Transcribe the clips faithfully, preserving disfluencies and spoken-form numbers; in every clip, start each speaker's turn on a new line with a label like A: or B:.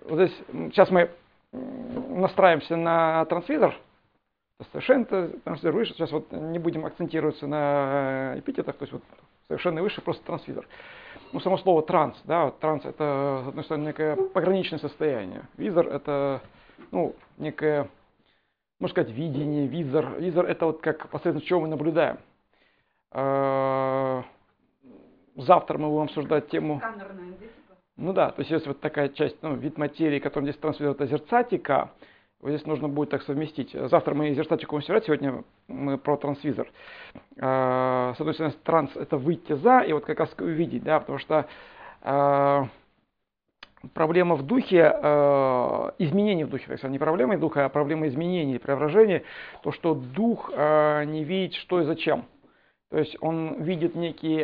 A: вот здесь, сейчас мы настраиваемся на трансвизор, совершенно трансвизор выше, сейчас вот не будем акцентироваться на эпитетах, то есть вот совершенно выше, просто трансвизор. Ну, само слово транс, да, вот транс это, с одной стороны, некое пограничное состояние. Визор это, ну, некое, можно сказать, видение, визор. Визор это вот как посредством чего мы наблюдаем. Завтра мы будем обсуждать тему.
B: Сканерная, да, типа?
A: Ну да, то есть есть вот такая часть, ну, вид материи, который здесь трансвизор, это зерцатика. Вот здесь нужно будет так совместить. Завтра мы зерцатику будем собирать, сегодня мы про трансвизор. С одной стороны, транс это выйти за, и вот как раз увидеть, да, потому что проблема в духе, изменений в духе, то есть не проблема духа, а проблема изменений, преображения, то, что дух не видит, что и зачем. То есть он видит некий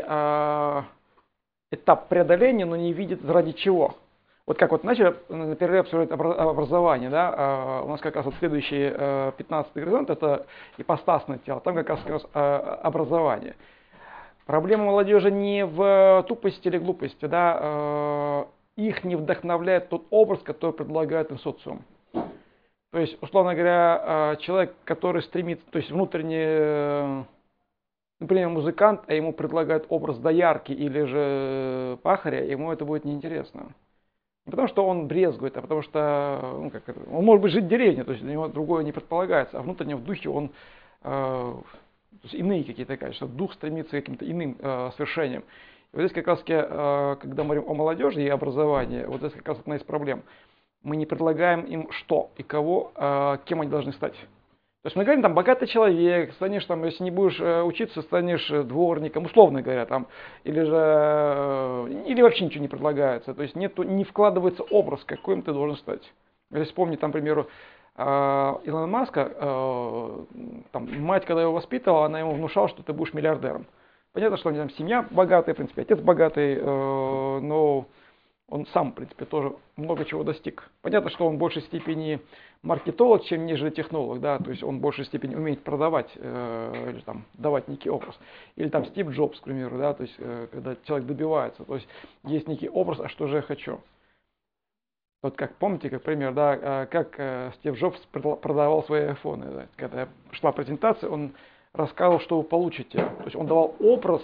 A: этап преодоления, но не видит ради чего. Вот как вот начали на перерыве обсуждать образование, да, у нас как раз вот следующий пятнадцатый горизонт это ипостасное тело, там как раз, как раз образование. Проблема молодежи не в тупости или глупости, да, их не вдохновляет тот образ, который предлагает им социум. То есть, условно говоря, человек, который стремится, то есть внутренне, например, музыкант, а ему предлагают образ доярки или же пахаря, ему это будет неинтересно. Не потому что он брезгует, а потому что ну, как это, он может быть жить в деревне, то есть для него другое не предполагается, а внутренне в духе он э, то есть иные какие-то качества, дух стремится к каким-то иным э, свершениям. И вот здесь как раз, э, когда мы говорим о молодежи и образовании, вот здесь как раз одна из проблем. Мы не предлагаем им что и кого, э, кем они должны стать. То есть мы говорим, там, богатый человек, станешь там, если не будешь учиться, станешь дворником, условно говоря, там, или же, или вообще ничего не предлагается. То есть нету, не вкладывается образ, каким ты должен стать. Если вспомнить, там, к примеру, Илона Маска, там, мать, когда его воспитывала, она ему внушала, что ты будешь миллиардером. Понятно, что у него там семья богатая, в принципе, отец богатый, но он сам, в принципе, тоже много чего достиг. Понятно, что он в большей степени маркетолог, чем нежели технолог, да, то есть он в большей степени умеет продавать э, или там давать некий образ. Или там Стив Джобс, к примеру, да, то есть э, когда человек добивается, то есть есть некий образ, а что же я хочу. Вот как помните, как пример, да, э, как э, Стив Джобс продавал свои айфоны, да, когда шла презентация, он рассказывал, что вы получите, то есть он давал образ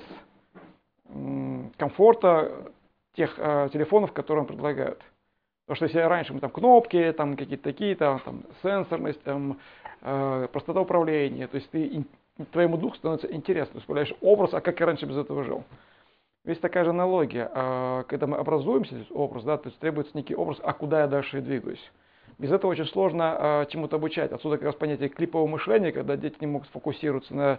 A: э, комфорта тех э, телефонов, которые он предлагает. Потому что если раньше мы там кнопки, там какие-то такие, там, там сенсорность, там, э, простота управления, то есть ты, твоему духу становится интересно, ты вспоминаешь образ, а как я раньше без этого жил. Есть такая же аналогия, э, когда мы образуемся, образ, да, то есть требуется некий образ, а куда я дальше двигаюсь. Без этого очень сложно э, чему-то обучать. Отсюда как раз понятие клипового мышления, когда дети не могут сфокусироваться на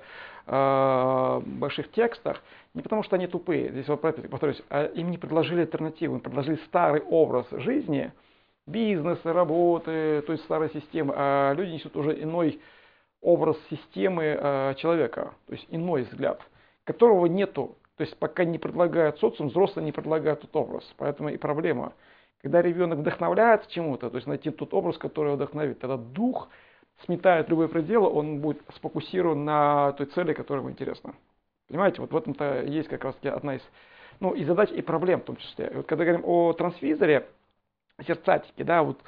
A: э, больших текстах, не потому что они тупые, здесь вот повторюсь, а им не предложили альтернативу, им предложили старый образ жизни, бизнеса, работы, то есть старой системы, а люди несут уже иной образ системы э, человека, то есть иной взгляд, которого нету, то есть пока не предлагают социум, взрослые не предлагают тот образ, поэтому и проблема. Когда ребенок вдохновляется чему-то, то есть найти тот образ, который его вдохновит, тогда дух сметает любые пределы, он будет сфокусирован на той цели, которая ему интересна. Понимаете, вот в этом-то есть как раз одна из, ну, и задач, и проблем в том числе. Вот когда говорим о трансвизоре, зерцатике, да, вот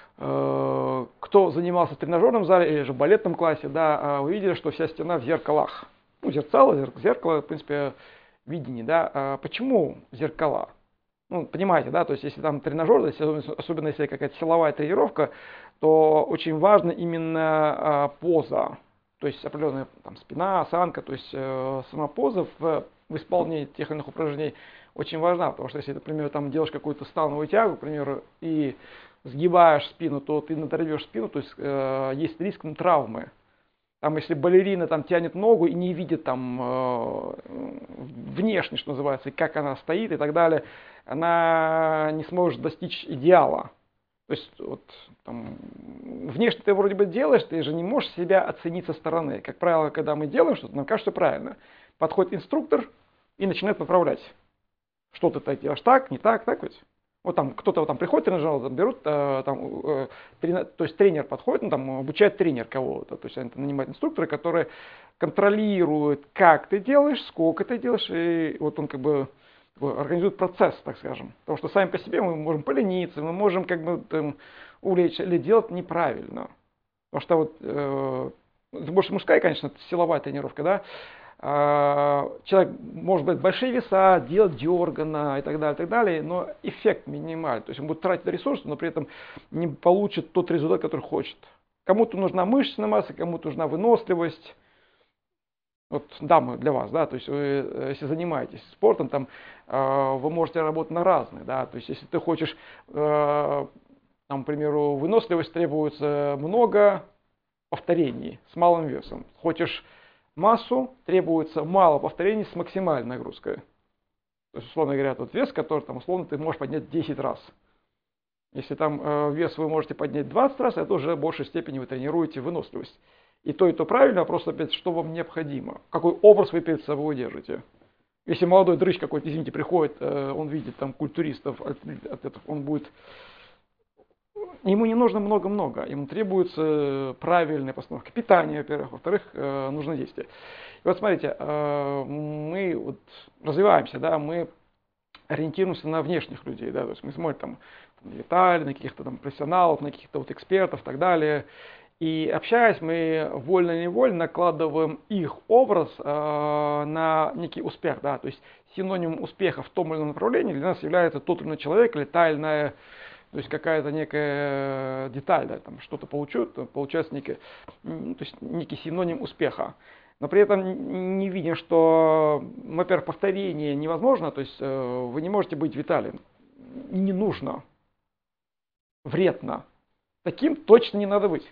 A: э, кто занимался в тренажерном зале или же в балетном классе, да, вы видели, что вся стена в зеркалах. Ну, зеркало, зеркало, в принципе, видение, да. А почему зеркала? Ну, понимаете, да, то есть если там тренажер, если, особенно если какая-то силовая тренировка, то очень важно именно э, поза, то есть определенная там, спина, осанка, то есть э, сама поза в, в исполнении тех или иных упражнений очень важна, потому что если, например, там делаешь какую-то становую тягу, к примеру, и сгибаешь спину, то ты надорвешь спину, то есть э, есть риск на травмы. Там, если балерина там тянет ногу и не видит там э, внешне, что называется, как она стоит и так далее, она не сможет достичь идеала. То есть вот, там, внешне ты вроде бы делаешь, ты же не можешь себя оценить со стороны. Как правило, когда мы делаем что-то, нам кажется правильно. Подходит инструктор и начинает направлять. Что ты так делаешь, так, не так, так ведь? Вот там кто-то вот там приходит, тренажер, там берут, э, там, э, трена, то есть тренер подходит, ну, там обучает тренер кого-то, то есть они нанимают инструктора, которые контролируют, как ты делаешь, сколько ты делаешь, и вот он как бы организует процесс, так скажем. Потому что сами по себе мы можем полениться, мы можем как бы там, увлечь или делать неправильно. Потому что вот, э, это больше мужская, конечно, силовая тренировка, да. Э, человек может быть большие веса, делать дергано и так далее, и так далее, но эффект минимальный. То есть он будет тратить ресурсы, но при этом не получит тот результат, который хочет. Кому-то нужна мышечная масса, кому-то нужна выносливость. Вот дамы для вас, да, то есть вы, если занимаетесь спортом, там, э, вы можете работать на разные, да, то есть если ты хочешь, э, там, к примеру, выносливость требуется много повторений с малым весом. Хочешь массу, требуется мало повторений с максимальной нагрузкой. То есть, условно говоря, тот вес, который там, условно, ты можешь поднять десять раз. Если там э, вес вы можете поднять двадцать раз, это уже в большей степени вы тренируете выносливость. И то, и то правильно, просто опять, что вам необходимо. Какой образ вы перед собой держите. Если молодой дрыщ какой-то, извините, приходит, э, он видит там культуристов, от, от этого, он будет... Ему не нужно много-много, ему требуется правильная постановка питания, во-первых, во-вторых, э, нужно действие. И вот смотрите, э, мы вот развиваемся, да, мы ориентируемся на внешних людей, да, то есть мы смотрим там на Виталия, на каких-то там профессионалов, на каких-то вот экспертов и так далее. И общаясь, мы вольно или невольно накладываем их образ э, на некий успех, да, то есть синонимом успеха в том или ином направлении для нас является тот или иной человек или та или иная, то есть какая-то некая деталь, да, там что-то получу, то получается некий, то есть некий синоним успеха. Но при этом не видим, что, во-первых, повторение невозможно, то есть э, вы не можете быть Виталием, не нужно, вредно, таким точно не надо быть.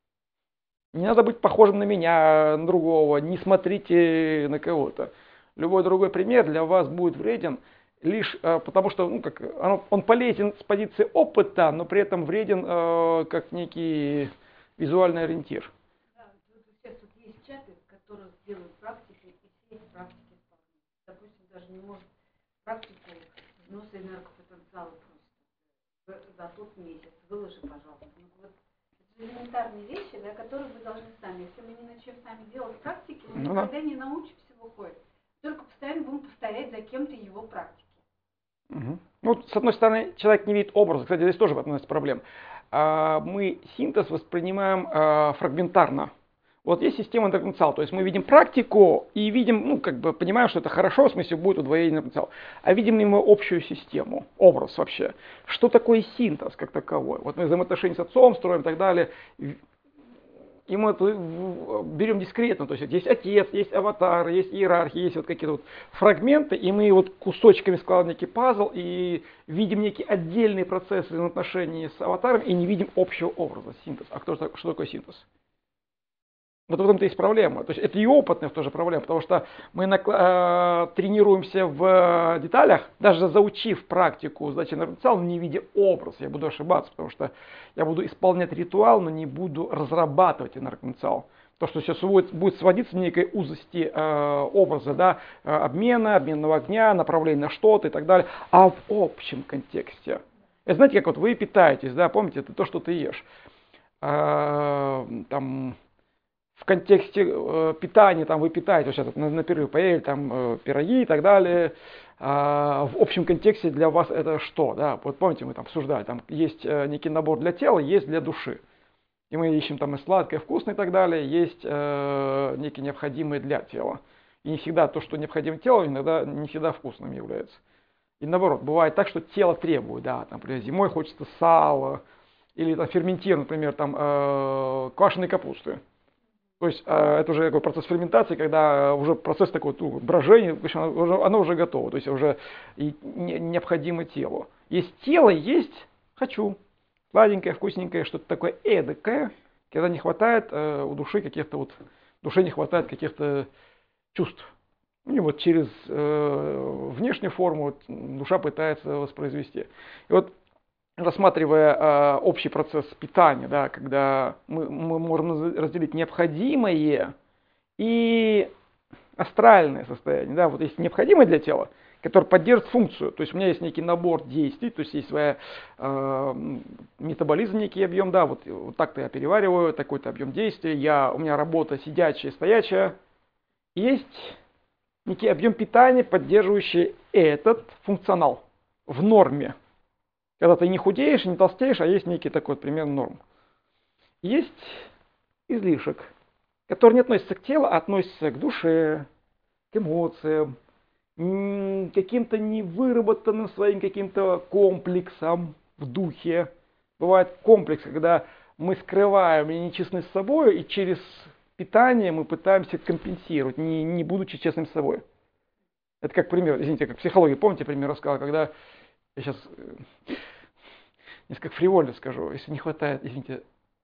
A: Не надо быть похожим на меня, на другого, не смотрите на кого-то. Любой другой пример для вас будет вреден лишь э, потому, что ну, как, оно, он полезен с позиции опыта, но при этом вреден э, как некий визуальный ориентир.
B: Да, вот сейчас вот есть чаты, в которых делают практики, и все эти практики исполняют. Допустим, даже не может практику взноса энергопотенциала просит за тот месяц. Выложи, пожалуйста. Ну, вот, элементарные вещи, да, которые вы должны сами. Если мы не начнем сами делать практики, мы
A: ну,
B: никогда не научимся выходить. Только постоянно будем повторять за кем-то его практики.
A: Угу. Ну, с одной стороны, человек не видит образа. Кстати, здесь тоже относится проблем. Мы синтез воспринимаем фрагментарно. Вот есть система интерпотенциала, то есть мы видим практику и видим, ну, как бы понимаем, что это хорошо, в смысле будет удвоение интерпотенциала. А видим ли мы общую систему, образ вообще? Что такое синтез как таковой? Вот мы взаимоотношения с отцом строим и так далее. И мы это берем дискретно, то есть есть отец, есть аватар, есть иерархия, есть вот какие-то вот фрагменты, и мы вот кусочками складываем некий пазл и видим некие отдельные процессы взаимоотношений с аватаром и не видим общего образа, синтез. А кто, что такое синтез? Вот в этом-то есть проблема. То есть это и опытная тоже проблема, потому что мы э, тренируемся в деталях, даже заучив практику сдачи интерпотенциала, не видя образ. Я буду ошибаться, потому что я буду исполнять ритуал, но не буду разрабатывать интерпотенциал. То, что сейчас будет, будет сводиться в некой узости э, образа, да, обмена, обменного огня, направления на что-то и так далее. А в общем контексте. Это знаете, как вот вы питаетесь, да, помните, это то, что ты ешь. Э, там... В контексте э, питания, там вы питаете, сейчас на, на перерыв поели там э, пироги и так далее. А, в общем контексте для вас это что? Да? Вот помните, мы там обсуждали, там есть э, некий набор для тела, есть для души. И мы ищем там и сладкое, и вкусное и так далее, есть э, некие необходимые для тела. И не всегда то, что необходимо телу, иногда не всегда вкусным является. И наоборот, бывает так, что тело требует, да, там, например, зимой хочется сала, или там, ферментированной, например, там, э, квашеной капусты. То есть это уже такой процесс ферментации, когда уже процесс такой ну, брожения, оно, оно уже готово, то есть уже и необходимо телу. Есть тело, есть хочу, сладенькое, вкусненькое, что-то такое эдакое, когда не хватает у души каких-то вот, душе не хватает каких-то чувств. И вот через э, внешнюю форму вот, душа пытается воспроизвести. И вот рассматривая э, общий процесс питания, да, когда мы, мы можем разделить необходимое и астральное состояние. Да, вот есть необходимое для тела, которое поддерживает функцию. То есть у меня есть некий набор действий, то есть есть своя э, метаболизм, некий объем, да, вот, вот так-то я перевариваю, такой-то объем действий, я, у меня работа сидячая, стоячая. Есть некий объем питания, поддерживающий этот функционал в норме. Когда ты не худеешь, не толстеешь, а есть некий такой вот пример норм. Есть излишек, который не относится к телу, а относится к душе, к эмоциям, к каким-то невыработанным своим каким-то комплексам в духе. Бывает комплекс, когда мы скрываем и нечестны с собой, и через питание мы пытаемся компенсировать, не, не будучи честным с собой. Это как пример, извините, как в психологии, помните, пример рассказал, когда, я сейчас несколько фривольно скажу, если не хватает, извините,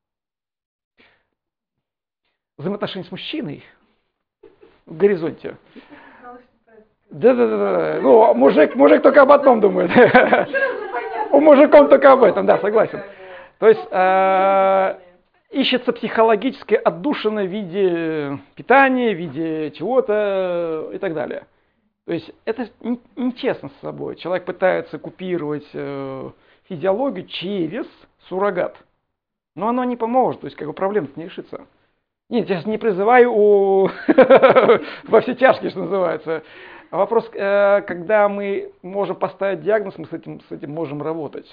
A: взаимоотношений с мужчиной в горизонте. Да-да-да, ну, мужик, мужик только об одном думает. У мужиков только об этом, да, согласен. То есть э, ищется психологическое отдушина в виде питания, в виде чего-то и так далее. То есть это нечестно с собой. Человек пытается купировать э, физиологию через суррогат. Но оно не поможет, то есть как бы проблема не решится. Нет, я сейчас не призываю у... во все тяжкие, что называется. Вопрос, э, когда мы можем поставить диагноз, мы с этим, с этим можем работать.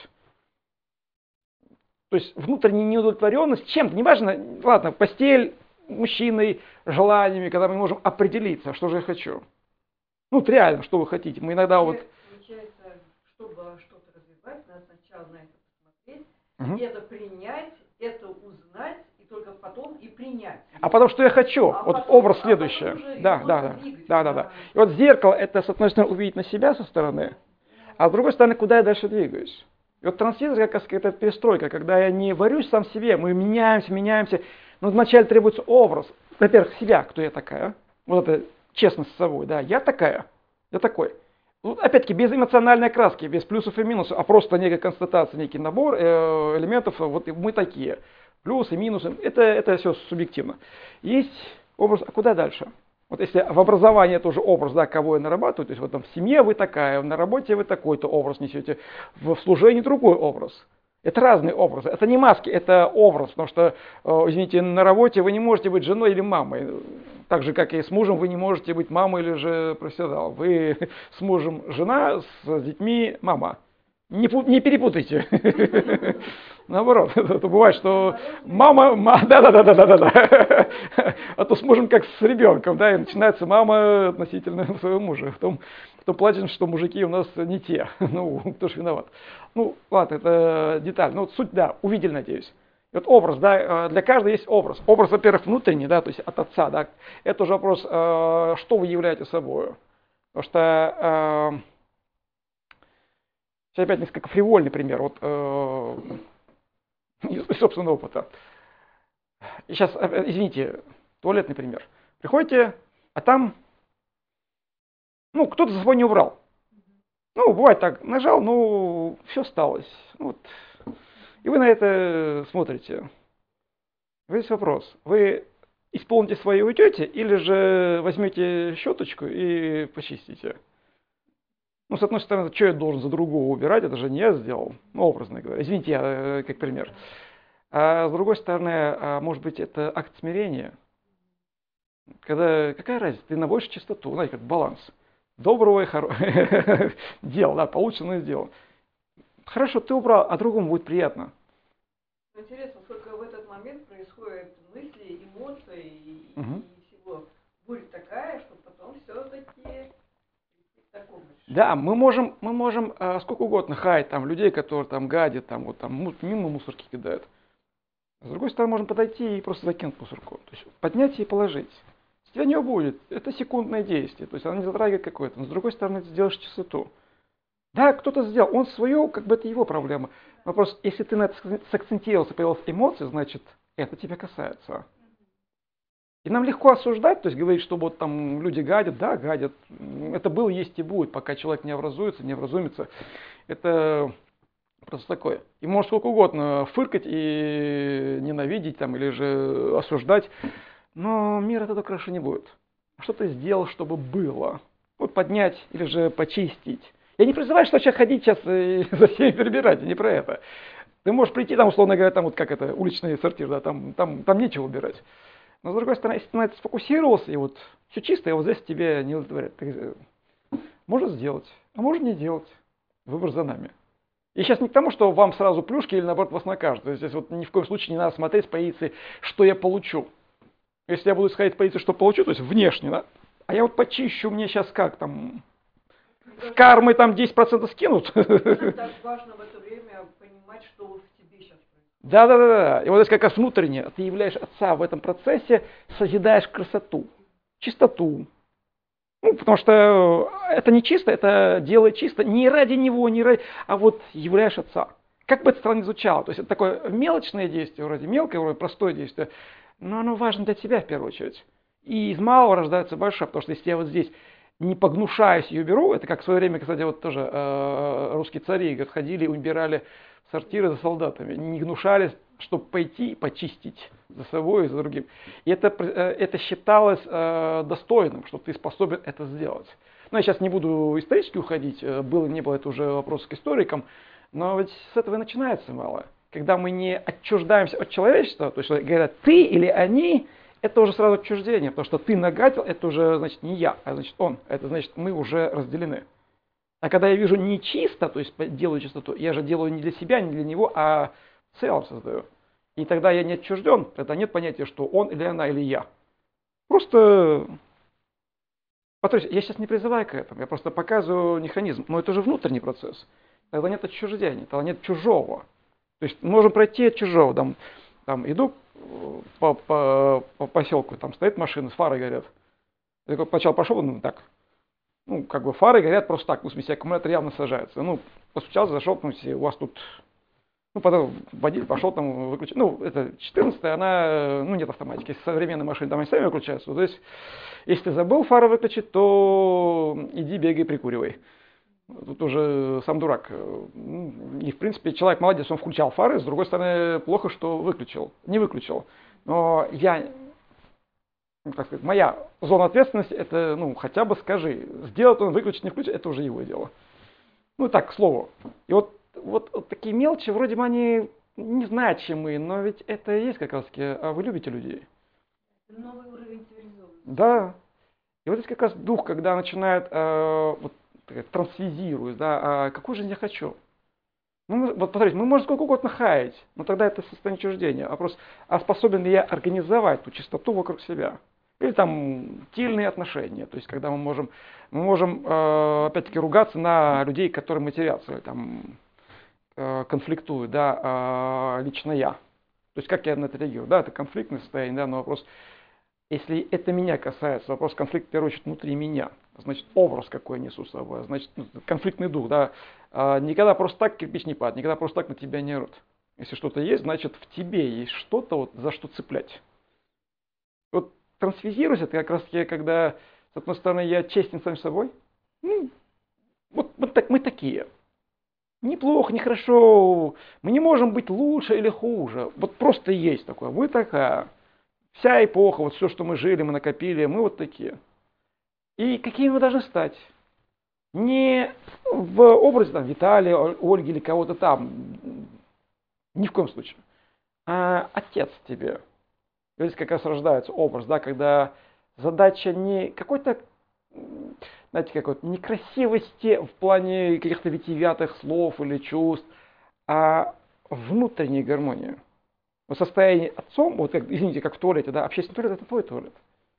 A: То есть внутренняя неудовлетворенность чем-то, неважно, ладно, постель, мужчиной, желаниями, когда мы можем определиться, что же я хочу. Ну, вот реально, что вы хотите. Мы иногда вот...
B: Получается, чтобы что-то развивать, надо сначала на это посмотреть, угу. это принять, это узнать, и только потом и принять.
A: А потом, что я хочу? А вот потом, образ следующий. А да, да, да. да, да, да. И вот зеркало, это, с одной стороны, увидеть на себя со стороны, а с другой стороны, куда я дальше двигаюсь. И вот трансформация, как раз какая-то перестройка, когда я не варюсь сам в себе, мы меняемся, меняемся. Но вначале требуется образ. Во-первых, себя, кто я такая. Вот это честность с собой, да, я такая, я такой. Вот, опять-таки, без эмоциональной окраски, без плюсов и минусов, а просто некая констатация, некий набор э, элементов, вот мы такие. Плюсы, минусы, это, это все субъективно. Есть образ, а куда дальше? Вот если в образовании это уже образ, да, кого я нарабатываю, то есть вот там в семье вы такая, на работе вы такой-то образ несете, в служении другой образ. Это разные образы, это не маски, это образ, потому что, извините, на работе вы не можете быть женой или мамой, так же, как и с мужем вы не можете быть мамой или же профессионал. Вы с мужем жена, с детьми мама. Не, не перепутайте. Наоборот, это бывает, что мама, да, да, да, да, да, да, да. А то с мужем как с ребенком, да, и начинается мама относительно своего мужа. В том, в том плане, что мужики у нас не те. Ну, кто ж виноват. Ну, ладно, это деталь. Ну, вот суть, да, увидели, надеюсь. И вот образ, да, для каждого есть образ. Образ, во-первых, внутренний, да, то есть от отца, да. Это уже вопрос, что вы являете собой. Потому что сейчас опять несколько фривольный пример, вот э, из собственного опыта. И сейчас, извините, туалетный пример. Приходите, а там, ну, кто-то за собой не убрал. Ну, бывает так, нажал, ну, все осталось. Вот. И вы на это смотрите. Весь вопрос. Вы исполните свои и уйдете, или же возьмете щеточку и почистите? Ну, с одной стороны, что я должен за другого убирать, это же не я сделал, ну, образно говоря. Извините, я как пример. А с другой стороны, может быть, это акт смирения. Когда, какая разница, ты наводишь чистоту, знаете, как баланс. Доброго и хорошего дела, да, полученное сделал. Хорошо, ты убрал, а другому будет приятно.
B: Интересно, сколько в этот момент происходит мысли, эмоций и,
A: угу.
B: и всего. Будет такая, что потом все-таки...
A: Да, мы можем, мы можем э, сколько угодно хаять там людей, которые там гадят, там вот там мимо мусорки кидают. С другой стороны, можем подойти и просто закинуть мусорку. То есть поднять и положить. С тебя не будет. Это секундное действие. То есть она не затрагивает какое-то. Но с другой стороны, ты сделаешь чистоту. Да, кто-то сделал. Он свое, как бы это его проблема. Вопрос, если ты на это сакцентировался, появилась эмоция, значит, это тебя касается. И нам легко осуждать, то есть говорить, что вот там люди гадят, да, гадят. Это было, есть и будет, пока человек не образуется, не образумится. Это просто такое. И может сколько угодно фыркать и ненавидеть там, или же осуждать, но мир от этого краше не будет. Что ты сделал, чтобы было? Вот поднять или же почистить. Я не призываю, что сейчас ходить сейчас и за всеми перебирать, не про это. Ты можешь прийти, там, условно говоря, там вот как это, уличный сортир, да, там, там, там нечего убирать. Но с другой стороны, если ты на это сфокусировался, и вот все чисто, и вот здесь тебе не удовлетворяет, ты можно сделать, а можно не делать. Выбор за нами. И сейчас не к тому, что вам сразу плюшки или наоборот вас накажут. То есть здесь вот ни в коем случае не надо смотреть с позиции, что я получу. Если я буду исходить с позиции, что получу, то есть внешне, да, а я вот почищу, мне сейчас как там, с кармой там десять процентов скинут.
B: Так важно в это время понимать, что в тебе сейчас происходит.
A: Да, да, да, да. И вот здесь как раз внутренне ты являешь отца в этом процессе, созидаешь красоту, чистоту. Ну, потому что это не чисто, это делай чисто, не ради него, не ради, а вот являешь отца. Как бы это странно ни звучало, то есть это такое мелочное действие, вроде мелкое, вроде простое действие, но оно важно для тебя в первую очередь. И из малого рождается большое, потому что если я вот здесь не погнушаюсь ее беру, это как в свое время, кстати, вот тоже э, русские цари говорят, ходили и убирали сортиры за солдатами, не гнушались, чтобы пойти и почистить за собой и за другим. И это, это считалось э, достойным, что ты способен это сделать. Но я сейчас не буду исторически уходить, было не было, это уже вопрос к историкам, но ведь с этого и начинается малое. Когда мы не отчуждаемся от человечества, то есть говорят ты или они, это уже сразу отчуждение, потому что ты нагадил, это уже значит не я, а значит он, это значит мы уже разделены. А когда я вижу не чисто, то есть делаю чистоту, я же делаю не для себя, не для него, а в целом создаю. И тогда я не отчужден, тогда нет понятия, что он или она или я. Просто, повторюсь, я сейчас не призываю к этому, я просто показываю механизм, но это же внутренний процесс. Тогда нет отчуждения, тогда нет чужого. То есть можем пройти от чужого, там, там иду по, по, по поселку, там стоит машина, с фары горят. Я как сначала пошел, ну так, ну как бы фары горят просто так, ну в смысле аккумулятор явно сажается. Ну, постучался, зашел, ну у вас тут, ну потом водитель пошел там выключить. Ну это четырнадцатая, она, ну нет автоматики, если современные машины там они сами выключаются. То есть если ты забыл фары выключить, то иди бегай, прикуривай. Тут уже сам дурак. И, в принципе, человек молодец, он включал фары, с другой стороны, плохо, что выключил. Не выключил. Но я, ну, как сказать, моя зона ответственности, это, ну, хотя бы скажи, сделать он, выключить, не включить, это уже его дело. Ну, так, к слову. И вот, вот, вот такие мелочи, вроде бы они незначимые, но ведь это и есть как раз таки, а вы любите людей.
B: Новый уровень цивилизованности.
A: Да. И вот здесь как раз дух, когда начинает, э, вот, трансфизируюсь, да, а какую жизнь я хочу. Ну, вот посмотрите, мы можем сколько угодно хаять, но тогда это состояние отчуждения. Вопрос, а способен ли я организовать ту чистоту вокруг себя? Или там тильные отношения, то есть когда мы можем, мы можем э, опять-таки ругаться на людей, которые матерятся, там, э, конфликтуют, да, э, лично я. То есть как я на это реагирую? Да, это конфликтное состояние, да, но вопрос, если это меня касается, вопрос конфликта в первую очередь внутри меня. Значит, образ какой я несу с собой, значит, конфликтный дух, да. А, никогда просто так кирпич не падает, никогда просто так на тебя не орут. Если что-то есть, значит, в тебе есть что-то, вот, за что цеплять. Вот трансфизируюсь, это как раз таки, когда, с одной стороны, я честен сам с собой. Ну, вот, вот так, мы такие. Неплохо, нехорошо. Мы не можем быть лучше или хуже. Вот просто есть такое. Вы такая. Вся эпоха, вот все, что мы жили, мы накопили, мы вот такие. И какими вы должны стать? Не в образе там, Виталия, Ольги или кого-то там, ни в коем случае, а отец тебе. Здесь как раз рождается образ, да, когда задача не какой-то, знаете, как вот, некрасивости в плане каких-то витиеватых слов или чувств, а внутренней гармонии. В состоянии отцом, вот как, извините, как в туалете, да, общественный туалет – это твой туалет.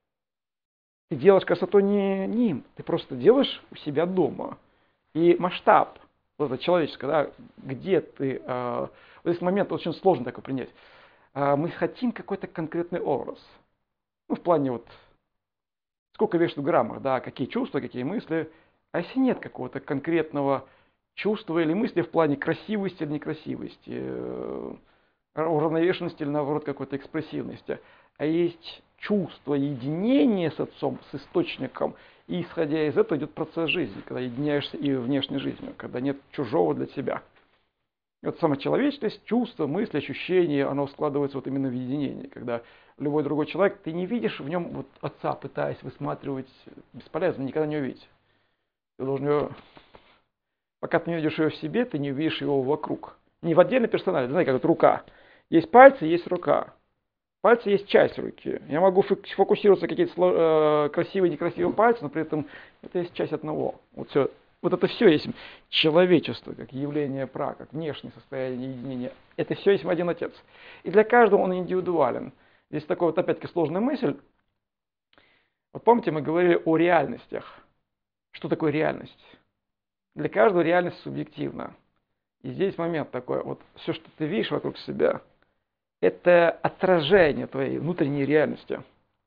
A: Ты делаешь красоту не, не им, ты просто делаешь у себя дома. И масштаб, вот это человеческое, да, где ты, э, вот этот момент очень сложно такой принять. Э, мы хотим какой-то конкретный образ. Ну, в плане вот, сколько вешают в граммах, да, какие чувства, какие мысли. А если нет какого-то конкретного чувства или мысли в плане красивости или некрасивости, э, уравновешенности или, наоборот, какой-то экспрессивности, а есть чувство единения с отцом, с источником, и исходя из этого идет процесс жизни, когда единяешься и внешней жизнью, когда нет чужого для тебя. И вот сама человечность, чувства, мысли, ощущения, оно складывается вот именно в единении, когда любой другой человек, ты не видишь в нем вот отца, пытаясь высматривать, бесполезно, никогда не увидеть. Ты должен его, пока ты не видишь его в себе, ты не увидишь его вокруг. Не в отдельной персонали, знаете, как вот рука. Есть пальцы, есть рука. Пальцы есть часть руки. Я могу фокусироваться на какие-то э, красивые, некрасивые пальцы, но при этом это есть часть одного. Вот, все, вот это все есть человечество, как явление пра, как внешнее состояние единения. Это все есть один Отец. И для каждого он индивидуален. Здесь такая вот опять-таки сложная мысль. Вот помните, мы говорили о реальностях. Что такое реальность? Для каждого реальность субъективна. И здесь момент такой, вот все, что ты видишь вокруг себя, это отражение твоей внутренней реальности.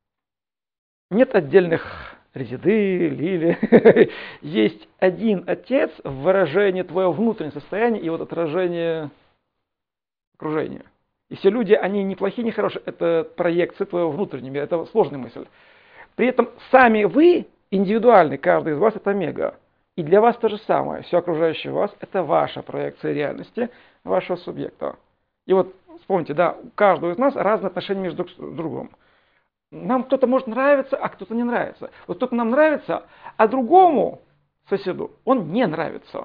A: Нет отдельных резиды, лили. Есть один Отец в выражении твоего внутреннего состояния и вот отражение окружения. И все люди, они не плохие, не хорошие, это проекции твоего внутреннего мира, это сложная мысль. При этом сами вы индивидуальны, каждый из вас это омега. И для вас то же самое, все окружающее вас это ваша проекция реальности, вашего субъекта. И вот вспомните, да, у каждого из нас разные отношения между друг с другом. Нам кто-то может нравиться, а кто-то не нравится. Вот кто-то нам нравится, а другому соседу он не нравится.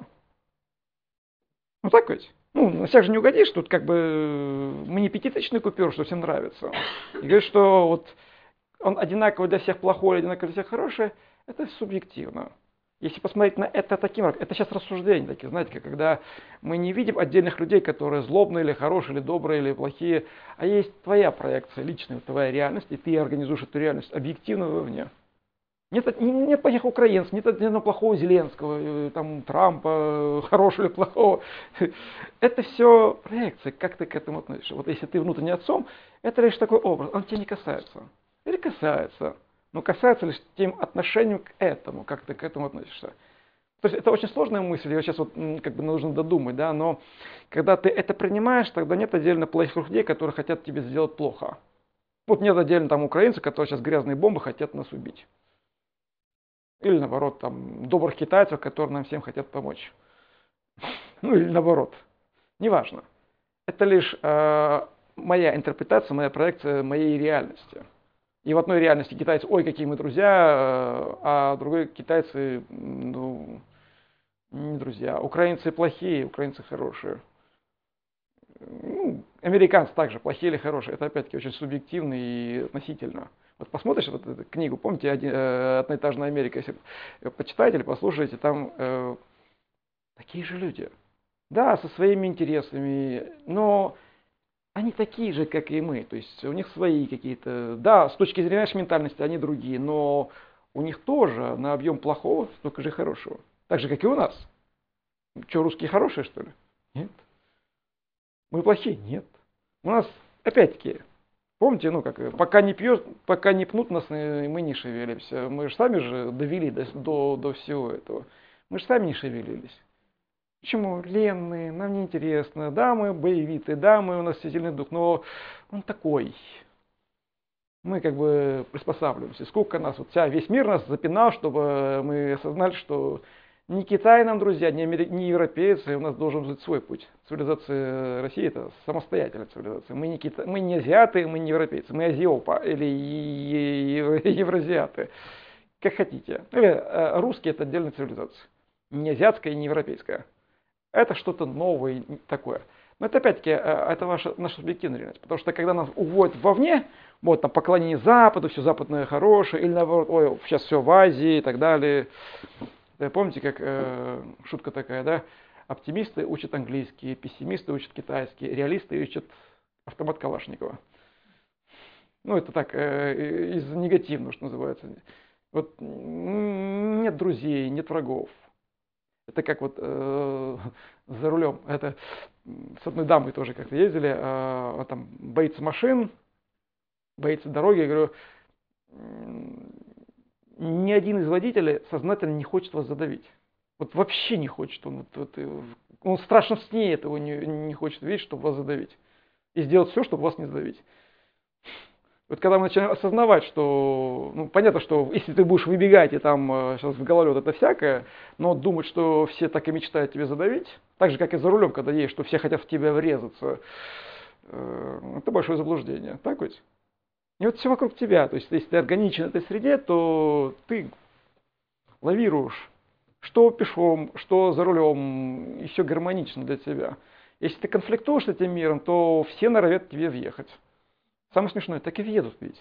A: Ну так ведь? Ну, на всех же не угодишь, тут как бы мы не пятитысячный купюр, что всем нравится. И говорит, что вот он одинаковый для всех плохой, одинаковый для всех хороший, это субъективно. Если посмотреть на это таким, это сейчас рассуждения такие, знаете, когда мы не видим отдельных людей, которые злобные или хорошие, или добрые, или плохие, а есть твоя проекция, личная твоя реальность, и ты организуешь эту реальность объективно вовне. Нет, нет плохих украинцев, нет одного плохого Зеленского, там, Трампа, хорошего или плохого. Это все проекция, как ты к этому относишься. Вот если ты внутренний отцом, это лишь такой образ, он тебя не касается. Или касается. Но касается лишь тем отношением к этому, как ты к этому относишься. То есть это очень сложная мысль, ее сейчас вот как бы нужно додумать, да, но когда ты это принимаешь, тогда нет отдельно плохих людей, которые хотят тебе сделать плохо. Вот нет отдельно там украинцев, которые сейчас грязные бомбы хотят нас убить. Или наоборот, там добрых китайцев, которые нам всем хотят помочь. Ну или наоборот. Неважно. Это лишь э, моя интерпретация, моя проекция моей реальности. И в одной реальности китайцы, ой, какие мы друзья, а в другой китайцы, ну, не друзья. Украинцы плохие, украинцы хорошие. Ну, американцы также плохие или хорошие. Это опять-таки очень субъективно и относительно. Вот посмотришь вот эту книгу, помните, «Одноэтажная Америка», если почитаете или послушаете, там э, такие же люди. Да, со своими интересами, но они такие же, как и мы, то есть у них свои какие-то, да, с точки зрения нашей ментальности они другие, но у них тоже на объем плохого столько же хорошего. Так же, как и у нас. Что, русские хорошие, что ли? Нет. Мы плохие? Нет. У нас, опять-таки, помните, ну как, пока не пьют, пока не пнут нас, мы не шевелимся. Мы же сами же довели до, до, до всего этого. Мы же сами не шевелились. Почему? Ленные, нам неинтересно. Да, мы боевитые, да, мы у нас сильный дух, но он такой. Мы как бы приспосабливаемся. Сколько нас, вот вся, весь мир нас запинал, чтобы мы осознали, что не Китай нам, друзья, не, Амери... не европейцы, у нас должен быть свой путь. Цивилизация России это самостоятельная цивилизация. Мы не, Кита... мы не азиаты, мы не европейцы, мы азиопа или евразиаты. Как хотите. Или русские это отдельная цивилизация. Не азиатская и не европейская. Это что-то новое такое. Но это опять-таки, это ваша, наша субъективная реальность. Потому что когда нас уводят вовне, вот там поклонение Западу, все западное хорошее, или наоборот, ой, сейчас все в Азии и так далее. Помните, как э, шутка такая, да? Оптимисты учат английский, пессимисты учат китайский, реалисты учат автомат Калашникова. Ну, это так, э, из негативного, что называется. Вот нет друзей, нет врагов. Это как вот э, за рулем. Это с одной дамой тоже как-то ездили, э, там боится машин, боится дороги. Я говорю, ни один из водителей сознательно не хочет вас задавить. Вот вообще не хочет. Он, вот, вот, он в страшном сне этого не, не хочет видеть, чтобы вас задавить. И сделать все, чтобы вас не задавить. Вот когда мы начинаем осознавать, что, ну, понятно, что если ты будешь выбегать и там сейчас в голове вот это всякое, но думать, что все так и мечтают тебя задавить, так же, как и за рулем, когда едешь, что все хотят в тебя врезаться, это большое заблуждение. Так ведь? И вот все вокруг тебя. То есть, если ты органичен в этой среде, то ты лавируешь, что пешком, что за рулем, и все гармонично для тебя. Если ты конфликтуешь с этим миром, то все норовят тебе въехать. Самое смешное, так и въедут ведь.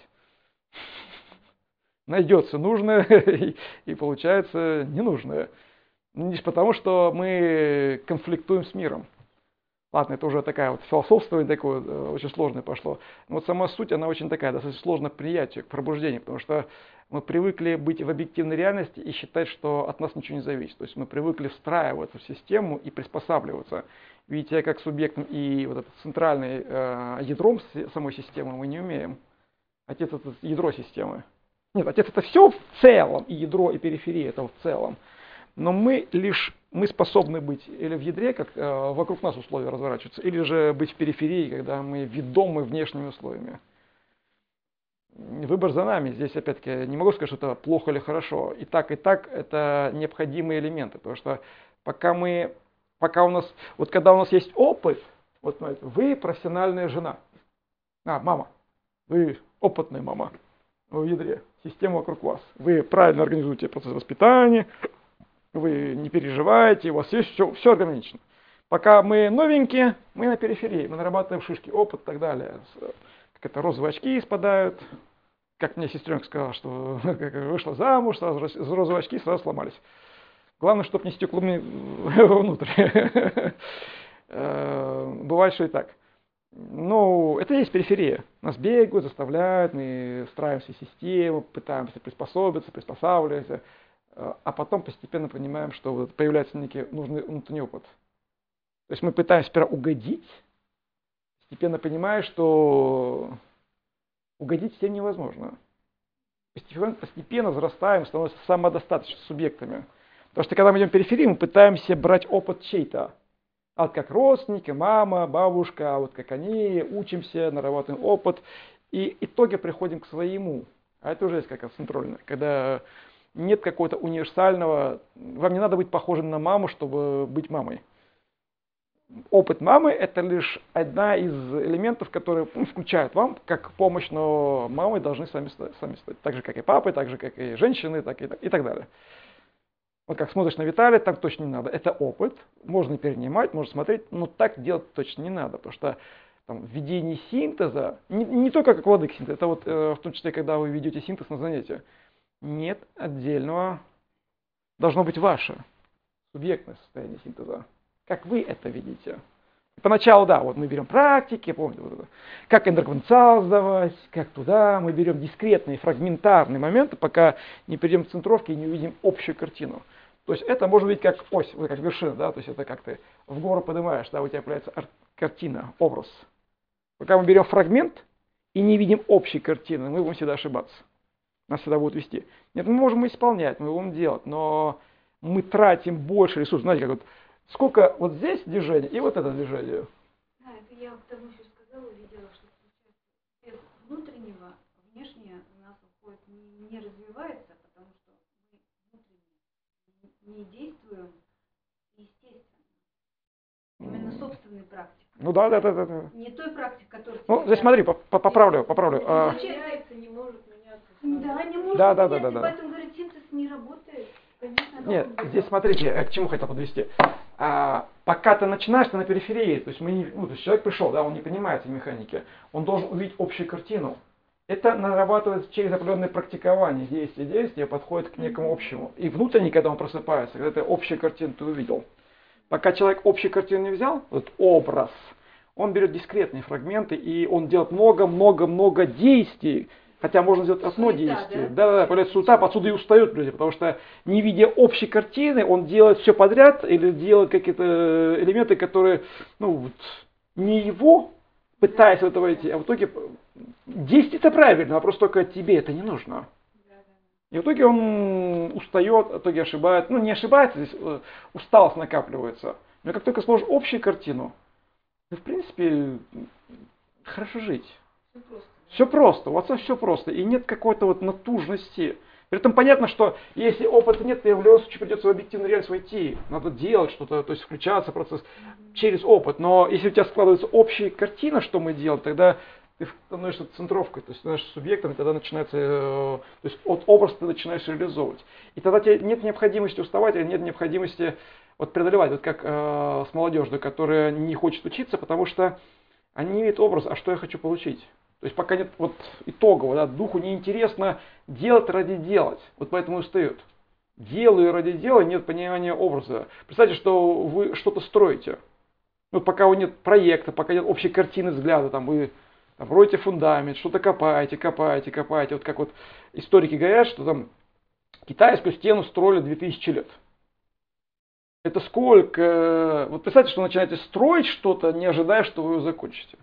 A: Найдется нужное и, и получается ненужное. Не потому, что мы конфликтуем с миром. Ладно, это уже такая вот философствование такое, очень сложное пошло. Но вот сама суть, она очень такая, достаточно сложна к принятию, к пробуждению, потому что мы привыкли быть в объективной реальности и считать, что от нас ничего не зависит. То есть мы привыкли встраиваться в систему и приспосабливаться. Видите, я как субъектом и вот этот центральный э, ядром самой системы мы не умеем. Отец — это ядро системы. Нет, отец — это все в целом, и ядро, и периферия — это в целом. Но мы лишь, мы способны быть или в ядре, как э, вокруг нас условия разворачиваются, или же быть в периферии, когда мы ведомы внешними условиями. Выбор за нами. Здесь, опять-таки, не могу сказать, что это плохо или хорошо. И так, и так это необходимые элементы. Потому что пока мы, пока у нас, вот когда у нас есть опыт, вот смотрите, вы профессиональная жена. А, мама. Вы опытная мама в ядре. Система вокруг вас. Вы правильно организуете процесс воспитания. Вы не переживаете, у вас есть все, все органично. Пока мы новенькие, мы на периферии, мы нарабатываем шишки, опыт и так далее. Как это, розовые очки спадают. Как мне сестренка сказала, что вышла замуж, сразу розовые очки сразу сломались. Главное, чтобы не стекло внутрь. Бывает, что и так. Ну, это и есть периферия. Нас бегают, заставляют, мы строимся систему, пытаемся приспособиться, приспосабливаемся. А потом постепенно понимаем, что вот появляется некий нужный внутренний опыт. То есть мы пытаемся сперва угодить, постепенно понимая, что угодить всем невозможно. Постепенно, постепенно взрастаем, становимся самодостаточными субъектами. Потому что когда мы идем в периферию, мы пытаемся брать опыт чей-то. А вот как родственники, мама, бабушка, а вот как они, учимся, нарабатываем опыт. И в итоге приходим к своему. А это уже есть как-то центрально. Когда нет какого-то универсального, вам не надо быть похожим на маму, чтобы быть мамой. Опыт мамы — это лишь одна из элементов, которые ну, включают вам как помощь, но мамой должны сами, сами стать. Так же, как и папы, так же, как и женщины, так и, и так далее. Вот как смотришь на Виталия, там точно не надо. Это опыт, можно перенимать, можно смотреть, но так делать точно не надо, потому что там, в ведении синтеза, не, не только как владык синтеза, это вот э, в том числе, когда вы ведете синтез на занятии, нет отдельного, должно быть ваше субъектное состояние синтеза. Как вы это видите? Поначалу, да, вот мы берем практики, помните, вот это, как энергопотенциал сдавать, как туда, мы берем дискретные, фрагментарные моменты, пока не перейдем к центровке и не увидим общую картину. То есть это может быть как ось, как вершина, да, то есть это как ты в гору поднимаешь, да, у тебя появляется картина, образ. Пока мы берем фрагмент и не видим общей картины, мы будем всегда ошибаться. Нас всегда будут вести. Нет, мы можем исполнять, мы будем делать, но мы тратим больше ресурсов. Знаете, как вот, сколько вот здесь движение и вот это движение.
B: Да, это я к тому еще сказала, увидела, что без внутреннего, внешнее у нас уходит, не, не развивается, потому что мы внутренне не действуем естественно. Именно собственной практикой.
A: Ну да, да, да, да. да.
B: Не той практикой, которая...
A: Ну, здесь смотри, поправлю, поправлю.
B: Не
A: А...
B: получается, не может меняться. Да, не может
A: да, да,
B: меняться,
A: да, да, да.
B: поэтому, говорит, синтез не работает. Конечно,
A: нет, здесь смотрите, я к чему хотел подвести. А, пока ты начинаешь, ты на периферии, то есть, мы не, ну, то есть человек пришел, да, он не понимает эти механики, он должен увидеть общую картину. Это нарабатывается через определенное практикование, действия, действия подходит к некому общему. И внутренне, когда он просыпается, когда ты общую картину ты увидел. Пока человек общую картину не взял, вот образ, он берет дискретные фрагменты, и он делает много-много-много действий, хотя можно сделать одно суета, действие. Да, да, да, появляется суета, отсюда и устают люди, потому что не видя общей картины, он делает все подряд или делает какие-то элементы, которые, ну, вот, не его, пытаясь в это войти, а в итоге действие-то правильно, вопрос только тебе это не нужно. И в итоге он устает, в итоге ошибается. Ну, не ошибается, здесь усталость накапливается. Но как только сложишь общую картину, то, в принципе, хорошо жить.
B: Все просто.
A: Все просто, у отца все просто, и нет какой-то вот натужности. При этом понятно, что если опыта нет, то в любом случае придется в объективную реальность войти. Надо делать что-то, то есть включаться в процесс через опыт. Но если у тебя складывается общая картина, что мы делаем, тогда ты становишься центровкой, то есть становишься субъектом, и тогда начинается, то есть от образа ты начинаешь реализовывать. И тогда тебе нет необходимости уставать, или нет необходимости вот преодолевать, вот как э, с молодежью, которая не хочет учиться, потому что они не видят образ, а что я хочу получить. То есть пока нет вот итогового, да, духу неинтересно делать ради делать. Вот поэтому и устают. Делаю ради дела, нет понимания образа. Представьте, что вы что-то строите. Вот пока у нет проекта, пока нет общей картины взгляда, там вы там, роете фундамент, что-то копаете, копаете, копаете. Вот как вот историки говорят, что там китайскую стену строили две тысячи лет. Это сколько... Вот представьте, что вы начинаете строить что-то, не ожидая, что вы его закончите.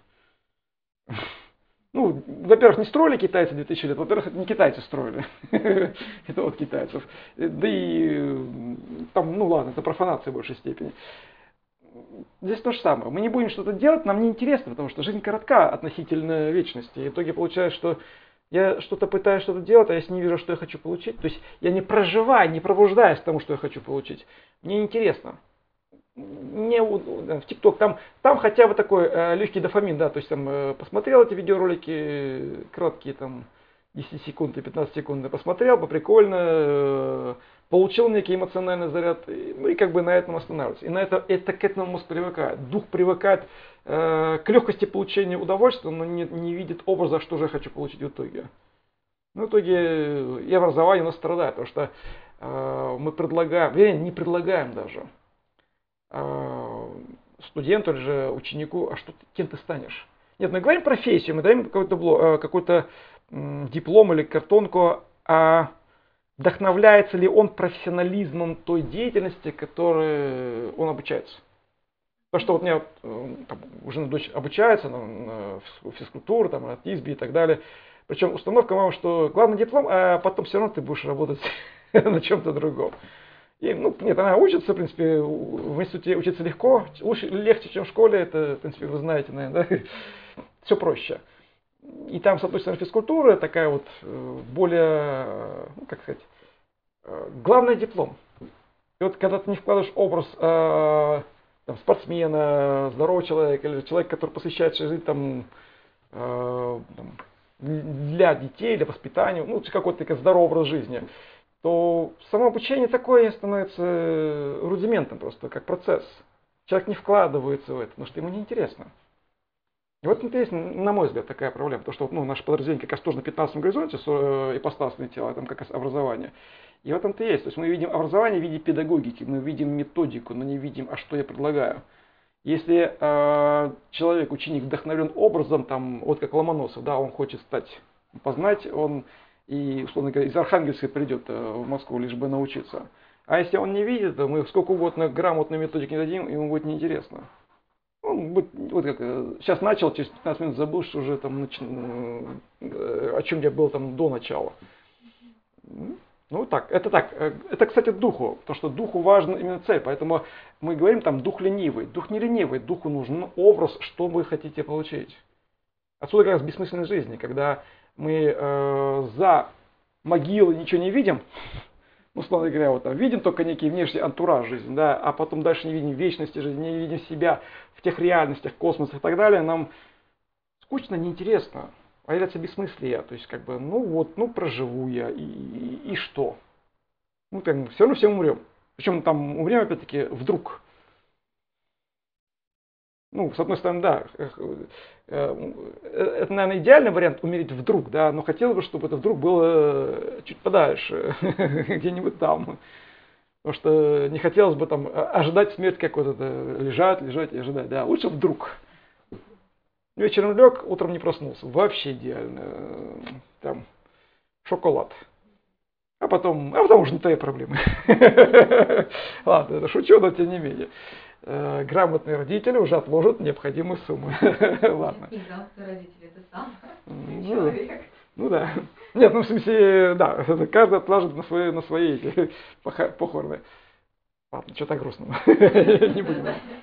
A: Ну, во-первых, не строили китайцы две тысячи лет, во-первых, это не китайцы строили, это вот китайцев. Да и там, ну ладно, это профанация в большей степени. Здесь то же самое. Мы не будем что-то делать, нам не интересно, потому что жизнь коротка относительно вечности. И в итоге получается, что я что-то пытаюсь что-то делать, а если не вижу, что я хочу получить, то есть я не проживаю, не пробуждаюсь к тому, что я хочу получить. Мне интересно. Не в ТикТок, там, там хотя бы такой э, легкий дофамин, да, то есть там э, посмотрел эти видеоролики, краткие там десять секунд и пятнадцать секунд, посмотрел, поприкольно, э, получил некий эмоциональный заряд, и, ну и как бы на этом останавливается. И на это, это к этому мозг привыкает. Дух привыкает э, к легкости получения удовольствия, но не, не видит образа, что же я хочу получить в итоге. Ну, в итоге и образование у нас страдает, потому что э, мы предлагаем, вернее, не предлагаем даже студенту или же ученику, а что ты, кем ты станешь? Нет, мы говорим профессию, мы даем какой-то, какой-то диплом или картонку, а вдохновляется ли он профессионализмом той деятельности, которой он обучается. Потому что вот у меня там, уже дочь обучается на физкультуру, там, на ТИСБе и так далее. Причем установка, мама, что главный диплом, а потом все равно ты будешь работать на чем-то другом. И, ну, нет, она учится, в принципе, в институте учиться легко, легче, чем в школе, это, в принципе, вы знаете, наверное, да? Все проще. И там, соответственно, физкультура такая вот более, ну, как сказать, главный диплом. И вот когда ты не вкладываешь образ э, там, спортсмена, здорового человека, или человека, который посвящает свою жизнь там, э, там, для детей, для воспитания, ну, какой-то здоровый образ жизни, то само обучение такое становится рудиментом просто, как процесс. Человек не вкладывается в это, потому что ему неинтересно. И вот это есть, на мой взгляд, такая проблема, потому что ну, наше подразделение как раз тоже на пятнадцатом горизонте, ипостасное тело, там как раз образование. И в этом-то есть. То есть мы видим образование в виде педагогики, мы видим методику, но не видим, а что я предлагаю. Если э, человек, ученик вдохновлен образом, там, вот как Ломоносов, да, он хочет стать, познать, он и, условно говоря, из Архангельска придет в Москву, лишь бы научиться. А если он не видит, то мы сколько угодно грамотной методики не дадим, ему будет неинтересно. Он будет, вот как, сейчас начал, через пятнадцать минут забыл, что уже там, нач... о чем я был там до начала. Ну так, это так. Это, кстати, духу, потому что духу важна именно цель, поэтому мы говорим там дух ленивый. Дух не ленивый, духу нужен образ, что вы хотите получить. Отсюда как раз бессмысленность жизни, когда мы э, за могилой ничего не видим, ну, условно говоря, вот там видим только некий внешний антураж жизни, да, а потом дальше не видим вечности жизни, не видим себя в тех реальностях, космосах и так далее, нам скучно, неинтересно, появляется бессмыслие, то есть как бы, ну вот, ну проживу я, и, и, и что? Ну, как, все равно все умрем. Причем там умрем опять-таки вдруг. Ну, с одной стороны, да, это, наверное, идеальный вариант умереть вдруг, да, но хотелось бы, чтобы это вдруг было чуть подальше, где-нибудь там. Потому что не хотелось бы там ожидать смерть какой-то, лежать, лежать и ожидать, да, лучше вдруг. Вечером лег, утром не проснулся, вообще идеально, там, шоколад. А потом, а потом уже не твои проблемы. Ладно, это шучу, но тем не менее. Грамотные родители уже отложат необходимые суммы. Ладно.
B: Неграмотные родители, это сам
A: ну,
B: человек.
A: Ну да. Нет, ну в смысле, да, каждый отложит на свои, на свои похороны. Ладно, что-то грустного. Не будем.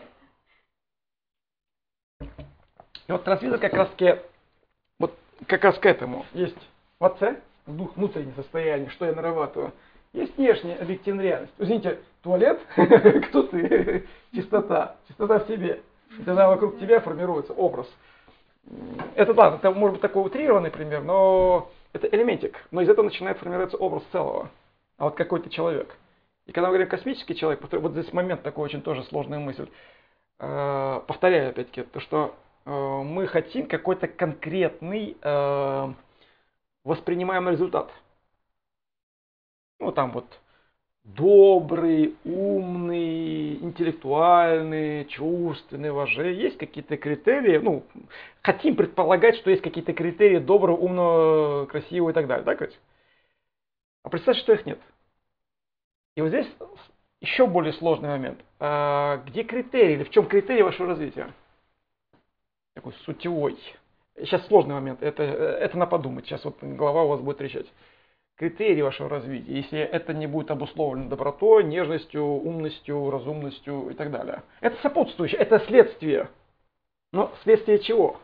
A: И вот трансвизор как раз таки, вот как раз к этому есть в отце, дух внутреннее состояние, что я нарабатываю. Есть внешняя объективная реальность. Извините, туалет, кто ты? Чистота. Чистота в себе. И тогда вокруг тебя формируется образ. Это ладно, это может быть такой утрированный пример, но это элементик. Но из этого начинает формироваться образ целого. А вот какой ты человек. И когда мы говорим космический человек, вот здесь момент такой очень тоже сложная мысль. Повторяю опять-таки, то что э, мы хотим какой-то конкретный э, воспринимаемый результат. Ну, там вот добрый, умный, интеллектуальный, чувственный, воже. Есть какие-то критерии, ну, хотим предполагать, что есть какие-то критерии доброго, умного, красивого и так далее, так ведь? А представьте, что их нет. И вот здесь еще более сложный момент. А где критерии, или в чем критерий вашего развития? Такой сутевой. Сейчас сложный момент, это, это на подумать, сейчас вот голова у вас будет трещать. Критерии вашего развития, если это не будет обусловлено добротой, нежностью, умностью, разумностью и так далее. Это сопутствующее, это следствие. Но следствие чего?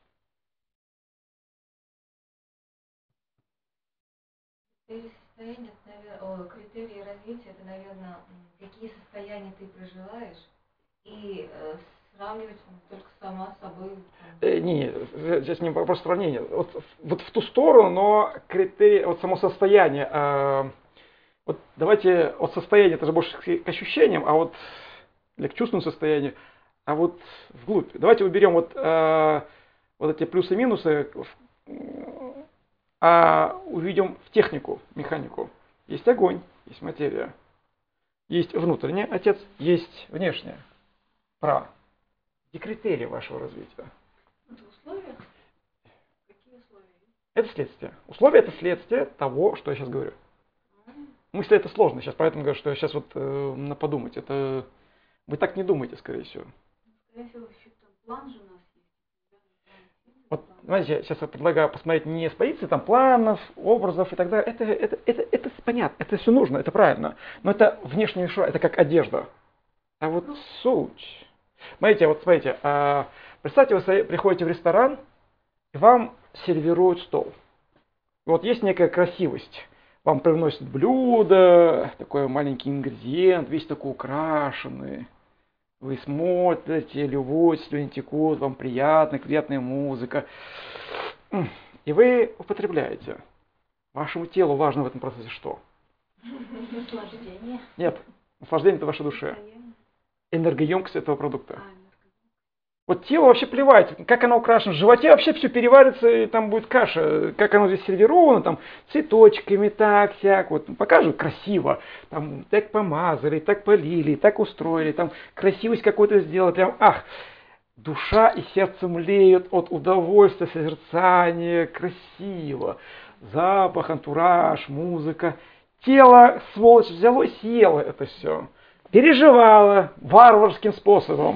C: Состояние, о, критерии развития, это, наверное, какие состояния ты проживаешь, и э, сравнивать только сама с собой.
A: Э, не, не, здесь не вопрос сравнения. Вот, вот в ту сторону, но критерии, вот само состояние. Э, вот давайте, вот состояние, это же больше к ощущениям, а вот или к чувственному состоянию, а вот вглубь. Давайте уберем вот, э, вот эти плюсы-минусы, а увидим в технику, механику. Есть огонь, есть материя, есть внутренний отец, есть внешняя. Пра. И критерии вашего развития.
B: Это условия? Какие условия?
A: Это следствие. Условия это следствие того, что я сейчас говорю. Мысли это сложно сейчас, поэтому говорю, что я сейчас вот э, на подумать. Это вы так не думаете, скорее всего.
B: Скорее всего, еще там план же у нас есть.
A: Вот, знаете, сейчас я предлагаю посмотреть не с позиции там планов, образов и так далее. Это, это, это, это понятно, это все нужно, это правильно. Но это внешняя мишура, это как одежда. А вот суть. Смотрите, вот смотрите, а, представьте, вы приходите в ресторан, и вам сервируют стол. Вот есть некая красивость. Вам приносят блюдо, такой маленький ингредиент, весь такой украшенный. Вы смотрите, любуетесь, слюни текут, вам приятно, приятная музыка. И вы употребляете. Вашему телу важно в этом процессе что?
C: Наслаждение.
A: Нет, наслаждение это вашей душе. Энергоемкость этого продукта. Вот тело вообще плевать, как оно украшено. В животе вообще все переварится, и там будет каша. Как оно здесь сервировано, там цветочками, так, сяк. Вот покажут красиво. Там так помазали, так полили, так устроили, там красивость какую-то сделали. Прям, ах, душа и сердце млеют от удовольствия, созерцания, красиво. Запах, антураж, музыка. Тело, сволочь, взяло и съело это все. Переживала варварским способом.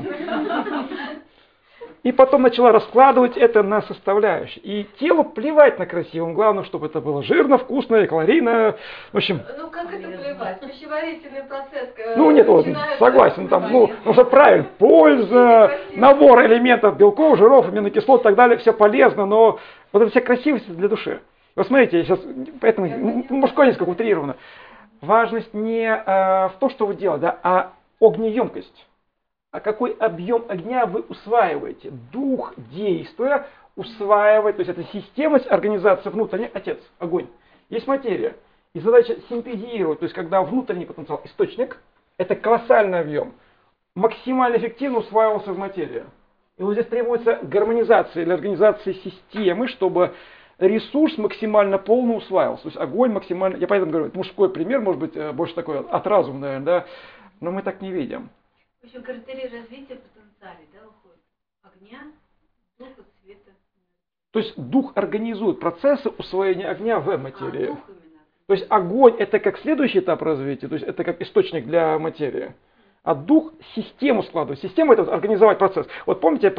A: И потом начала раскладывать это на составляющие. И телу плевать на красивом. Главное, чтобы это было жирно, вкусно, калорийно. В общем.
C: Ну как это плевать? Пищеварительный процесс.
A: Ну нет, вот, согласен. Там, ну, нужно правильно. Польза, набор элементов белков, жиров, аминокислот и так далее. Все полезно, но вот эта вся красивость для души. Вот смотрите, сейчас, поэтому мужское несколько утрировано. Важность не э, в том, что вы делаете, да, а огнеемкость. А какой объем огня вы усваиваете. Дух действия усваивает, то есть это системность организации внутренний отец, огонь. Есть материя. И задача синтезировать, то есть когда внутренний потенциал, источник, это колоссальный объем, максимально эффективно усваивался в материи. И вот здесь требуется гармонизация или организация системы, чтобы ресурс максимально полно усваивался. То есть огонь максимально, я поэтому говорю, мужской пример, может быть, больше такой от разума, наверное, да, но мы так не видим.
B: В общем, критерии развития потенциала, да, уходит. Огня, духа, света.
A: То есть дух организует процессы усвоения огня в материи.
B: А, дух именно.
A: То есть огонь это как следующий этап развития, то есть это как источник для материи. А дух систему складывает. Система это организовать процесс. Вот помните,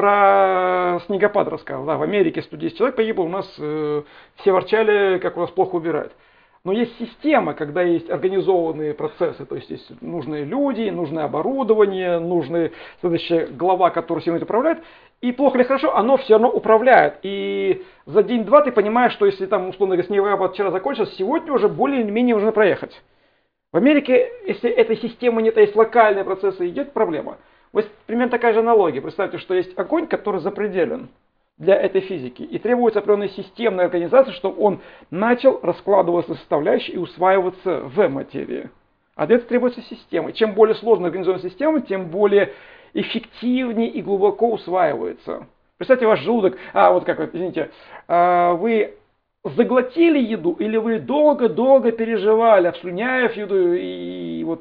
A: про снегопад рассказывал, да, в Америке сто десять человек погибло, у нас э, все ворчали, как у нас плохо убирают. Но есть система, когда есть организованные процессы, то есть есть нужные люди, нужное оборудование, нужная следующая глава, которая всем это управляет. И плохо или хорошо, оно все равно управляет. И за день-два ты понимаешь, что если там, условно говоря, снегопад вчера закончился, сегодня уже более-менее можно проехать. В Америке, если этой системы нет, а есть локальные процессы, идет проблема. Вот примерно такая же аналогия. Представьте, что есть огонь, который запределен для этой физики. И требуется определенная системная организация, чтобы он начал раскладываться на составляющие и усваиваться в материи. А для этого требуется система. Чем более сложно организована система, тем более эффективнее и глубоко усваивается. Представьте, ваш желудок, а вот как вот, извините, а, вы заглотили еду или вы долго-долго переживали, обслюняев еду и вот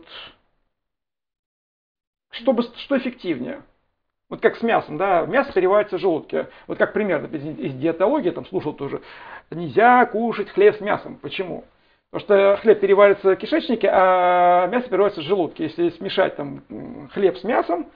A: что, бы, что эффективнее? Вот как с мясом, да, мясо переваривается в желудке. Вот как пример из диетологии, там слушал тоже, нельзя кушать хлеб с мясом. Почему? Потому что хлеб переваривается в кишечнике, а мясо переваривается в желудке. Если смешать там хлеб с мясом,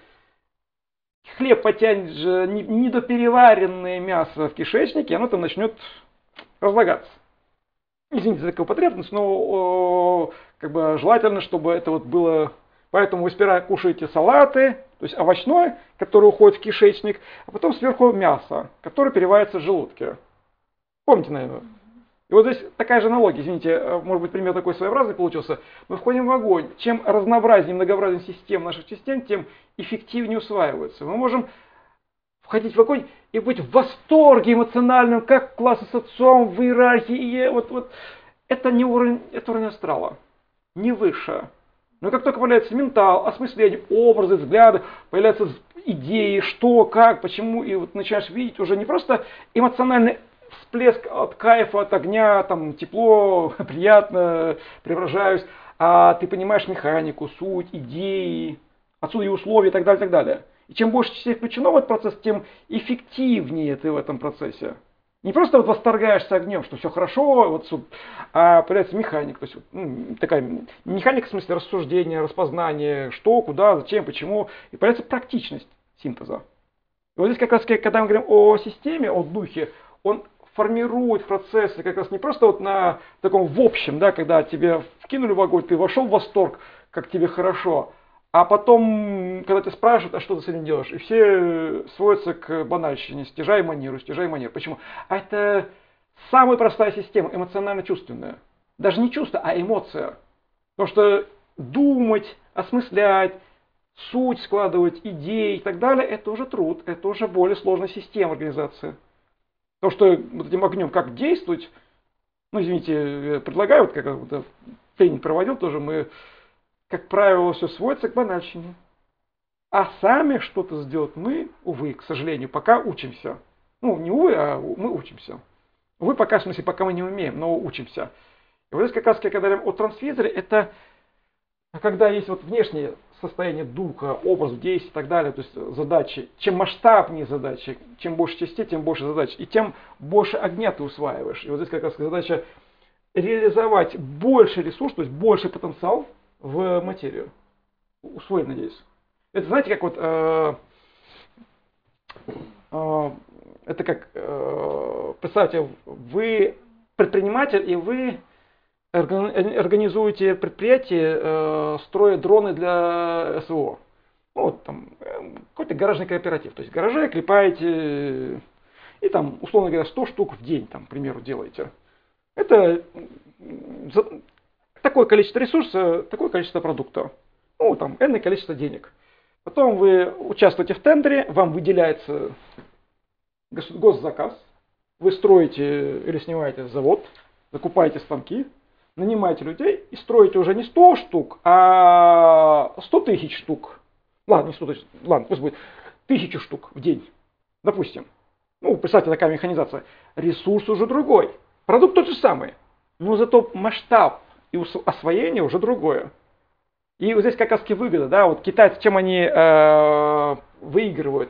A: хлеб потянет же недопереваренное мясо в кишечнике, и оно там начнет разлагаться. Извините за такую потребность, но о, как бы желательно, чтобы это вот было. Поэтому вы сперва кушаете салаты, то есть овощное, которое уходит в кишечник, а потом сверху мясо, которое переваривается в желудке. Помните, наверное? И вот здесь такая же аналогия, извините, может быть, пример такой своеобразный получился. Мы входим в огонь. Чем разнообразнее, многообразнее систем наших систем, тем эффективнее усваивается. Мы можем входить в огонь и быть в восторге эмоциональном, как класс с отцом, в иерархии. И вот, вот. Это не уровень, это уровень астрала, не выше. Но как только появляется ментал, осмысление, образы, взгляды, появляются идеи, что, как, почему, и вот начинаешь видеть уже не просто эмоциональный всплеск от кайфа, от огня, там тепло, приятно, преображаюсь, а ты понимаешь механику, суть, идеи, отсюда и условия и так далее, и так далее. И чем больше частей включено в этот процесс, тем эффективнее ты в этом процессе. Не просто вот восторгаешься огнем, что все хорошо, вот, а появляется механика. То есть, ну, такая механика в смысле рассуждения, распознания, что, куда, зачем, почему. И появляется практичность синтеза. И вот здесь как раз, когда мы говорим о системе, о духе, он формирует процессы как раз не просто вот на таком в общем, да, когда тебе вкинули в огонь, ты вошел в восторг, как тебе хорошо. А потом, когда тебя спрашивают, а что ты с этим делаешь, и все сводятся к банальщине, стяжай манеру, стяжай манеру. Почему? А это самая простая система, эмоционально-чувственная. Даже не чувство, а эмоция. Потому что думать, осмыслять, суть складывать, идеи и так далее, это уже труд, это уже более сложная система организации. Потому что вот этим огнем как действовать, ну извините, я предлагаю, вот как вот, тренинг проводил тоже, мы... как правило, все сводится к банальщине. А сами что-то сделать мы, увы, к сожалению, пока учимся. Ну, не увы, а мы учимся. Увы, пока, в смысле, пока мы не умеем, но учимся. И вот здесь как раз, когда говорим о трансвизоре, это когда есть вот внешнее состояние духа, образ, действий и так далее, то есть задачи. Чем масштабнее задачи, чем больше частей, тем больше задач. И тем больше огня ты усваиваешь. И вот здесь как раз задача реализовать больше ресурсов, то есть больше потенциал в материю. Усвоить, надеюсь. Это знаете, как вот э, э, это как э, представьте, вы предприниматель и вы организуете предприятие, э, строя дроны для СВО. Ну, вот там э, какой-то гаражный кооператив. То есть гаражи клепаете и там, условно говоря, сто штук в день, там, к примеру, делаете. Это такое количество ресурсов, такое количество продукта. Ну, там, энное количество денег. Потом вы участвуете в тендере, вам выделяется госзаказ, вы строите или снимаете завод, закупаете станки, нанимаете людей и строите уже не сто штук, а сто тысяч штук. Ладно, не сто тысяч, ладно, пусть будет тысячу штук в день, допустим. Ну, представьте, такая механизация. Ресурс уже другой. Продукт тот же самый, но зато масштаб и освоение уже другое. И вот здесь как раз выгода, да, вот китайцы, чем они э, выигрывают?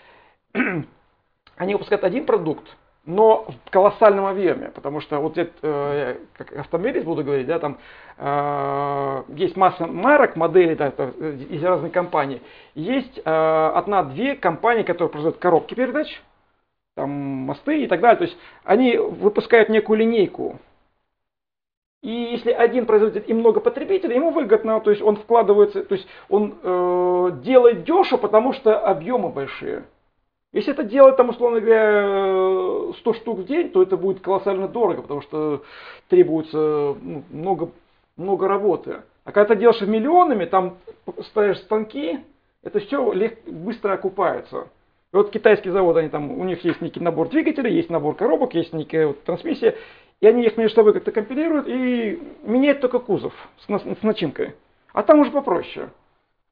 A: Они выпускают один продукт, но в колоссальном объеме, потому что вот это, э, как автомобилист буду говорить, да, там э, есть масса марок, моделей, да, из разных компаний. Есть э, одна-две компании, которые производят коробки передач, там мосты и так далее. То есть они выпускают некую линейку. И если один производитель и много потребителей, ему выгодно, то есть он вкладывается, то есть он э, делает дешево, потому что объемы большие. Если это делать, там, условно говоря, сто штук в день, то это будет колоссально дорого, потому что требуется ну, много, много работы. А когда ты делаешь миллионами, там ставишь станки, это все лег- быстро окупается. И вот китайские заводы, они там, у них есть некий набор двигателей, есть набор коробок, есть некая вот трансмиссия. И они их между собой как-то компилируют и меняют только кузов с, с начинкой. А там уже попроще.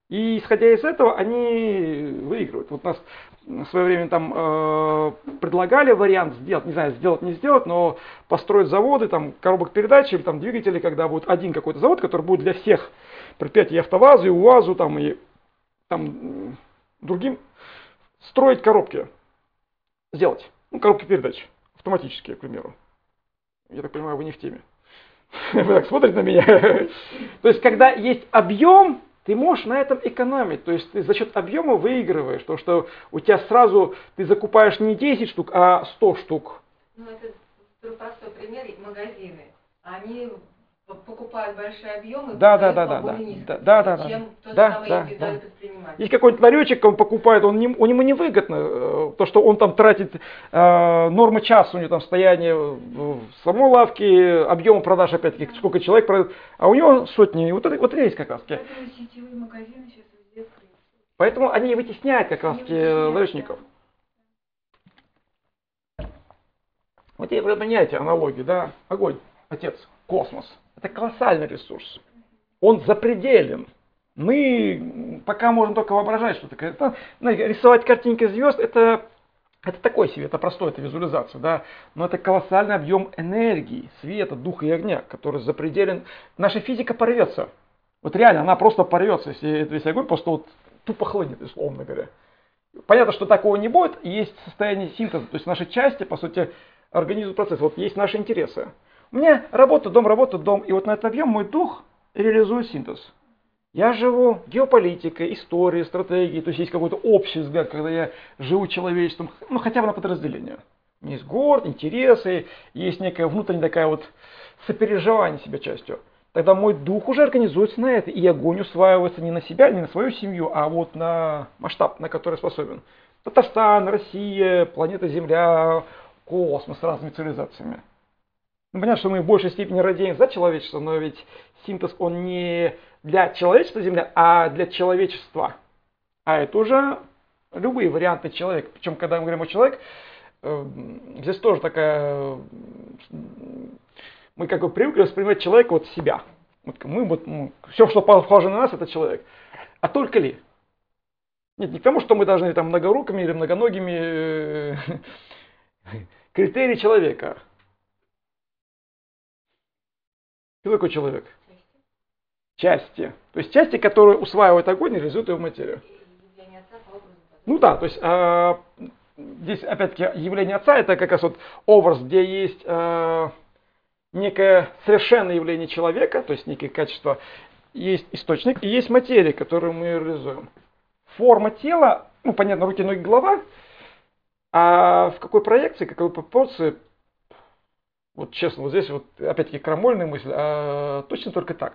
A: И исходя из этого, они выигрывают. Вот нас в свое время там э, предлагали вариант сделать, не знаю, сделать, не сделать, но построить заводы, там, коробок передач или там двигателей, когда будет один какой-то завод, который будет для всех предприятий, и АвтоВАЗу, и УАЗу, там, и там, другим, строить коробки. Сделать. Ну, коробки передач. Автоматические, к примеру. Я так понимаю, вы не в теме. Вы так смотрите на меня. То есть, когда есть объем, ты можешь на этом экономить. То есть, ты за счет объема выигрываешь. То, что у тебя сразу, ты закупаешь не десять штук, а сто штук.
C: Ну, это простой пример, магазины. Они покупают большие объемы,
A: да, да, да, да, да, да, да,
C: чем
A: да,
C: тот
A: да,
C: самый
A: да,
C: индивидуальный
A: да.
C: предприниматель.
A: Есть какой-нибудь ларечек, он покупает, он не, он ему не выгодно, то, что он там тратит э, нормы часа, у него там стояние в самой лавке, объем продаж, опять-таки, сколько человек продает, а у него сотни, вот это, вот это есть как раз.
B: Поэтому сетевые магазины сейчас везде открыты.
A: Поэтому они вытесняют как раз ларечников. Вот и применяйте аналогии, да, огонь, отец, космос. Это колоссальный ресурс. Он запределен. Мы пока можем только воображать, что такое. Это, знаете, рисовать картинки звезд, это, это такой себе, это простой, это визуализация, да. Но это колоссальный объем энергии, света, духа и огня, который запределен. Наша физика порвется. Вот реально, она просто порвется, если весь огонь просто вот тупо хлынет, условно говоря. Понятно, что такого не будет, есть состояние синтеза, то есть наши части, по сути, организуют процесс. Вот есть наши интересы. У меня работа, дом, работа, дом. И вот на этот объем мой дух реализует синтез. Я живу геополитикой, историей, стратегией. То есть есть какой-то общий взгляд, когда я живу человечеством, ну хотя бы на подразделение. У меня есть город, интересы, есть некая внутренняя такая вот сопереживание себя частью. Тогда мой дух уже организуется на это. И огонь усваивается не на себя, не на свою семью, а вот на масштаб, на который способен. Татарстан, Россия, планета Земля, космос с разными цивилизациями. Ну, понятно, что мы в большей степени радеем за человечество, но ведь синтез, он не для человечества Земля, а для человечества. А это уже любые варианты человека. Причем, когда мы говорим о человеке, здесь тоже такая... Мы как бы привыкли воспринимать человека вот себя. Вот мы, вот, ну, все, что похоже на нас, это человек. А только ли? Нет, не к тому, что мы должны там многорукими или многоногими... Критерии человека. Что такое человек? Части. То есть части, которые усваивают огонь и реализуют его в материю. Ну да, то есть э, здесь опять-таки явление отца это как раз вот образ, где есть э, некое совершенное явление человека, то есть некие качества, есть источник и есть материя, которую мы реализуем. Форма тела, ну понятно, руки, ноги, голова, а в какой проекции, какой пропорции, вот честно, вот здесь вот опять-таки крамольная мысль, а точно только так.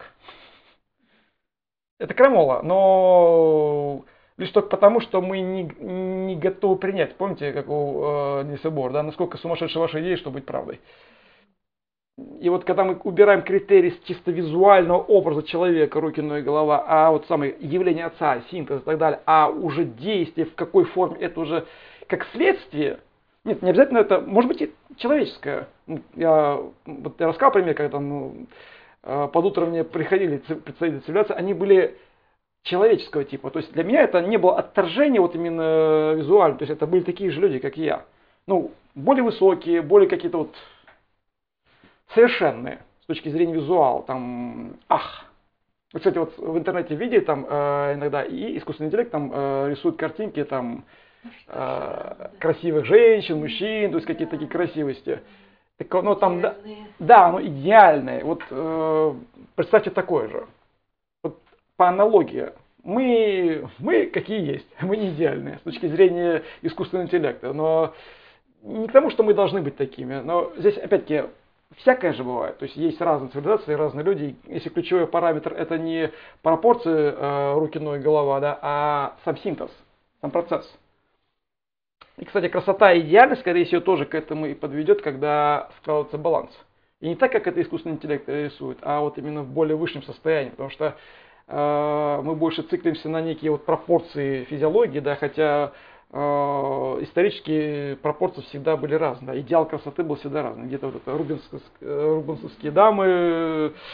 A: Это крамола, но лишь только потому, что мы не, не готовы принять. Помните, как у э, Нильса Бора, да, насколько сумасшедшие ваши идеи, чтобы быть правдой. И вот когда мы убираем критерий с чисто визуального образа человека, руки, ноги, голова, а вот самое явление отца, синтез и так далее, а уже действие, в какой форме, это уже как следствие. Нет, не обязательно это, может быть и человеческое. Я, вот я рассказал пример, когда ну, под утро мне приходили представители цивилизации, они были человеческого типа. То есть для меня это не было отторжение вот именно визуально. То есть это были такие же люди, как и я. Ну, более высокие, более какие-то вот совершенные с точки зрения визуала. Там, ах. Вот, кстати, вот в интернете видели там э, иногда и искусственный интеллект там э, рисует картинки там э, красивых женщин, мужчин, то есть какие-то такие красивости. Так, ну, там, да, да, ну идеальные. Вот э, представьте такое же. Вот по аналогии. Мы, мы какие есть, мы не идеальные с точки зрения искусственного интеллекта. Но не к тому, что мы должны быть такими. Но здесь опять-таки всякое же бывает. То есть есть разные цивилизации, разные люди. Если ключевой параметр это не пропорции э, руки, ноги, голова, да, а сам синтез, сам процесс. И, кстати, красота и идеальность, скорее всего, тоже к этому и подведет, когда складывается баланс. И не так, как это искусственный интеллект рисует, а вот именно в более высшем состоянии. Потому что э, мы больше циклимся на некие вот пропорции физиологии, да, хотя э, исторически пропорции всегда были разные. Да, идеал красоты был всегда разный. Где-то вот это рубинсовские, рубинсовские дамы,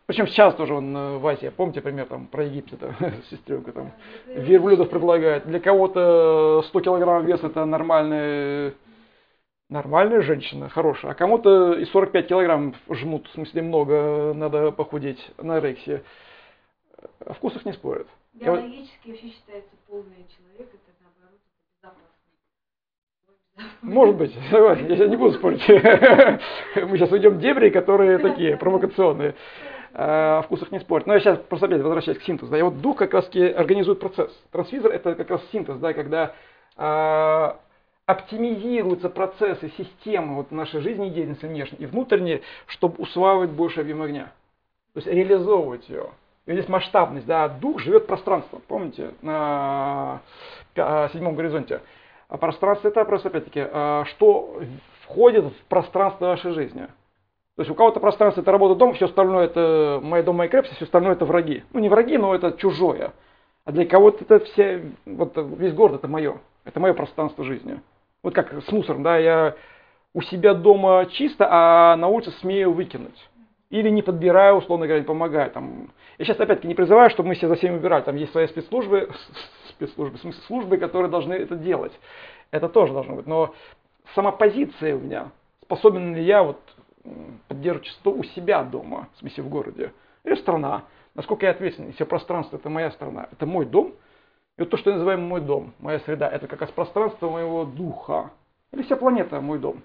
A: Причем сейчас тоже он э, в Азии, помните пример там про Египет, это, сестренка там верблюдов предлагает. Для кого-то сто килограмм вес это нормальная, нормальная женщина, хорошая, а кому-то и сорок пять килограмм жмут, в смысле много, надо похудеть на анорексии. О вкусах не спорят. Я вот-
B: Биологически вообще считается полный человек, это наоборот это безопасно.
A: Может быть, давай, я сейчас не буду спорить. Мы сейчас уйдем в дебри, которые такие провокационные. А, О вкусах не спорят. Но я сейчас просто опять возвращаюсь к синтезу. Да, и вот дух как раз организует процесс. Трансвизор это как раз синтез, да, когда а, оптимизируются процессы, системы вот нашей жизни и деятельности внешней и внутренней, чтобы усваивать больше объем огня. То есть реализовывать ее. И здесь масштабность, да, дух живет пространством, помните, на пя- седьмом горизонте. А пространство это просто опять-таки, а, что входит в пространство вашей жизни. То есть у кого-то пространство это работа, дом, все остальное это мой дом, мои крепости, все остальное это враги. Ну не враги, но это чужое. А для кого-то это все, вот весь город это мое. Это мое пространство жизни. Вот как с мусором, да, я у себя дома чисто, а на улице смею выкинуть. Или не подбираю, условно говоря, не помогаю. Там. Я сейчас опять-таки не призываю, чтобы мы все за всеми убирали. Там есть свои спецслужбы, спецслужбы, в смысле службы, которые должны это делать. Это тоже должно быть. Но сама позиция у меня, способен ли я вот м, поддерживать чистоту у себя дома, в смысле в городе, или страна. Насколько я ответственен, если пространство это моя страна, это мой дом. И вот то, что я называю мой дом, моя среда, это как раз пространство моего духа. Или вся планета мой дом.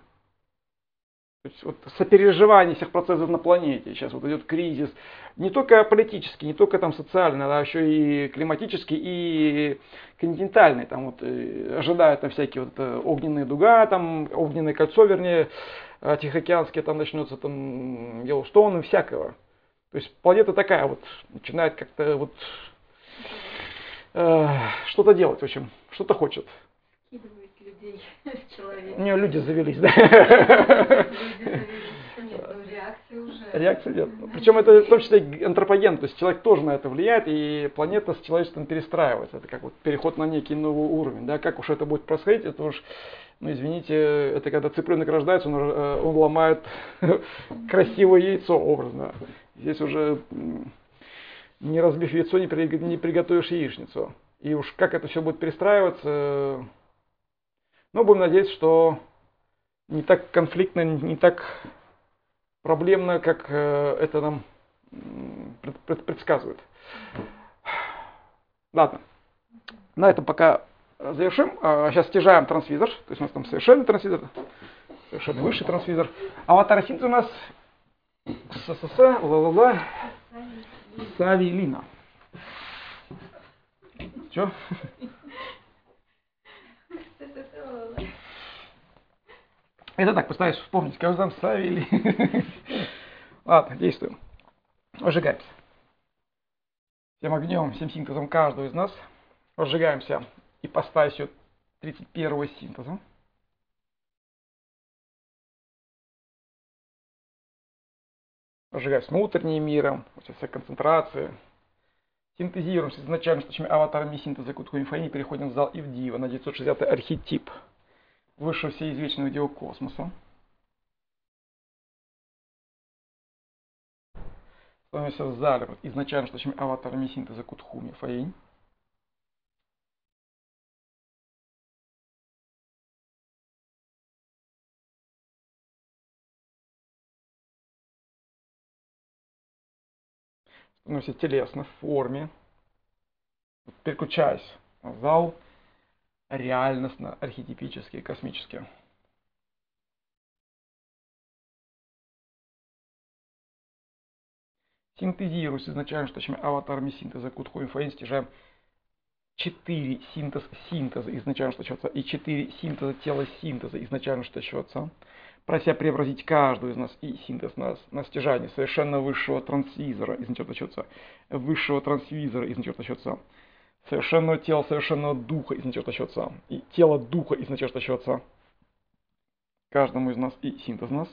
A: То есть вот сопереживание всех процессов на планете. Сейчас вот идет кризис. Не только политический, не только там социальный, а еще и климатический, и континентальный. Там вот э, ожидают там всякие вот э, огненные дуга, там огненное кольцо, вернее, э, Тихоокеанские, там начнется там Йеллоустоун и всякого. То есть планета такая вот, начинает как-то вот э, что-то делать, в общем, что-то хочет.
B: Скидывает людей в человека.
A: У нее люди завелись, да.
C: Нет, ну реакции уже.
A: Реакция идет. Причем это в том числе антропоген, то есть человек тоже на это влияет, и планета с человечеством перестраивается. Это как вот переход на некий новый уровень. Да? Как уж это будет происходить, это уж, ну извините, это когда цыпленок рождается, он, э, он ломает красивое яйцо образно. Здесь уже м, не разбив яйцо, не, при, не приготовишь яичницу. И уж как это все будет перестраиваться, ну будем надеяться, что не так конфликтно, не так проблемно, как э, это нам м, пред- пред- предсказывают. Ладно, на этом пока завершим. А, Сейчас стяжаем трансвизор, то есть у нас там совершенный трансвизор, совершенно высший трансвизор. Аватар синтез у нас ССС, ла-ла-ла, Савелина. Че? Это так, постараюсь вспомнить, как же там Савели. Ладно, действуем. Разжигаемся. Всем огнем, всем синтезом каждого из нас. Разжигаемся ипостасью тридцать первого синтеза. Разжигаемся внутренним миром, вся концентрация. Синтезируемся изначально с точными аватарами синтеза Кутхуинфаини, переходим в зал Ивдива на девятьсот шестидесятый архетип высшего всеизвечного идеокосмоса. Становимся в зале изначально с точными аватарами синтеза Кутхуми Фаинь. Становимся телесно в форме. Переключаясь на зал реальностно, архетипически, космически. Синтезируясь изначально с точными аватарами синтеза Кутхуин Фаин, стяжаем четыре синтез синтеза изначально что отца и четыре синтеза тела синтеза изначально что отца, прося преобразить каждую из нас и синтез нас на стяжание совершенно высшего трансвизора изначально что отца, высшего трансвизора изначально что отца, совершенного тела, совершенного духа изначально что отца и тело духа изначально что отца, каждому из нас и синтез нас.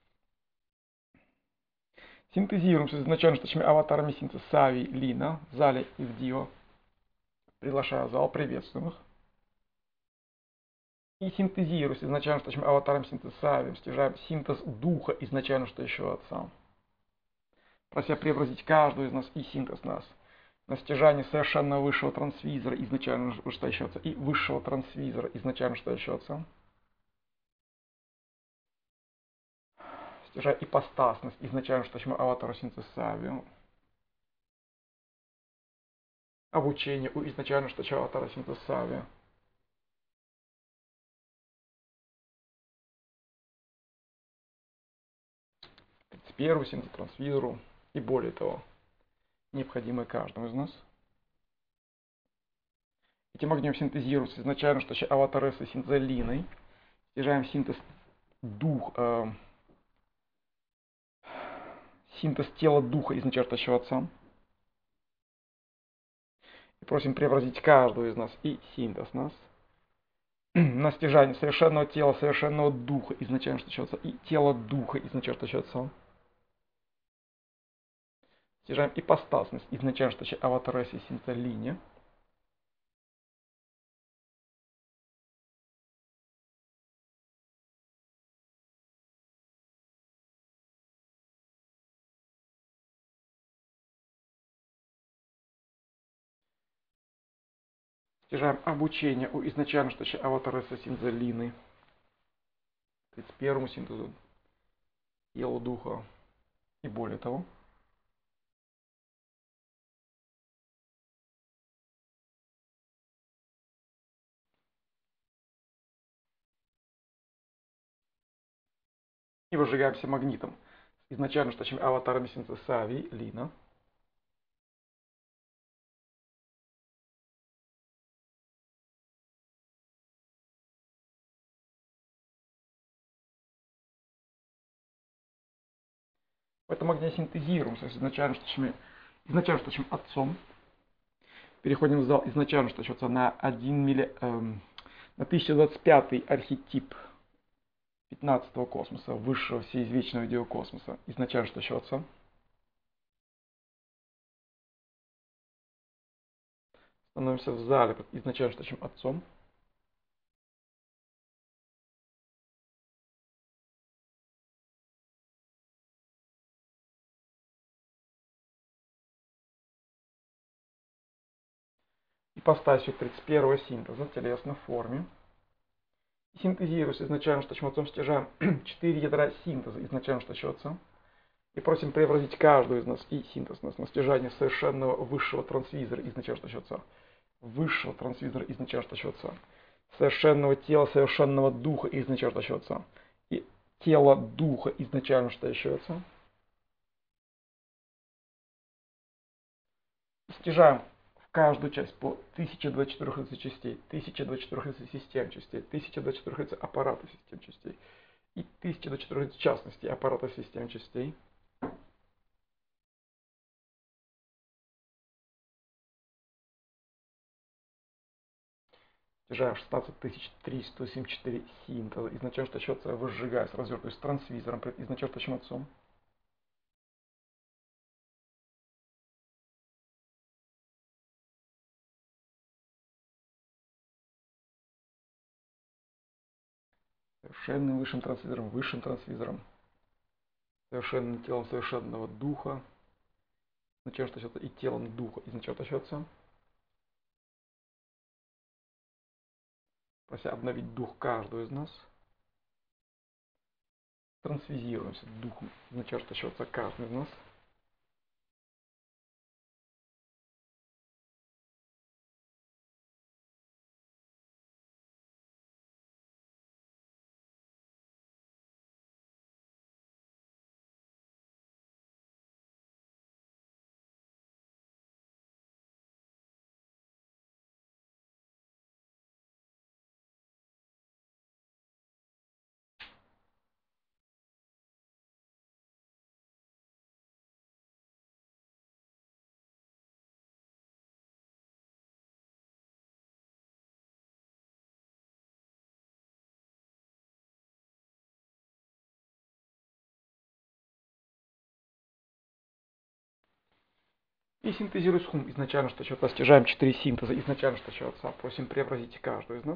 A: Синтезируемся изначально с точными аватарами синтеза Сави, Лина, в зале Ивдио. Приглашаю зал, приветствуем их. И синтезируюсь изначально с точными аватарами синтеза Сави, стяжаем синтез духа изначально, что еще отца. прося преобразить каждую из нас и синтез нас на стяжание совершенно высшего трансвизора изначально вышестоящего отца и высшего трансвизора изначально вышестоящего отца. Стяжая ипостасность изначально вышестоящему аватару синтезавию. Обучение у изначально вышестоящего аватара синтезавия. тридцать первый синтез-трансвизору и более того, необходимое каждому из нас. Этим огнем синтезируется изначально вышестоящий аватар Эссы синтезалиной. Стяжаем синтез дух, э, синтез тела духа изначально вышестоящего отца. И просим преобразить каждую из нас и синтез нас на стяжание совершенного тела, совершенного духа изначально вышестоящего отца и тела духа изначально вышестоящего отца. Стяжаем ипостасность изначально вышестоящей аватар Эссы синтезалине. Стяжаем обучение у изначально вышестоящей аватара Эссы синтезалины. тридцать первому синтезу телу духа и более того. И выжигаемся магнитом с изначально вышестоящими аватарами синтезавии Лина. В этом огне синтезируемся с изначально вышестоящими, изначально вышестоящим отцом. Переходим в зал изначально вышестоящего отца на один милли, эм, на тысяча двадцать пятый архетип пятнадцатого космоса, высшего всеизвечного идеокосмоса, изначально вышестоящего отца. Становимся в зале под изначально вышестоящим отцом. Ипостасью тридцать первого синтеза телесной форме. Синтезируясь изначально вышестоящим отцом, стяжаем четыре ядра синтеза изначально вышестоящего отца. И просим преобразить каждую из нас и синтез нас на стяжание совершенного высшего трансвизора изначально вышестоящего отца. Высшего трансвизора изначально вышестоящего отца. Совершенного тела, совершенного духа изначально вышестоящего отца. И тело духа изначально вышестоящего отца. Стяжаем в каждую часть по тысяче двадцать четыре частей, тысяча двадцать четыре систем частей, тысяча двадцать четыре аппарата систем частей и тысяча двадцать четыре частностей аппарата систем частей. Стяжаем шестнадцать тысяч триста семьдесят четыре синтеза изначально вышестоящего отца, выжигаясь, развертываясь трансвизором пред изначально вышестоящим отцом. Совершенным высшим трансвизором, высшим трансвизором, совершенным телом совершенного духа, изначально вышестоящего отца и телом духа изначально вышестоящего отца. Прося обновить дух каждого из нас. Трансвизируемся духом изначально вышестоящего отца каждый из нас. И синтезируя схум изначально вышестоящего отца, стяжаем четыре синтеза изначально вышестоящего отца. Просим преобразить каждую из нас.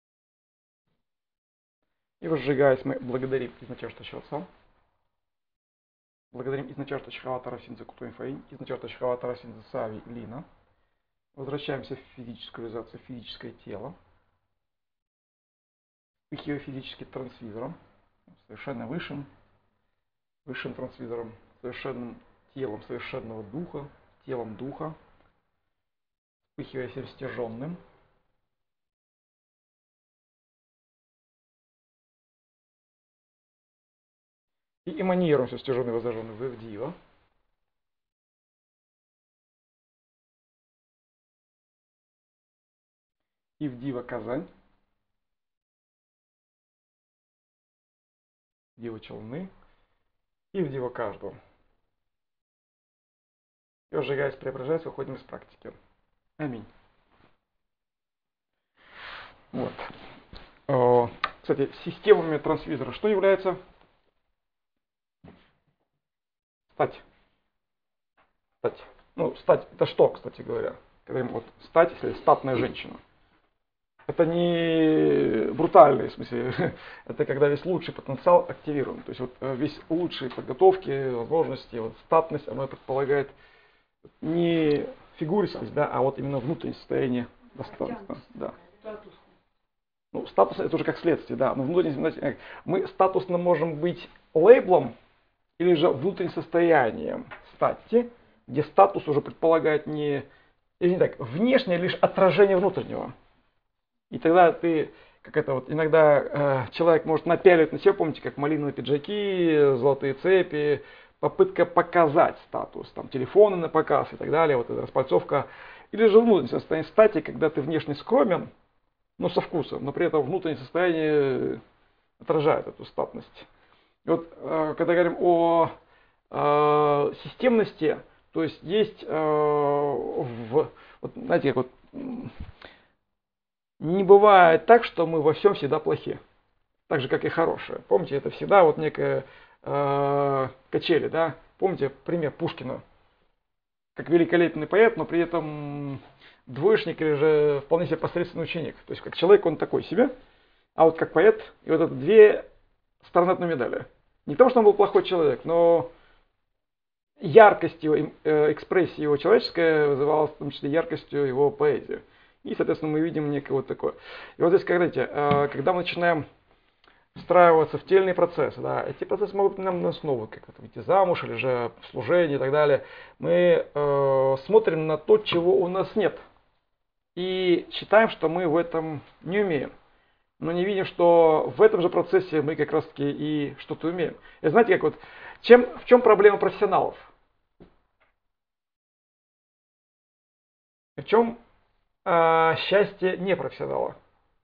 A: И возжигаясь, мы благодарим изначально вышестоящего отца. Благодарим изначарта Шхаватара Синза Кутуинфаин, изначарта Шхаватара Синза Сави Лина. Возвращаемся в физическую реализацию, физическое тело. Впихивая физическим трансвизором, совершенно высшим, высшим трансвизором, совершенным телом совершенного духа, телом духа, впихивая всем стяженным. И эманируем все стяженный и возраженный в Дива. И в Дива Казань. Дива Челны. И в Дива каждого. И разжигаясь, преображаясь, выходим из практики. Аминь. Вот. О, кстати, системами трансвизора что является? Стать. Стать. Ну, стать это что, кстати говоря? Когда вот стать, если статная женщина. Это не брутальный, в смысле, это когда весь лучший потенциал активирован. То есть вот весь лучшие подготовки, возможности, вот статность, она предполагает не фигуристость, да, а вот именно внутреннее состояние достоинства. Да. Ну, статус это уже как следствие, да. Но внутренне, мы статусно можем быть лейблом или же внутренним состоянием стати, где статус уже предполагает не, или не так, внешнее лишь отражение внутреннего. И тогда ты, как это вот, иногда э, человек может напяливать на себя, помните, как малиновые пиджаки, золотые цепи, попытка показать статус, там телефоны на показ и так далее, вот эта распальцовка. Или же внутреннее состояние стати, когда ты внешне скромен, но со вкусом, но при этом внутреннее состояние отражает эту статность. И вот э, когда говорим о э, системности, то есть есть, э, в, вот, знаете, как вот, не бывает так, что мы во всем всегда плохи, так же, как и хорошие. Помните, это всегда вот некая э, качели, да? Помните пример Пушкина, как великолепный поэт, но при этом двоечник или же вполне себе посредственный ученик. То есть как человек он такой себе, а вот как поэт, и вот это две стороны одной медали. Не потому, что он был плохой человек, но яркость его, э, экспрессии его человеческая вызывалась в том числе яркостью его поэзии. И, соответственно, мы видим некое вот такое. И вот здесь, как говорите, э, когда мы начинаем встраиваться в тельные процессы, да, эти процессы могут нам на основу, как это, выйти замуж или же служение и так далее. Мы э, смотрим на то, чего у нас нет. И считаем, что мы в этом не умеем. Но не видим, что в этом же процессе мы как раз таки и что-то умеем. И знаете, как вот, чем, в чем проблема профессионалов? В чем э, счастье непрофессионала?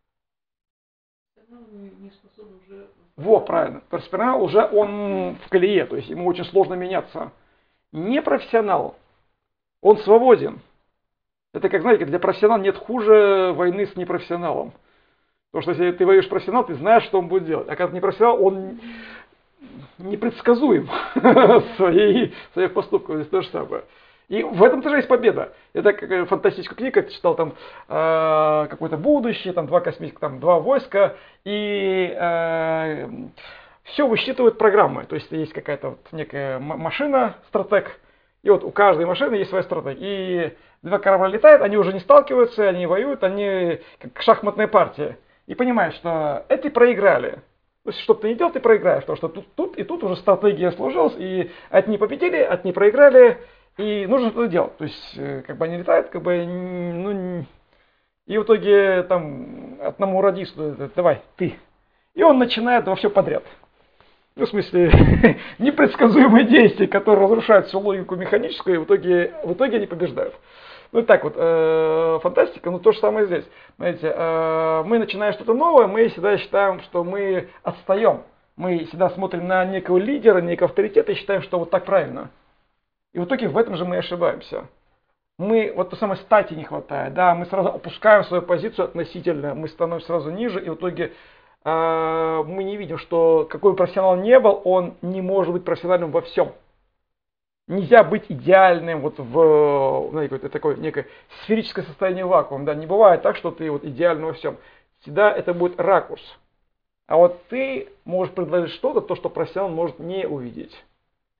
D: Не способен уже...
A: Во, правильно. Профессионал уже он в колее, то есть ему очень сложно меняться. Непрофессионал, он свободен. Это как, знаете, для профессионала нет хуже войны с непрофессионалом. Потому что если ты воюешь профессионал, ты знаешь, что он будет делать. А когда непрофессионал, он непредсказуем в своих поступках. Здесь то же самое. И в этом тоже есть победа. Это как фантастическую книгу, я читал там э, какое-то будущее, там два космических, там два войска, и э, все высчитывают программы. То есть есть какая-то вот некая машина, стратег, и вот у каждой машины есть своя стратегия. И два корабля летают, они уже не сталкиваются, они воюют, они как шахматная партия. И понимаешь, что эти проиграли. То есть, что бы ты ни делал, ты проиграешь. Потому что тут, тут и тут уже стратегия сложилась, и одни победили, одни проиграли. И нужно что-то делать. То есть, как бы они летают, как бы, ну, и в итоге там одному радисту, давай, ты. И он начинает во все подряд. Ну, в смысле, непредсказуемые действия, которые разрушают всю логику механическую, и в итоге, в итоге они побеждают. Ну, так вот, э, фантастика, но то же самое здесь. Знаете, э, мы начинаем что-то новое, мы всегда считаем, что мы отстаем. Мы всегда смотрим на некого лидера, некого авторитета и считаем, что вот так правильно. И в итоге в этом же мы ошибаемся. Мы, вот то самое стати не хватает, да, мы сразу опускаем свою позицию относительно, мы становимся сразу ниже, и в итоге э, мы не видим, что какой бы профессионал ни был, он не может быть профессиональным во всем. Нельзя быть идеальным вот в, знаете, это такое некое сферическое состояние вакуума, да, не бывает так, что ты вот идеальный во всем. Всегда это будет ракурс. А вот ты можешь предложить что-то, то, что профессионал может не увидеть.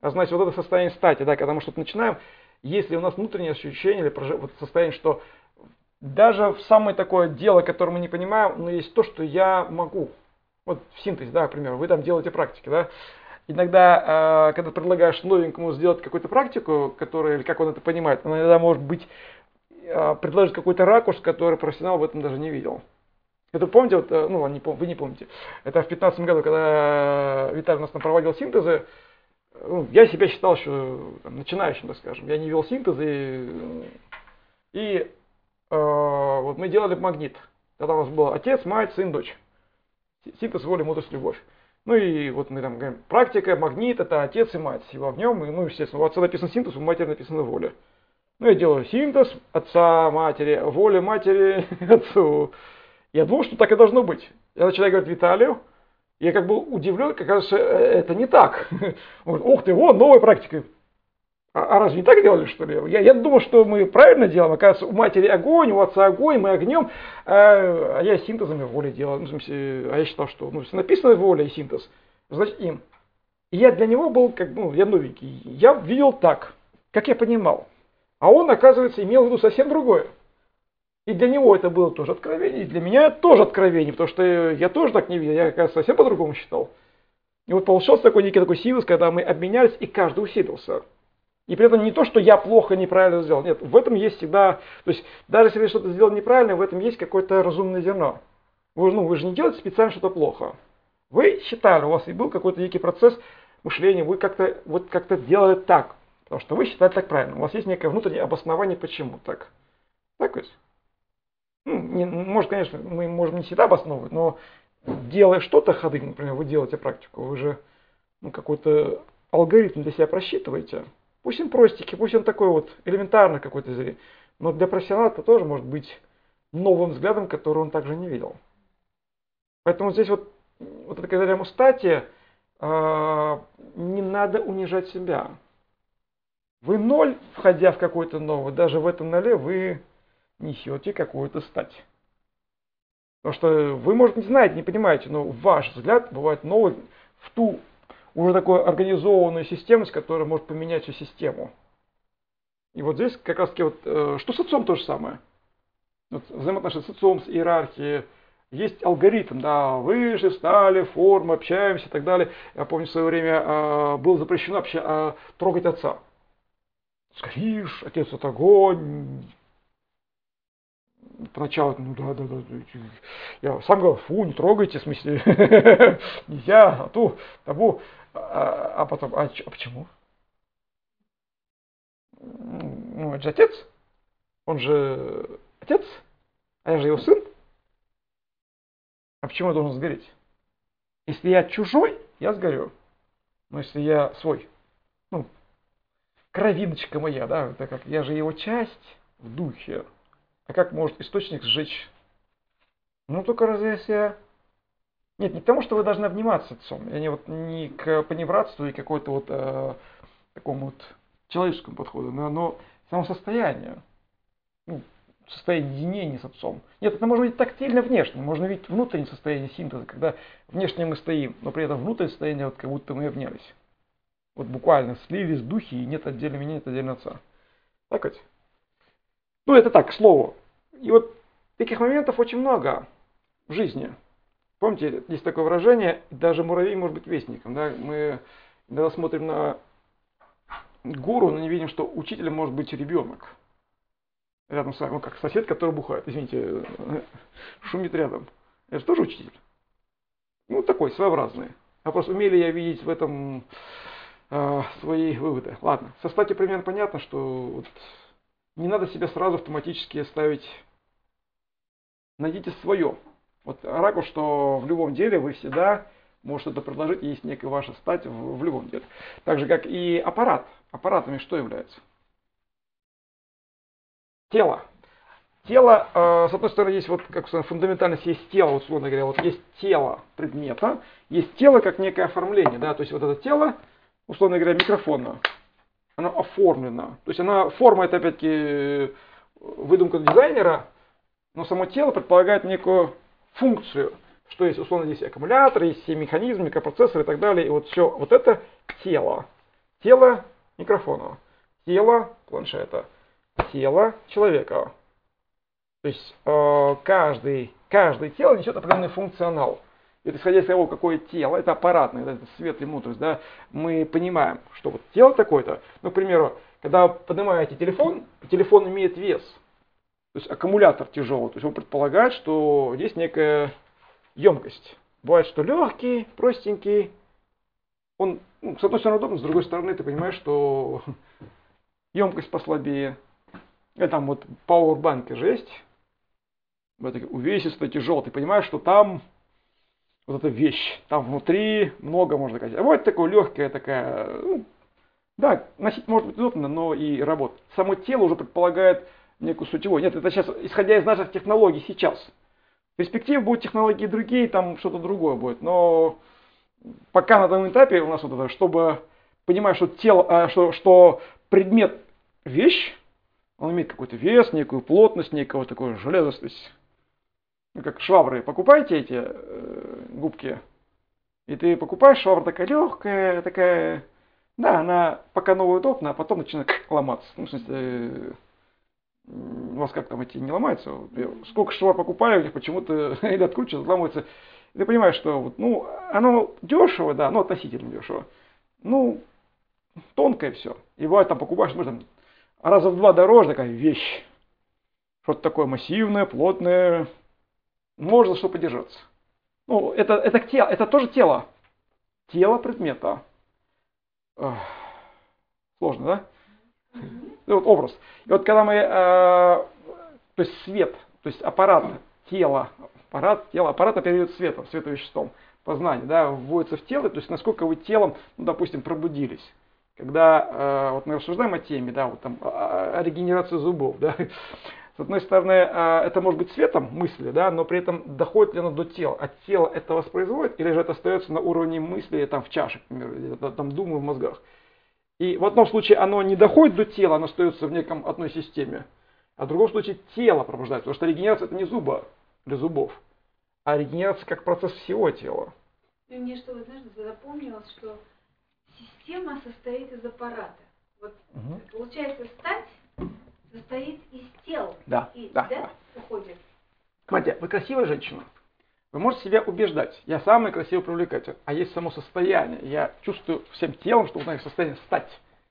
A: А значит, вот это состояние стати, да, когда мы что-то начинаем, если у нас внутреннее ощущение или вот состояние, что даже в самое такое дело, которое мы не понимаем, но есть то, что я могу. Вот в синтезе, да, к примеру, вы там делаете практики, да. Иногда, э, когда предлагаешь новенькому сделать какую-то практику, которая, или как он это понимает, он иногда может быть э, предложить какой-то ракурс, который профессионал в этом даже не видел. Это помните, вот, э, ну, не пом- вы не помните, это в пятнадцатом году, когда Виталий у нас там проводил синтезы, ну, я себя считал еще там, начинающим, так скажем, я не вел синтезы, и, и э, вот мы делали магнит. Тогда у нас был отец, мать, сын, дочь. Синтез, воля, мудрость, любовь. Ну и вот мы там говорим, практика, магнит, это отец и мать с его огнем. И, ну, естественно, у отца написан синтез, у матери написана воля. Ну, я делаю синтез отца, матери, воля матери, отцу. Я думал, что так и должно быть. Я начинаю говорить Виталию, я как бы удивлен, как кажется, это не так. Он говорит, ух ты, вот новая практика. А, а разве не так делали, что ли? Я, я думал, что мы правильно делаем. Оказывается, у матери огонь, у отца огонь, мы огнем, а, а я синтезами воли делал. Ну, в смысле, а я считал, что ну, если написано воля и синтез, значит им. И я для него был, как, ну, я новенький. Я видел так, как я понимал. А он, оказывается, имел в виду совсем другое. И для него это было тоже откровение, и для меня тоже откровение, потому что я тоже так не видел, я, оказывается, совсем по-другому считал. И вот получился такой некий такой синтез, когда мы обменялись, и каждый усилился. И при этом не то, что я плохо, неправильно сделал. Нет, в этом есть всегда, то есть даже если вы что-то сделали неправильно, в этом есть какое-то разумное зерно. Вы, ну, вы же не делаете специально что-то плохо. Вы считали, у вас и был какой-то некий процесс мышления, вы как-то вот как-то делали так, потому что вы считали так правильно. У вас есть некое внутреннее обоснование, почему так. Так ведь? Ну, не, может, конечно, мы можем не всегда обосновывать, но делая что-то ходы, например, вы делаете практику, вы же ну, какой-то алгоритм для себя просчитываете. Пусть он простенький, пусть он такой вот элементарный какой-то зритель, но для профессионала это тоже может быть новым взглядом, который он также не видел. Поэтому здесь вот, вот это когда говорим о стати, э, не надо унижать себя. Вы ноль, входя в какой-то новый, даже в этом ноле вы несете какую-то стать. Потому что вы, может, не знаете, не понимаете, но ваш взгляд бывает новый в ту уже такую организованную систему, с которой может поменять всю систему. И вот здесь как раз таки вот, э, что с отцом то же самое. Вот взаимоотношения с отцом, с иерархией. Есть алгоритм, да, выше, встали, форма, общаемся и так далее. Я помню, в свое время э, было запрещено вообще э, трогать отца. Сгоришь, отец это огонь. Поначалу, ну да, да, да, я сам говорю, фу, не трогайте, в смысле, нельзя, а то, табу, а, а потом, а, а почему? Ну, это же отец, он же отец, а я же его сын, а почему я должен сгореть? Если я чужой, я сгорю, но если я свой, ну, кровиночка моя, да, это как, я же его часть в духе. А как может источник сжечь? Ну, только разве если я... Нет, не к тому, что вы должны обниматься отцом. Я не, вот, не к поневратству и какой-то вот э, такому вот человеческому подходу, но, но само состояние. Ну, состояние единения с отцом. Нет, это может быть тактильно внешне. Можно видеть внутреннее состояние синтеза, когда внешне мы стоим, но при этом внутреннее состояние, вот, как будто мы обнялись. Вот буквально слились духи, и нет отдельно меня, нет отдельно отца. Так ведь? Ну, это так, к слову. И вот таких моментов очень много в жизни. Помните, есть такое выражение, даже муравей может быть вестником. Да? Мы, когда смотрим на гуру, но не видим, что учителем может быть ребенок. Рядом с вами, ну как сосед, который бухает, извините, шумит рядом. Это же тоже учитель. Ну, такой, своеобразный. Вопрос, умели я видеть в этом э, свои выводы. Ладно, со стати примерно понятно, что вот, не надо себя сразу автоматически ставить. Найдите свое. Вот ракурс, что в любом деле вы всегда можете что-то предложить, есть некая ваша стать в, в любом деле. Так же, как и аппарат. Аппаратами что является? Тело. Тело, э, с одной стороны, есть вот, как сказать, фундаментальность, есть тело, вот, условно говоря, вот есть тело предмета, есть тело как некое оформление, да, то есть вот это тело, условно говоря, микрофона, оно оформлено. То есть она, форма это опять-таки выдумка дизайнера, но само тело предполагает некую функцию, что есть, условно, здесь аккумулятор, есть все механизмы, микропроцессоры и так далее. И вот все, вот это тело. тело микрофона, тело планшета, тело человека. То есть э, каждый, каждое тело несет определенный функционал. И вот, исходя из того, какое тело, это аппаратное, это свет и мудрость, да, мы понимаем, что вот тело такое-то, ну, к примеру, когда вы поднимаете телефон, телефон имеет вес, то есть аккумулятор тяжелый, то есть он предполагает, что есть некая емкость. Бывает, что легкий, простенький, он, ну, с одной стороны удобно, с другой стороны ты понимаешь, что емкость послабее. И там вот пауэрбанки же есть, вот увесистый, тяжелый, ты понимаешь, что там вот эта вещь, там внутри много можно сказать. А вот такое легкая такая, ну, да, носить может быть удобно, но и работать. Само тело уже предполагает некую сутевую. Нет, это сейчас, исходя из наших технологий сейчас. В перспективе будут технологии другие, там что-то другое будет. Но пока на данном этапе у нас вот это, чтобы понимать, что тело, что, что предмет вещь, он имеет какой-то вес, некую плотность, некого такое железость. Ну, как швабры, покупайте эти э, губки, и ты покупаешь, швабра такая легкая, такая, да, она пока новая удобна, а потом начинает ломаться. Ну, в смысле, э, у вас как там эти не ломаются? Я сколько швабр покупаю, у них почему-то или откручиваются, взламываются. И ты понимаешь, что вот, ну, оно дешево, да, ну, относительно дешево. Ну, тонкое все. И бывает, там покупаешь, ну, там, раза в два дороже такая вещь. Что-то такое массивное, плотное. Можно что подержаться. Ну, это, это, тело, это тоже тело. Тело предмета. Эх, сложно, да? Mm-hmm. Вот образ. И вот когда мы, э, то есть свет, то есть аппарат, тело, аппарат, тело, аппарат оперирует светом, световеществом, познание, да, вводится в тело, то есть насколько вы телом, ну, допустим, пробудились. Когда э, вот мы рассуждаем о теме, да, вот там о, о регенерации зубов, да. С одной стороны, это может быть светом мысли, да, но при этом доходит ли оно до тела? А тело это воспроизводит или же это остается на уровне мысли там, в чаше, к примеру, или там думаю в мозгах? И в одном случае оно не доходит до тела, оно остается в неком одной системе. А в другом случае тело пробуждается, потому что регенерация это не зуба для зубов, а регенерация как процесс всего тела.
B: И мне что, вы знаете, запомнилось, что система состоит из аппарата. Вот угу. Получается стать состоит из тел.
A: Да,
B: и,
A: да,
B: да,
A: да.
B: Уходит.
A: Смотрите, вы красивая женщина. Вы можете себя убеждать. Я самый красивый привлекатель. А есть само состояние. Я чувствую всем телом, что вы в состоянии стать.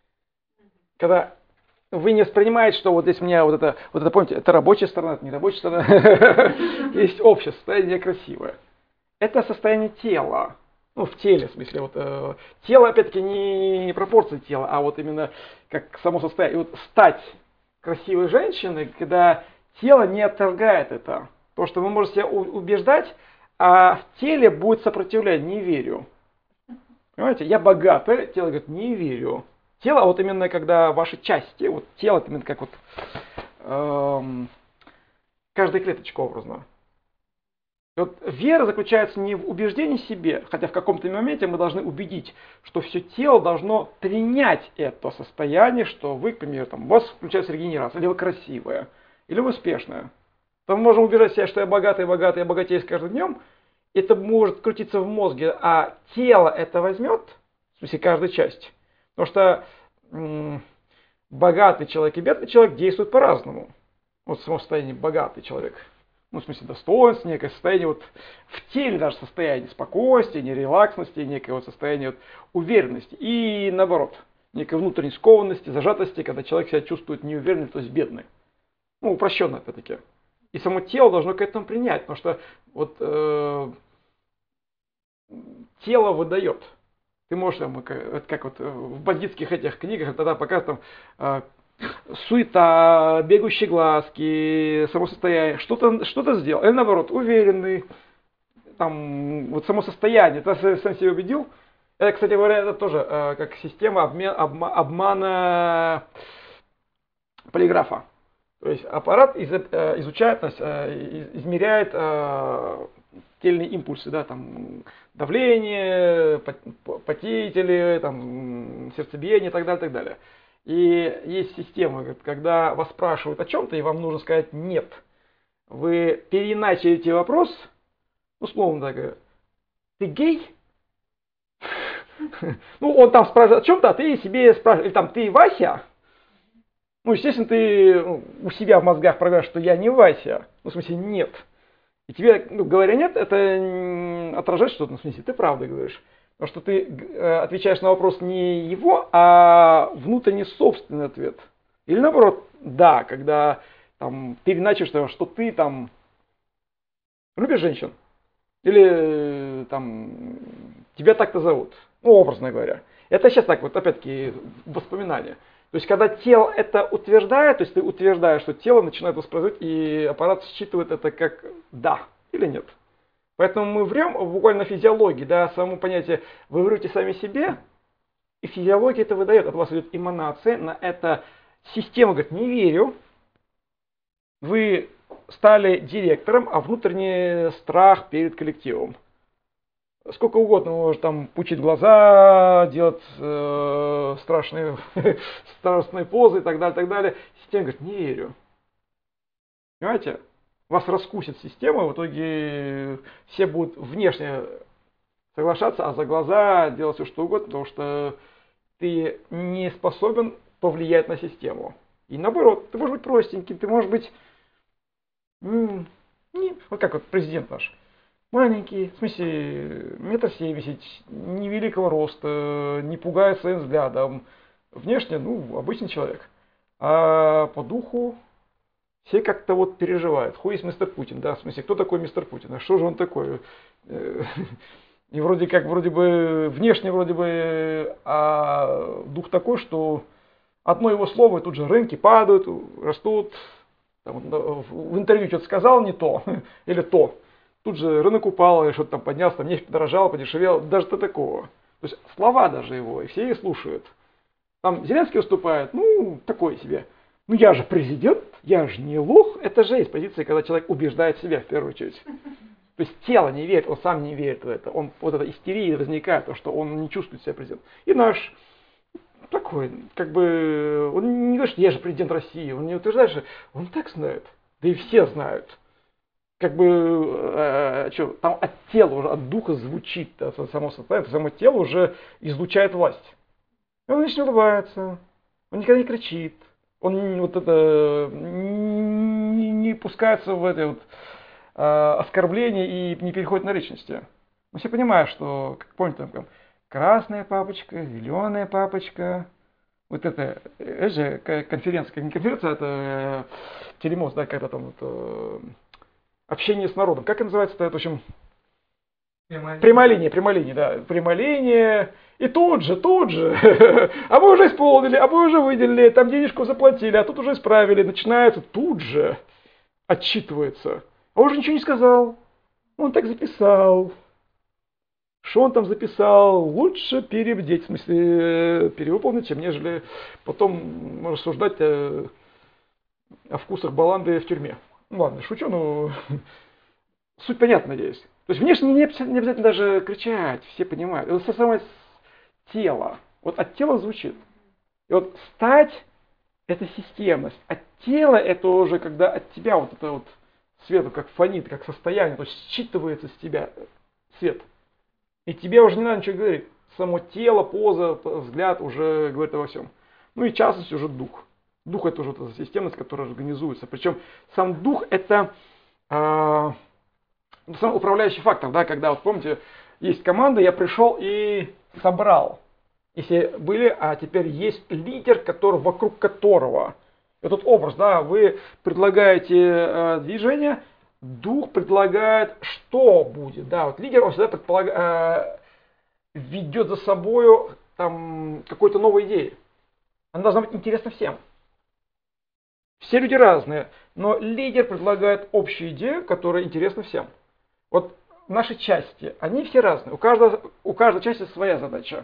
A: Когда вы не воспринимаете, что вот здесь у меня вот это, вот это, помните, это рабочая сторона, это не рабочая сторона. Есть общее состояние красивое. Это состояние тела. Ну, в теле, в смысле, вот э, тело, опять-таки, не пропорции тела, а вот именно как само состояние. И вот стать красивой женщиной, когда тело не отторгает это. Потому что вы можете себя убеждать, а в теле будет сопротивлять, не верю. Понимаете, я богатая, тело говорит, не верю. Тело, вот именно когда ваши части, вот тело, это именно как вот эм, каждая клеточка образно. И вот вера заключается не в убеждении себе, хотя в каком-то моменте мы должны убедить, что все тело должно принять это состояние, что вы, к примеру, там, у вас включается регенерация, или вы красивая, или вы успешная. То мы можем убеждать себя, что я богатый, богатый, я богатею с каждым днем. Это может крутиться в мозге, а тело это возьмет, в смысле каждая часть. Потому что м- богатый человек и бедный человек действуют по-разному. Вот в самом состоянии богатый человек. Ну, в смысле, достоинство, некое состояние, вот в теле даже состояние спокойствия, не релаксности, некое вот состояние вот уверенности. И наоборот, некой внутренней скованности, зажатости, когда человек себя чувствует неуверенным, то есть бедный. Ну, упрощенно опять-таки. И само тело должно к этому принять, потому что вот э, тело выдает. Ты можешь, там, как, как вот в бандитских этих книгах, тогда показывают там э, суета, бегущие глазки, само состояние, что-то, что-то сделал. Или наоборот, уверенный, там, вот само состояние, ты сам себя убедил. Это, кстати говоря, это тоже э, как система обмен, обма, обмана полиграфа. То есть аппарат из, э, изучает, э, измеряет э, тельные импульсы, да, там, давление, потеители, там, сердцебиение и так далее, так далее. И есть система, когда вас спрашивают о чем-то, и вам нужно сказать «нет». Вы переиначиваете вопрос, условно так, ты гей? Ну, он там спрашивает о чем-то, а ты себе спрашиваешь, или там ты Вася? Ну, естественно, ты ну, у себя в мозгах проверяешь, что я не Вася. Ну, в смысле, нет. И тебе, ну, говоря нет, это отражает что-то, ну, в смысле, ты правда говоришь. Потому что ты э, отвечаешь на вопрос не его, а внутренний собственный ответ. Или наоборот, да, когда там переначишь, что ты там любишь женщин. Или там тебя так-то зовут. Ну, образно говоря. Это сейчас так вот, опять-таки, воспоминания. То есть, когда тело это утверждает, то есть ты утверждаешь, что тело начинает воспроизводить, и аппарат считывает это как да или нет. Поэтому мы врем буквально физиологии, да, само понятие, вы врете сами себе, и физиология это выдает, от вас идет эманация, на это система говорит, не верю, вы стали директором, а внутренний страх перед коллективом. Сколько угодно может там пучить глаза, делать э, страшные страшные позы и так далее, так далее. Система говорит, не верю. Понимаете? Вас раскусит система, в итоге все будут внешне соглашаться, а за глаза делать все что угодно, потому что ты не способен повлиять на систему. И наоборот, ты можешь быть простеньким, ты можешь быть, м- не, вот как вот президент наш. Маленький, в смысле, метр семьдесят, невеликого роста, не пугает своим взглядом. Внешне, ну, обычный человек. А по духу все как-то вот переживают. Who is мистер Путин? Да, в смысле, кто такой мистер Путин? А что же он такой? И вроде как, вроде бы, внешне вроде бы, а дух такой, что одно его слово, и тут же рынки падают, растут. Там, в интервью что-то сказал не то, или то. Тут же рынок упал, или что-то там поднялся, там нефть подорожала, подешевела, даже до такого. То есть слова даже его, и все их слушают. Там Зеленский выступает, ну, такой себе. Ну, я же президент, я же не лох. Это же есть позиция, когда человек убеждает себя в первую очередь. То есть тело не верит, он сам не верит в это. Он, вот эта истерия возникает, то, что он не чувствует себя президентом. И наш такой, как бы, он не говорит, что я же президент России, он не утверждает, что он так знает. Да и все знают. Как бы, э, что, там от тела уже, от духа звучит, да, само состояние, само тело уже излучает власть. И он лично улыбается, он никогда не кричит, он вот это, не, не пускается в это вот, э, оскорбление и не переходит на личности. Мы все понимаем, что, как помните, там, красная папочка, зеленая папочка. Вот это, это же конференция, не конференция, это телемост, да, когда там вот, общение с народом. Как это называется-то? Это, в общем, прямая линия, прямая линия, да, прямая линия. И тут же, тут же, а мы уже исполнили, а мы уже выделили, там денежку заплатили, а тут уже исправили. Начинается тут же, отчитывается. А он же ничего не сказал. Он так записал. Что он там записал, лучше перебдеть, в смысле перевыполнить, чем нежели потом рассуждать о, о вкусах баланды в тюрьме. Ну ладно, шучу, но суть понятна, надеюсь. То есть внешне не обязательно, не обязательно даже кричать, все понимают. Это самое тело. Вот от тела звучит. И вот стать это системность. От тела это уже когда от тебя вот это вот свет как фонит, как состояние, то есть считывается с тебя свет. И тебе уже не надо ничего говорить. Само тело, поза, взгляд уже говорит обо всем. Ну и в частности уже дух. Дух это уже эта системность, которая организуется. Причем сам дух это э, сам управляющий фактор. Да, когда вот помните, есть команда, я пришел и собрал. Если были, а теперь есть лидер, который, вокруг которого. Этот образ, да, вы предлагаете э, движение. Дух предлагает, что будет. Да, вот лидер, он всегда предполагает, э, ведет за собой там какой-то новой идеей. Она должна быть интересна всем. Все люди разные, но лидер предлагает общую идею, которая интересна всем. Вот наши части, они все разные. У каждого, у каждой части своя задача.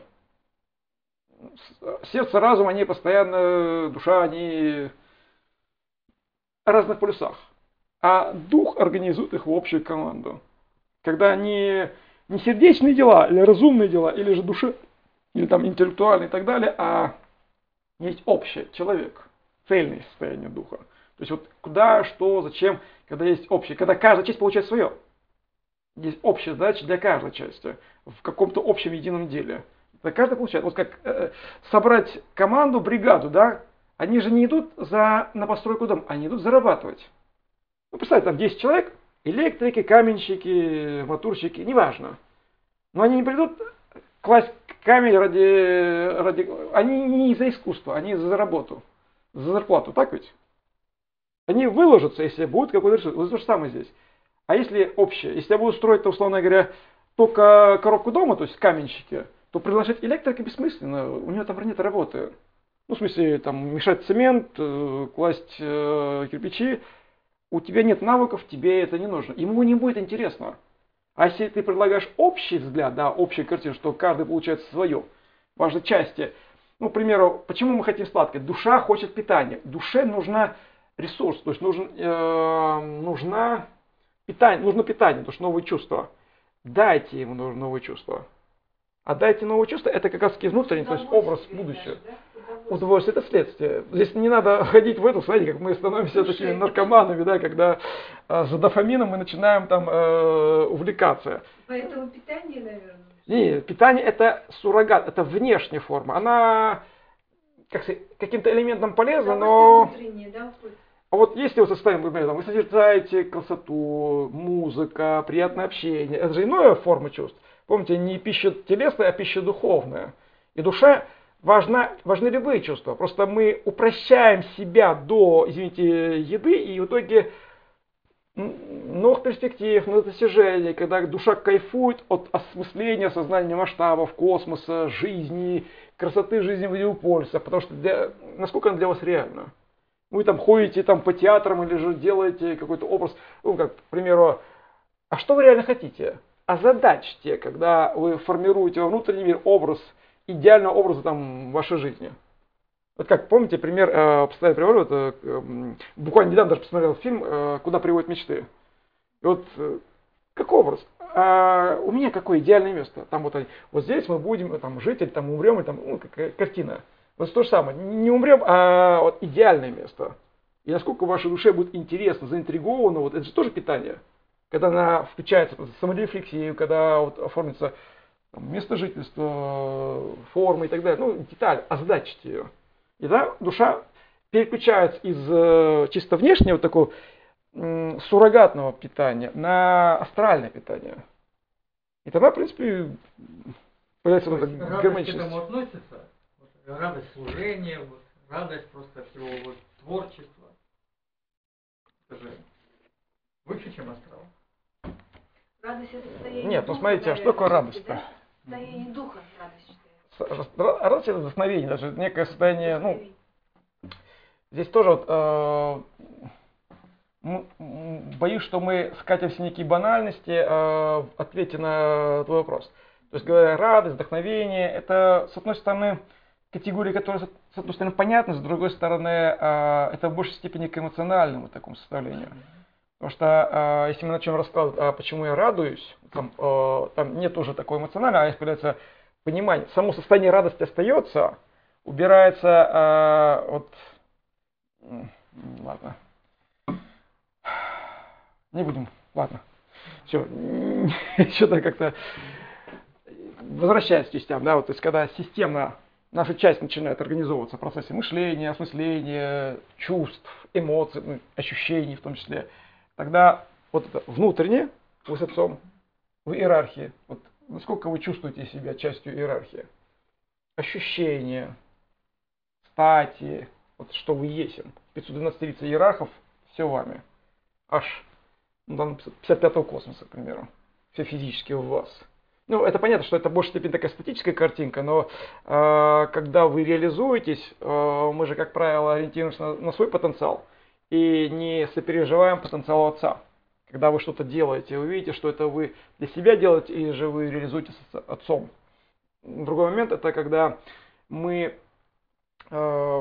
A: Сердце, разум, они постоянно, душа, они о разных полюсах. А дух организует их в общую команду. Когда не, не сердечные дела, или разумные дела, или же души, или там интеллектуальные и так далее, а есть общее, человек, цельное состояние духа. То есть вот куда, что, зачем, когда есть общее, когда каждая часть получает свое. Есть общая задача для каждой части в каком-то общем едином деле. Это каждый получает. Вот как э, собрать команду, бригаду, да, они же не идут за, на постройку дома, они идут зарабатывать. Ну, представьте, там десять человек, электрики, каменщики, моторщики, неважно. Но они не придут класть камень ради, ради... Они не за искусство, они за работу, за зарплату, так ведь? Они выложатся, если будет какой-то ресурс. Вот то же самое здесь. А если общее? Если я буду строить, то, условно говоря, только коробку дома, то есть каменщики, то приглашать электрика бессмысленно, у него там нет работы. Ну, в смысле, там, мешать цемент, э, класть э, кирпичи. У тебя нет навыков, тебе это не нужно. Ему не будет интересно. А если ты предлагаешь общий взгляд, да, общую картину, что каждый получает свое, важной части. Ну, к примеру, почему мы хотим сладкое? Душа хочет питания. Душе нужна ресурс, то есть нужен, э, нужна питание, нужно питание, то есть новые чувства. Дайте ему новые чувства. А дайте новые чувства, это как раз внутренний, то есть образ будущего. Удовольствие это следствие. Здесь не надо ходить в это, смотрите, как мы становимся такими наркоманами, да, когда э, за дофамином мы начинаем там э, увлекаться.
B: Поэтому питание, наверное.
A: Не, питание это суррогат, это внешняя форма. Она как сказать, каким-то элементом полезна, но...
B: Да,
A: а вот если вы состоим, например, вы созерцаете красоту, музыка, приятное общение, это же иная форма чувств. Помните, не пища телесная, а пища духовная. И душа важна, важны любые чувства. Просто мы упрощаем себя до, извините, еды, и в итоге новых перспектив, новых достижений, когда душа кайфует от осмысления, осознания масштабов, космоса, жизни, красоты жизни в полюса. Потому что для, насколько она для вас реальна? Вы там ходите там, по театрам или же делаете какой-то образ, ну, как, к примеру, а что вы реально хотите? Озадачьте, когда вы формируете во внутренний мир образ, идеального образа там, в вашей жизни. Вот как, помните, пример, э, постоянно привожу, это, э, буквально недавно даже посмотрел фильм э, «Куда приводят мечты». И вот, э, как образ? А у меня какое идеальное место? Там вот, вот здесь мы будем там, жить, или там умрем, или там, ну, какая картина. Вот то же самое, не умрем, а вот идеальное место. И насколько вашей душе будет интересно, заинтриговано, вот это же тоже питание. Когда она включается в саморефлексию, когда вот оформится там, место жительства, форма и так далее, ну, деталь, озадачьте ее. И да, душа переключается из э, чисто внешнего такого э, суррогатного питания на астральное питание. И тогда, в принципе, появляется вот эта гармоничность.
D: Радость к этому относится? Вот, радость служения, вот, радость просто всего вот, творчества. Это же выше, чем астрал.
B: Радость это состояние
A: Нет, ну
B: духа,
A: смотрите, а что такое радость-то?
B: Да? Состояние духа радость считается.
A: Радость это вдохновение, даже некое состояние, ну, здесь тоже вот, э, боюсь, что мы скатимся в некие банальности э, в ответе на твой вопрос. То есть, говоря, радость, вдохновение, это, с одной стороны, категории, которые, с одной стороны, понятны, с другой стороны, э, это в большей степени к эмоциональному такому составлению. Потому что э, если мы начнем раскладывать, а почему я радуюсь, там, э, там нет уже такого эмоционального, а если появляется понимание, само состояние радости остается, убирается, э, вот, ладно, не будем, ладно, все, что-то как-то, возвращаясь к частям, да, вот, то есть когда системно наша часть начинает организовываться в процессе мышления, осмысления, чувств, эмоций, ну, ощущений в том числе, тогда вот это внутреннее, вы с отцом, в иерархии, вот насколько вы чувствуете себя частью иерархии, ощущения, стати, вот что вы есть, пятьсот двенадцать лица иерархов, все вами, аж ну, там пятьдесят пятого космоса, к примеру, все физически у вас. Ну, это понятно, что это в большей степени такая статическая картинка, но э, когда вы реализуетесь, э, мы же, как правило, ориентируемся на, на свой потенциал и не сопереживаем потенциал отца. Когда вы что-то делаете, вы видите, что это вы для себя делаете, или же вы реализуете с отцом. Другой момент, это когда мы... Э,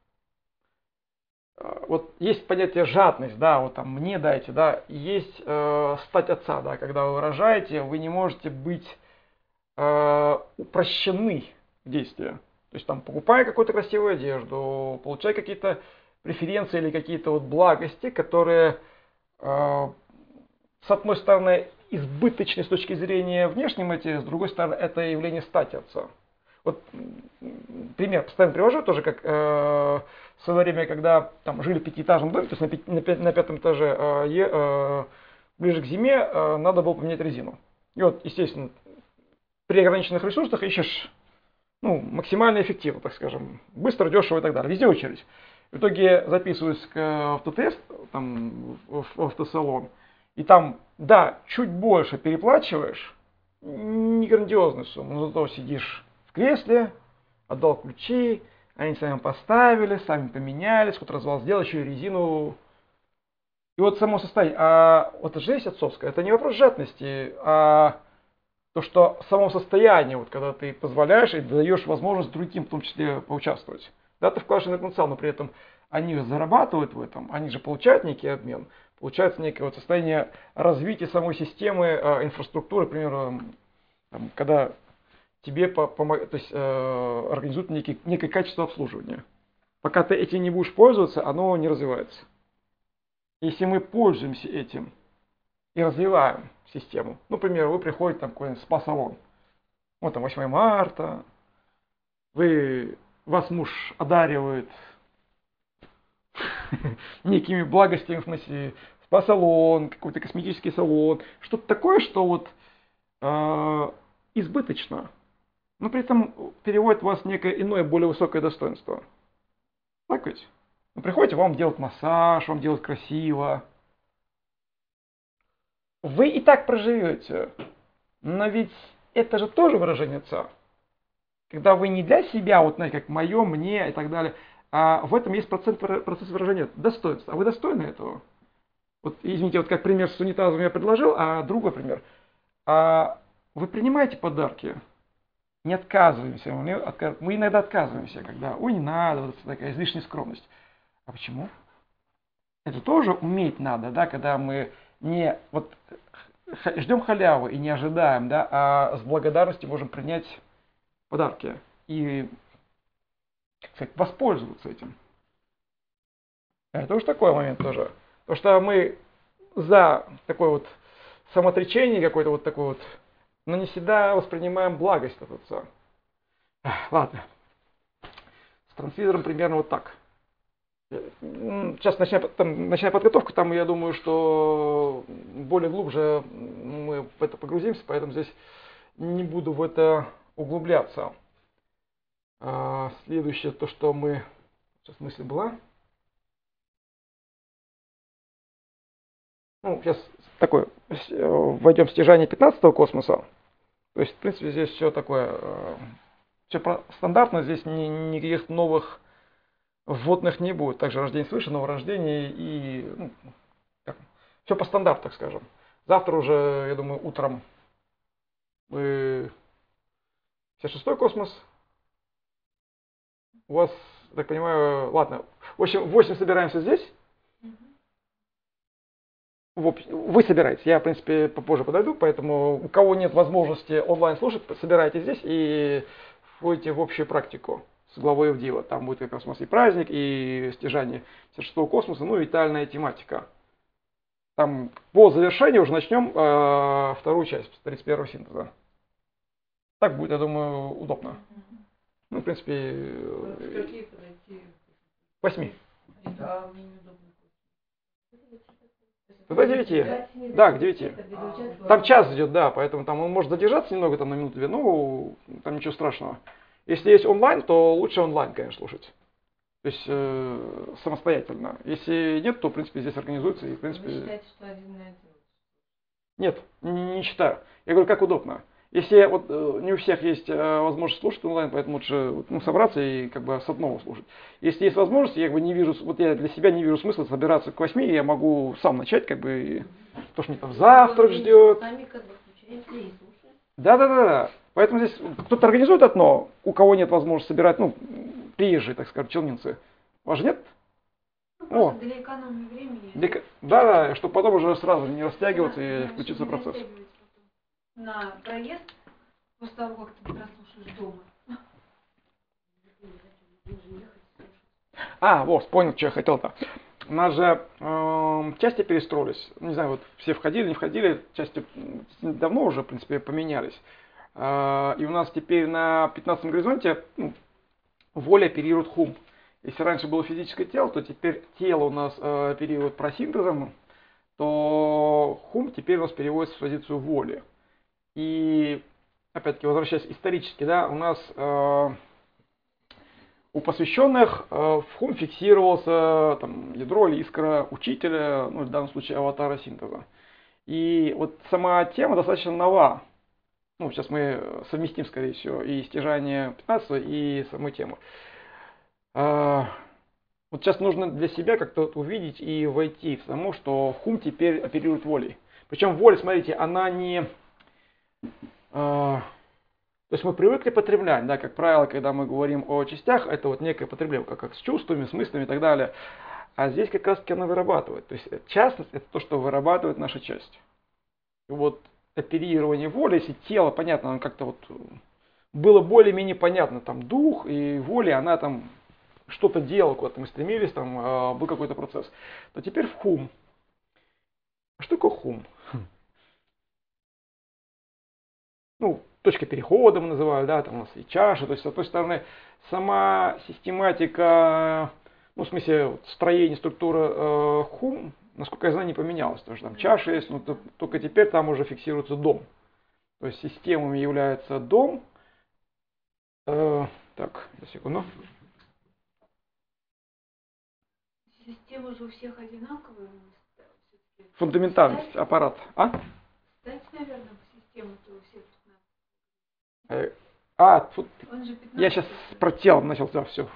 A: вот есть понятие жадность, да, вот там мне дайте, да, и есть э, стать отца, да, когда вы выражаете, вы не можете быть э, упрощены в действии. То есть там покупая какую-то красивую одежду, получая какие-то преференции или какие-то вот благости, которые э, с одной стороны избыточны с точки зрения внешней материи, с другой стороны это явление стати отца. Вот пример постоянно привожу, тоже как э, в свое время, когда там жили в пятиэтажном доме, то есть на, пяти, на, пять, на пятом этаже, э, е, э, ближе к зиме э, надо было поменять резину. И вот, естественно, при ограниченных ресурсах ищешь ну, максимально эффективно, так скажем, быстро, дешево и так далее. Везде очередь. В итоге записываюсь к автотест, там, в, в автосалон, и там, да, чуть больше переплачиваешь, не грандиозную сумму, но зато сидишь в кресле, отдал ключи, они сами поставили, сами поменяли, скот-развал сделал, еще и резину. И вот само состояние, а вот жесть отцовская, это не вопрос жадности, а то, что само состояние, вот когда ты позволяешь и даешь возможность другим в том числе поучаствовать. Да, ты вкладываешь на потенциал, но при этом они же зарабатывают в этом, они же получают некий обмен, получается некое вот состояние развития самой системы э, инфраструктуры, к примеру, там, когда тебе помогают, то есть э, организуют некий, некое качество обслуживания. Пока ты этим не будешь пользоваться, оно не развивается. Если мы пользуемся этим и развиваем систему, ну, например, вы приходите там в какой-нибудь спа-салон, вот там восьмое марта, вы, вас муж одаривает некими благостями, в смысле, спа-салон, какой-то косметический салон, что-то такое, что вот э, избыточно, но при этом переводит вас в некое иное, более высокое достоинство. Так ведь? Вы приходите, вам делать массаж, вам делать красиво. Вы и так проживете, но ведь это же тоже выражение отца. Когда вы не для себя, вот знаете, как мое, мне и так далее, а в этом есть процент, процесс выражения достоинства. А вы достойны этого? Вот, извините, вот как пример с унитазом я предложил, а другой пример. А вы принимаете подарки? Не отказываемся. Мы, отказ... мы иногда отказываемся, когда, ой, не надо, вот такая излишняя скромность. А почему? Это тоже уметь надо, да, когда мы не вот ждем халявы и не ожидаем, да, а с благодарностью можем принять подарки и, как сказать, воспользоваться этим. Это уж такой момент тоже. Потому что мы за такое вот самоотречение какое-то вот такое вот, но не всегда воспринимаем благость от отца. Ладно. С трансвизором примерно вот так. Сейчас начиная, там, начиная подготовку, там я думаю, что более глубже мы в это погрузимся, поэтому здесь не буду в это углубляться. А, следующее, то, что мы... Сейчас мысль была. Ну, сейчас такое, войдем в стяжание пятнадцатого космоса. То есть, в принципе, здесь все такое, все стандартно, здесь ни, никаких новых вводных не будет. Также рождение свыше, новорождение и ну, как, все по стандарту, так скажем. Завтра уже, я думаю, утром мы пятьдесят шестой космос. У вас, так понимаю, ладно, в общем, в восемь собираемся здесь. Вы собираетесь, я, в принципе, попозже подойду, поэтому у кого нет возможности онлайн слушать, собирайтесь здесь и входите в общую практику с главой Авдеева. Там будет как раз у нас и праздник, и стяжание пятьдесят шестого космоса, ну и витальная тематика. Там по завершению уже начнем э, вторую часть, тридцать первого синтеза. Так будет, я думаю, удобно. Ну, в принципе,
B: Какие подойти?
A: восьми.
B: Да, мне неудобно.
A: До девяти. Да, к девяти. Там час идет, да, поэтому там он может задержаться немного, там на минуту-две, ну, там ничего страшного. Если есть онлайн, то лучше онлайн, конечно, слушать. То есть э, самостоятельно. Если нет, то, в принципе, здесь организуется и, в принципе...
C: Вы считаете, что один на один?
A: Нет, не, не считаю. Я говорю, как удобно. Если вот э, не у всех есть э, возможность слушать онлайн, поэтому лучше ну, собраться и как бы с одного слушать. Если есть возможность, я как бы не вижу, вот я для себя не вижу смысла собираться к восьми, я могу сам начать, как бы, и, то, что мне там завтрак ждет.
C: Сами как бы включаемся и слушаем.
A: Да, да, да, да. Поэтому здесь кто-то организует одно, у кого нет возможности собирать, ну, приезжие, так скажем, челнинцы. У вас же нет?
B: Ну,
A: О.
B: просто для экономии времени.
A: Для... Да, да, чтобы потом уже сразу не растягиваться
B: Да,
A: и
B: да,
A: включиться в
B: чтобы не
A: процесс.
B: растягивать потом на проезд после того, как ты прослушаешь дома.
A: А, вот, понял, что я хотел-то. У нас же э, части перестроились. Не знаю, вот все входили, не входили, части давно уже, в принципе, поменялись. Э, и у нас теперь на пятнадцатом горизонте ну, воля оперирует хум. Если раньше было физическое тело, то теперь тело у нас э, оперирует просинтезом, то хум теперь у нас переводится в позицию воли. И опять-таки, возвращаясь исторически, да, у нас э, у посвященных э, в хум фиксировался там, ядро или искра учителя, ну, в данном случае аватара синтеза. И вот сама тема достаточно нова. Ну, сейчас мы совместим, скорее всего, и стяжание пятнадцатого, и саму тему. Э, вот сейчас нужно для себя как-то увидеть и войти в само, что хум теперь оперирует волей. Причем воля, смотрите, она не... То есть мы привыкли потреблять, да, как правило, когда мы говорим о частях, это вот некое потребление, как, как с чувствами, с мыслями и так далее. А здесь как раз таки она вырабатывает. То есть частность это то, что вырабатывает наша часть. И вот оперирование воли, если тело, понятно, оно как-то вот было более-менее понятно, там дух и воля, она там что-то делала, куда-то мы стремились, там был какой-то процесс, то теперь в хум. А что такое хум? Ну, точка перехода мы называем, да, там у нас и чаша, то есть, с одной стороны, сама систематика, ну, в смысле, вот, строение, структура э, хум, насколько я знаю, не поменялась, потому что там чаша есть, но то, только теперь там уже фиксируется дом. То есть, системами является дом. Э, так, секунду.
B: Система же у всех одинаковая.
A: Фундаментальность, аппарат. А?
B: Кстати, наверное, система-то у всех.
A: А, тут я сейчас про тело начал, да, все.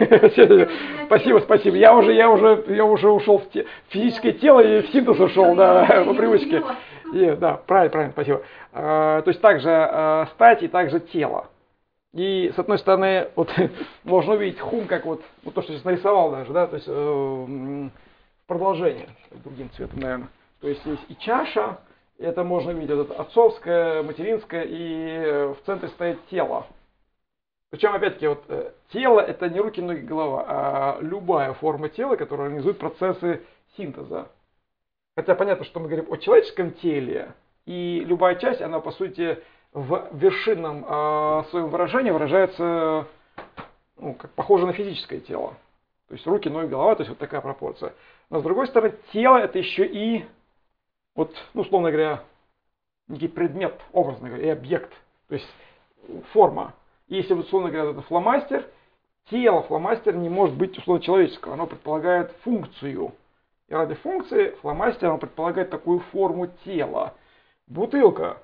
A: Спасибо, спасибо. Я уже, я уже, я уже ушел в те, физическое тело и в синтез ушел, да, по привычке. И, да, правильно, правильно, спасибо. А, то есть также а, стать и также тело. И с одной стороны, вот можно увидеть хум, как вот, вот то, что я сейчас нарисовал даже, да, то есть э, продолжение другим цветом, наверное. То есть есть и чаша. Это можно видеть, это отцовское, материнское, и в центре стоит тело. Причем, опять-таки, вот, тело это не руки, ноги, голова, а любая форма тела, которая организует процессы синтеза. Хотя понятно, что мы говорим о человеческом теле, и любая часть, она по сути в вершинном э, своем выражении выражается, ну, как похоже на физическое тело. То есть руки, ноги, голова, то есть вот такая пропорция. Но с другой стороны, тело это еще и вот, ну, условно говоря, некий предмет, образно говоря, и объект, то есть форма. И если, условно говоря, это фломастер, тело фломастера не может быть, условно, человеческого, оно предполагает функцию. И ради функции фломастер, оно предполагает такую форму тела. Бутылка,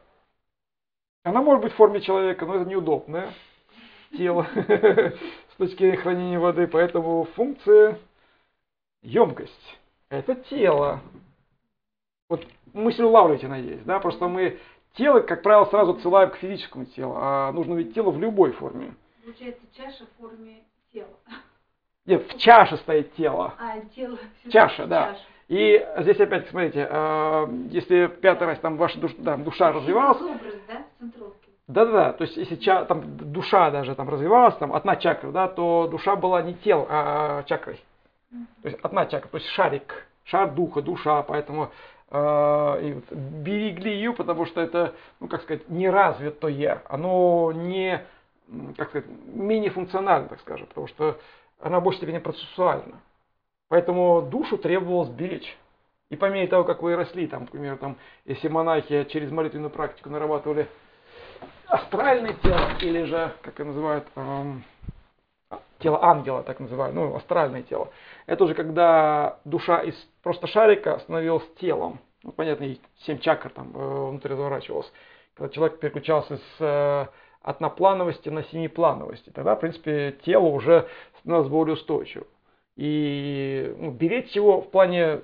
A: она может быть в форме человека, но это неудобное тело с точки зрения хранения воды, поэтому функция емкость. Это тело. Вот мысль улавливаете, надеюсь, да, просто мы тело, как правило, сразу отсылаем к физическому телу, а нужно ведь тело в любой форме.
B: Получается, чаша в форме тела.
A: Нет, в чаше стоит тело.
B: А, тело.
A: Чаша, да.
B: Чаша.
A: И здесь опять, смотрите, если пятый раз там ваша душа, да, душа развивалась.
B: Образ, да, центровки.
A: Да-да-да, то есть если ча, там, душа даже там развивалась, там одна чакра, да, то душа была не телом, а чакрой. То есть одна чакра, то есть шарик, шар духа, душа, поэтому и вот берегли ее, потому что это, ну как сказать, неразвитое, оно не, как сказать, менее функционально, так скажем, потому что она в большей степени процессуальна. Поэтому душу требовалось беречь. И по мере того, как вы росли, там, к примеру, там, если монахи через молитвенную практику нарабатывали астральное тело, или же, как это называют, эм, тело ангела, так называют, ну, астральное тело. Это уже когда душа из просто шарика становилась телом. Ну, понятно, и семь чакр там э, внутри разворачивалось. Когда человек переключался с э, одноплановости на семиплановости, тогда, в принципе, тело уже становилось более устойчивым. И ну, беречь его в плане,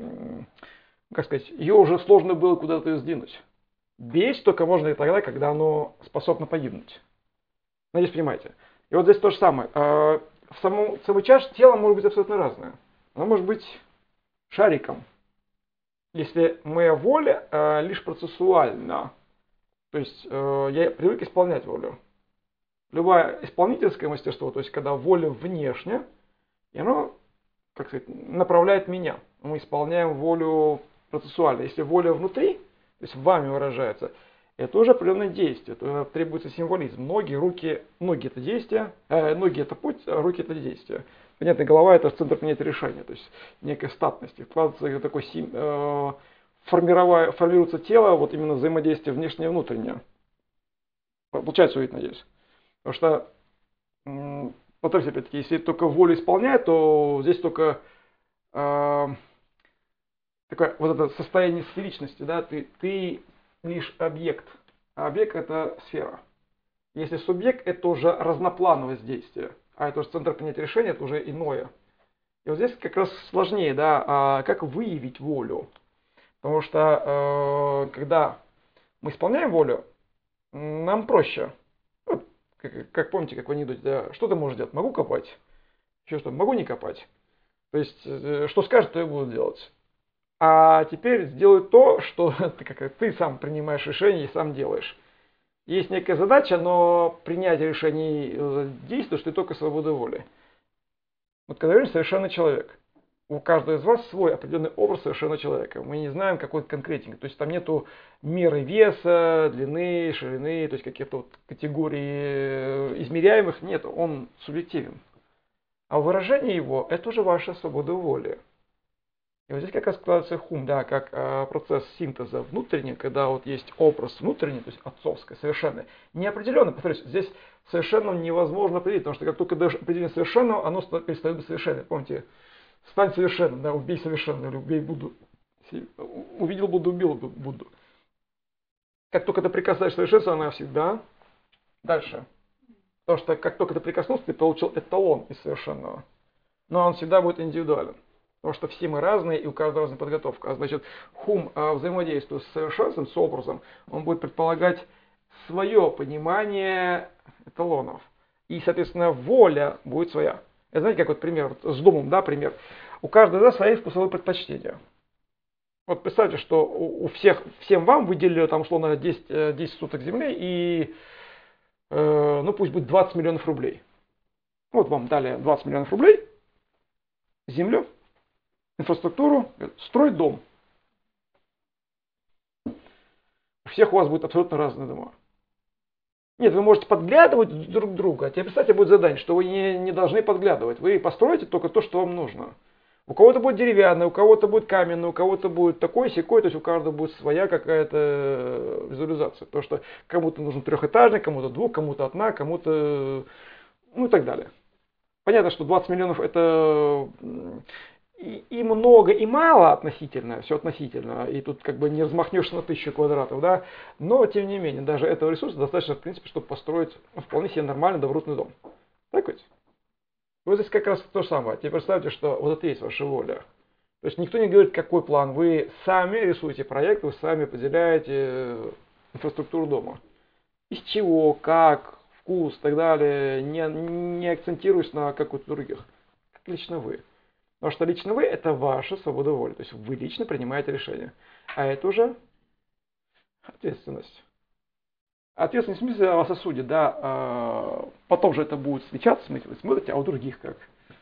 A: как сказать, ее уже сложно было куда-то ее сдвинуть. Беречь только можно и тогда, когда оно способно погибнуть. Надеюсь, понимаете. И вот здесь то же самое. В самом, в самой чаше тело может быть абсолютно разное. Оно может быть шариком. Если моя воля э, лишь процессуальна, то есть э, я привык исполнять волю. Любое исполнительское мастерство, то есть когда воля внешне, и оно, как сказать, направляет меня. Мы исполняем волю процессуально. Если воля внутри, то есть вами выражается, Это уже определенное действие, это требуется символизм. Ноги, руки, ноги это действие, э, ноги это путь, а руки это действие. Понятно, голова это центр принятия решения, то есть некая статность. Вкладывается такой сим, э, формируя, формируется тело, вот именно взаимодействие внешнее и внутреннее. Получается, увидеть, надеюсь. Потому что, м, повторюсь, опять-таки, если только волю исполняет, то здесь только э, такое вот это состояние сферичности, да, ты, ты лишь объект, а объект это сфера. Если субъект, это уже разноплановость действия, а это уже центр принятия решения, это уже иное. И вот здесь как раз сложнее, да, а как выявить волю. Потому что э, когда мы исполняем волю, нам проще. Вот, как, как помните, как в анекдоте, да, что ты можешь делать? Могу копать? Еще что? Могу не копать? То есть, э, что скажет, то я буду делать. А теперь сделай то, что ты, как, ты сам принимаешь решение и сам делаешь. Есть некая задача, но принятие решений действуешь ты только свободой воли. Вот когда говорим совершенный человек, у каждого из вас свой определенный образ совершенного человека. Мы не знаем какой-то конкретики. То есть там нету меры веса, длины, ширины, то есть каких-то вот категорий измеряемых. Нет, он субъективен. А выражение его это уже ваша свобода воли. И вот здесь как раз складывается хум, да, как э, процесс синтеза внутренний, когда вот есть образ внутренний, то есть отцовский, совершенный, неопределенный, повторюсь, здесь совершенным невозможно определить, потому что как только даже определение совершенного, оно перестает быть совершенным. Помните, стань совершенным, да, убей совершенного, или убей Будду. Увидел Будду, убил Будду. Как только ты прикасаешься к совершенству, она всегда дальше. Потому что как только ты прикоснулся, ты получил эталон из совершенного. Но он всегда будет индивидуален. Потому что все мы разные, и у каждого разная подготовка. А значит, хум, взаимодействуя с совершенством, с образом, он будет предполагать свое понимание эталонов. И, соответственно, воля будет своя. Это знаете, как вот пример, вот с домом, да, пример. У каждого из нас свои вкусовые предпочтения. Вот представьте, что у всех, всем вам выделили там условно десять, десять суток земли и, э, ну пусть будет двадцать миллионов рублей. Вот вам дали двадцать миллионов рублей, землю, инфраструктуру, строить дом. У всех у вас будут абсолютно разные дома. Нет, вы можете подглядывать друг друга. А теперь представьте, будет задание, что вы не, не должны подглядывать. Вы построите только то, что вам нужно. У кого-то будет деревянный, у кого-то будет каменный, у кого-то будет такой, сякой, то есть у каждого будет своя какая-то визуализация. Потому что кому-то нужен трехэтажный, кому-то двух, кому-то одна, кому-то, ну и так далее. Понятно, что двадцать миллионов это и, и много, и мало относительно, все относительно, и тут как бы не размахнешься на тысячу квадратов, да, но тем не менее, даже этого ресурса достаточно, в принципе, чтобы построить ну, вполне себе нормальный добротный дом. Так ведь? Вот здесь как раз то же самое. Теперь представьте, что вот это и есть ваша воля. То есть никто не говорит, какой план. Вы сами рисуете проект, вы сами поделяете инфраструктуру дома. Из чего, как, вкус и так далее, не, не акцентируясь на каких-то других. Как лично вы. Потому что лично вы это ваша свобода воли. То есть вы лично принимаете решение. А это уже ответственность. Ответственность в смысле вас осудит, да, потом же это будет встречаться, вы смотрите, а у других как.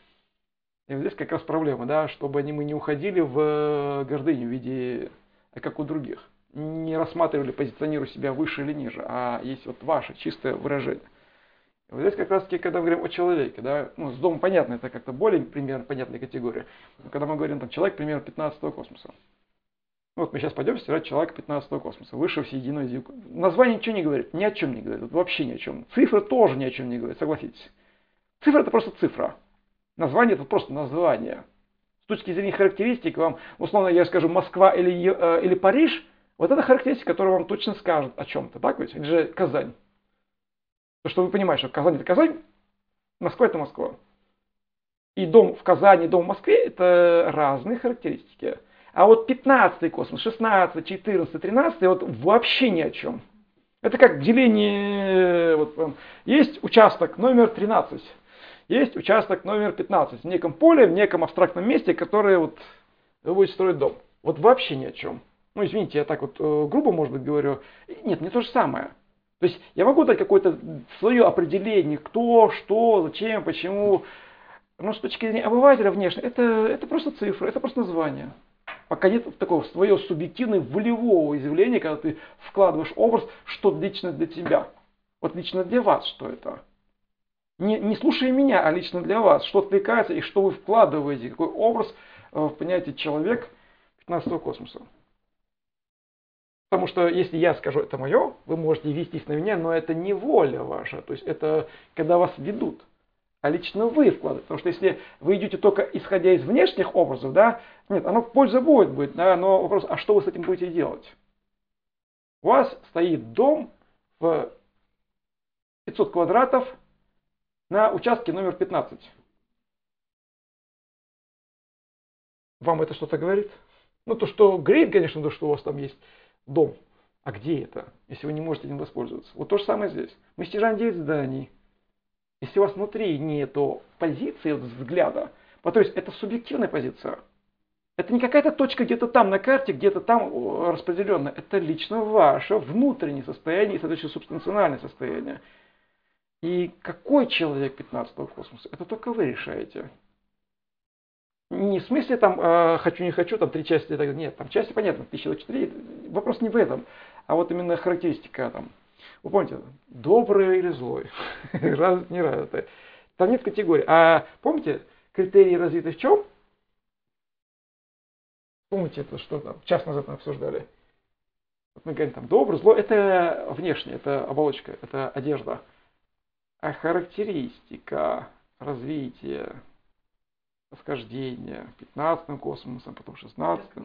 A: И вот здесь как раз проблема, да, чтобы они, мы не уходили в гордыню в виде, как у других. Не рассматривали, позиционируя себя выше или ниже, а есть вот ваше чистое выражение. И вот здесь как раз таки, когда мы говорим о человеке, да, ну, с домом понятно, это как-то более примерно понятная категория. Но когда мы говорим, там, человек, примерно пятнадцатого космоса. Вот мы сейчас пойдем стирать человека пятнадцатого космоса, выше всеединой звезды. Название ничего не говорит, ни о чем не говорит, вообще ни о чем. Цифры тоже ни о чем не говорят, согласитесь. Цифра это просто цифра. Название это просто название. С точки зрения характеристик вам, условно я скажу Москва или, э, или Париж, вот это характеристика, которая вам точно скажет о чем-то, так ведь? Или же Казань. Потому что вы понимаете, что Казань это Казань, Москва это Москва. И дом в Казани, и дом в Москве это разные характеристики. А вот пятнадцатый космос, шестнадцатый, четырнадцатый, тринадцатый, вот вообще ни о чем. Это как деление, вот, есть участок номер тринадцать, есть участок номер пятнадцать в неком поле, в неком абстрактном месте, которое вот вы будете строить дом. Вот вообще ни о чем. Ну, извините, я так вот грубо, может быть, говорю. Нет, не то же самое. То есть я могу дать какое-то свое определение, кто, что, зачем, почему. Но с точки зрения обывателя внешне, это, это просто цифры, это просто название. пока нет такого своего субъективного волевого изъявления, когда ты вкладываешь образ, что лично для тебя. Вот лично для вас что это. Не, не слушая меня, а лично для вас. Что отвлекается и что вы вкладываете, какой образ в понятие человек пятнадцатого космоса. Потому что если я скажу, это мое, вы можете вестись на меня, но это не воля ваша. То есть это когда вас ведут. А лично вы вкладываете. Потому что если вы идете только исходя из внешних образов, да, нет, оно польза будет быть, да, но вопрос, а что вы с этим будете делать? У вас стоит дом в пятьсот квадратов на участке номер пятнадцать. Вам это что-то говорит? Ну, то, что говорит, конечно, то, что у вас там есть дом. А где это, если вы не можете этим воспользоваться? Вот то же самое здесь. Мы стяжаем девять зданий. Если у вас внутри нету позиции, вот, взгляда, то есть это субъективная позиция. Это не какая-то точка где-то там на карте, где-то там распределенная. Это лично ваше внутреннее состояние и, соответственно, субстанциональное состояние. И какой человек пятнадцатого космоса, это только вы решаете. Не в смысле там э, хочу, не хочу, там три части, так, нет, там части понятно, тысяча человек четыре, вопрос не в этом, а вот именно характеристика там. Вы помните, добрый или злой, развит, не развитый. Там нет категорий. А помните, критерии развиты в чем? Помните, это что там, час назад мы обсуждали. Вот мы говорим там добрый, злой, это внешне, это оболочка, это одежда. А характеристика развития, восхождения пятнадцатым космосом, потом шестнадцатым.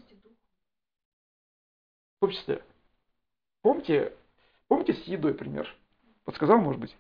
A: В том числе. Помните, помните с едой пример? Подсказал, может быть?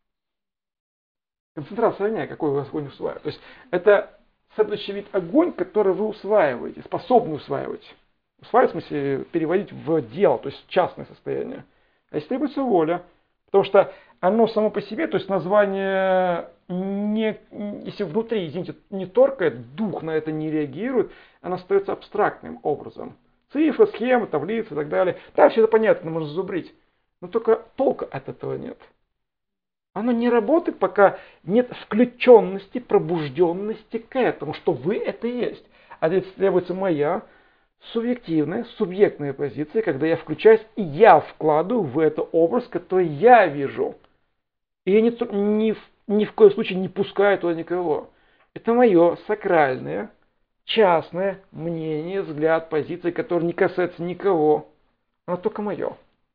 A: Концентрация огня, какой вы огонь усваиваете. То есть это следующий вид огонь, который вы усваиваете, способны усваивать. Усваивать, в смысле, переводить в дело, то есть в частное состояние. А если требуется воля, потому что оно само по себе, то есть название, не, если внутри, извините, не торкает, дух на это не реагирует, оно остается абстрактным образом. Цифры, схемы, таблицы и так далее. Да, все это понятно, можно зубрить. Но только толка от этого нет. Оно не работает, пока нет включенности, пробужденности к этому, что вы это и есть. А здесь требуется моя субъективная, субъектная позиция, когда я включаюсь, и я вкладываю в это образ, который я вижу. И я ни, ни, ни в коем случае не пускаю туда никого. Это мое сакральное, частное мнение, взгляд, позиция, которая не касается никого. Оно только мое.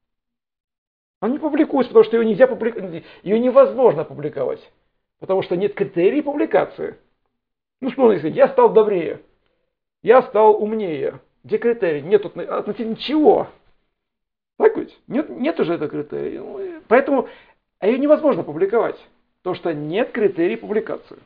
A: Оно не публикуется, потому что ее нельзя публиковать, ее невозможно публиковать. Потому что нет критерий публикации. Ну что, если я стал добрее, я стал умнее. Где критерий? Нет относительно чего? Так ведь? Нет, нет уже этого критерия. Поэтому а ее невозможно публиковать. Потому что нет критерий публикации.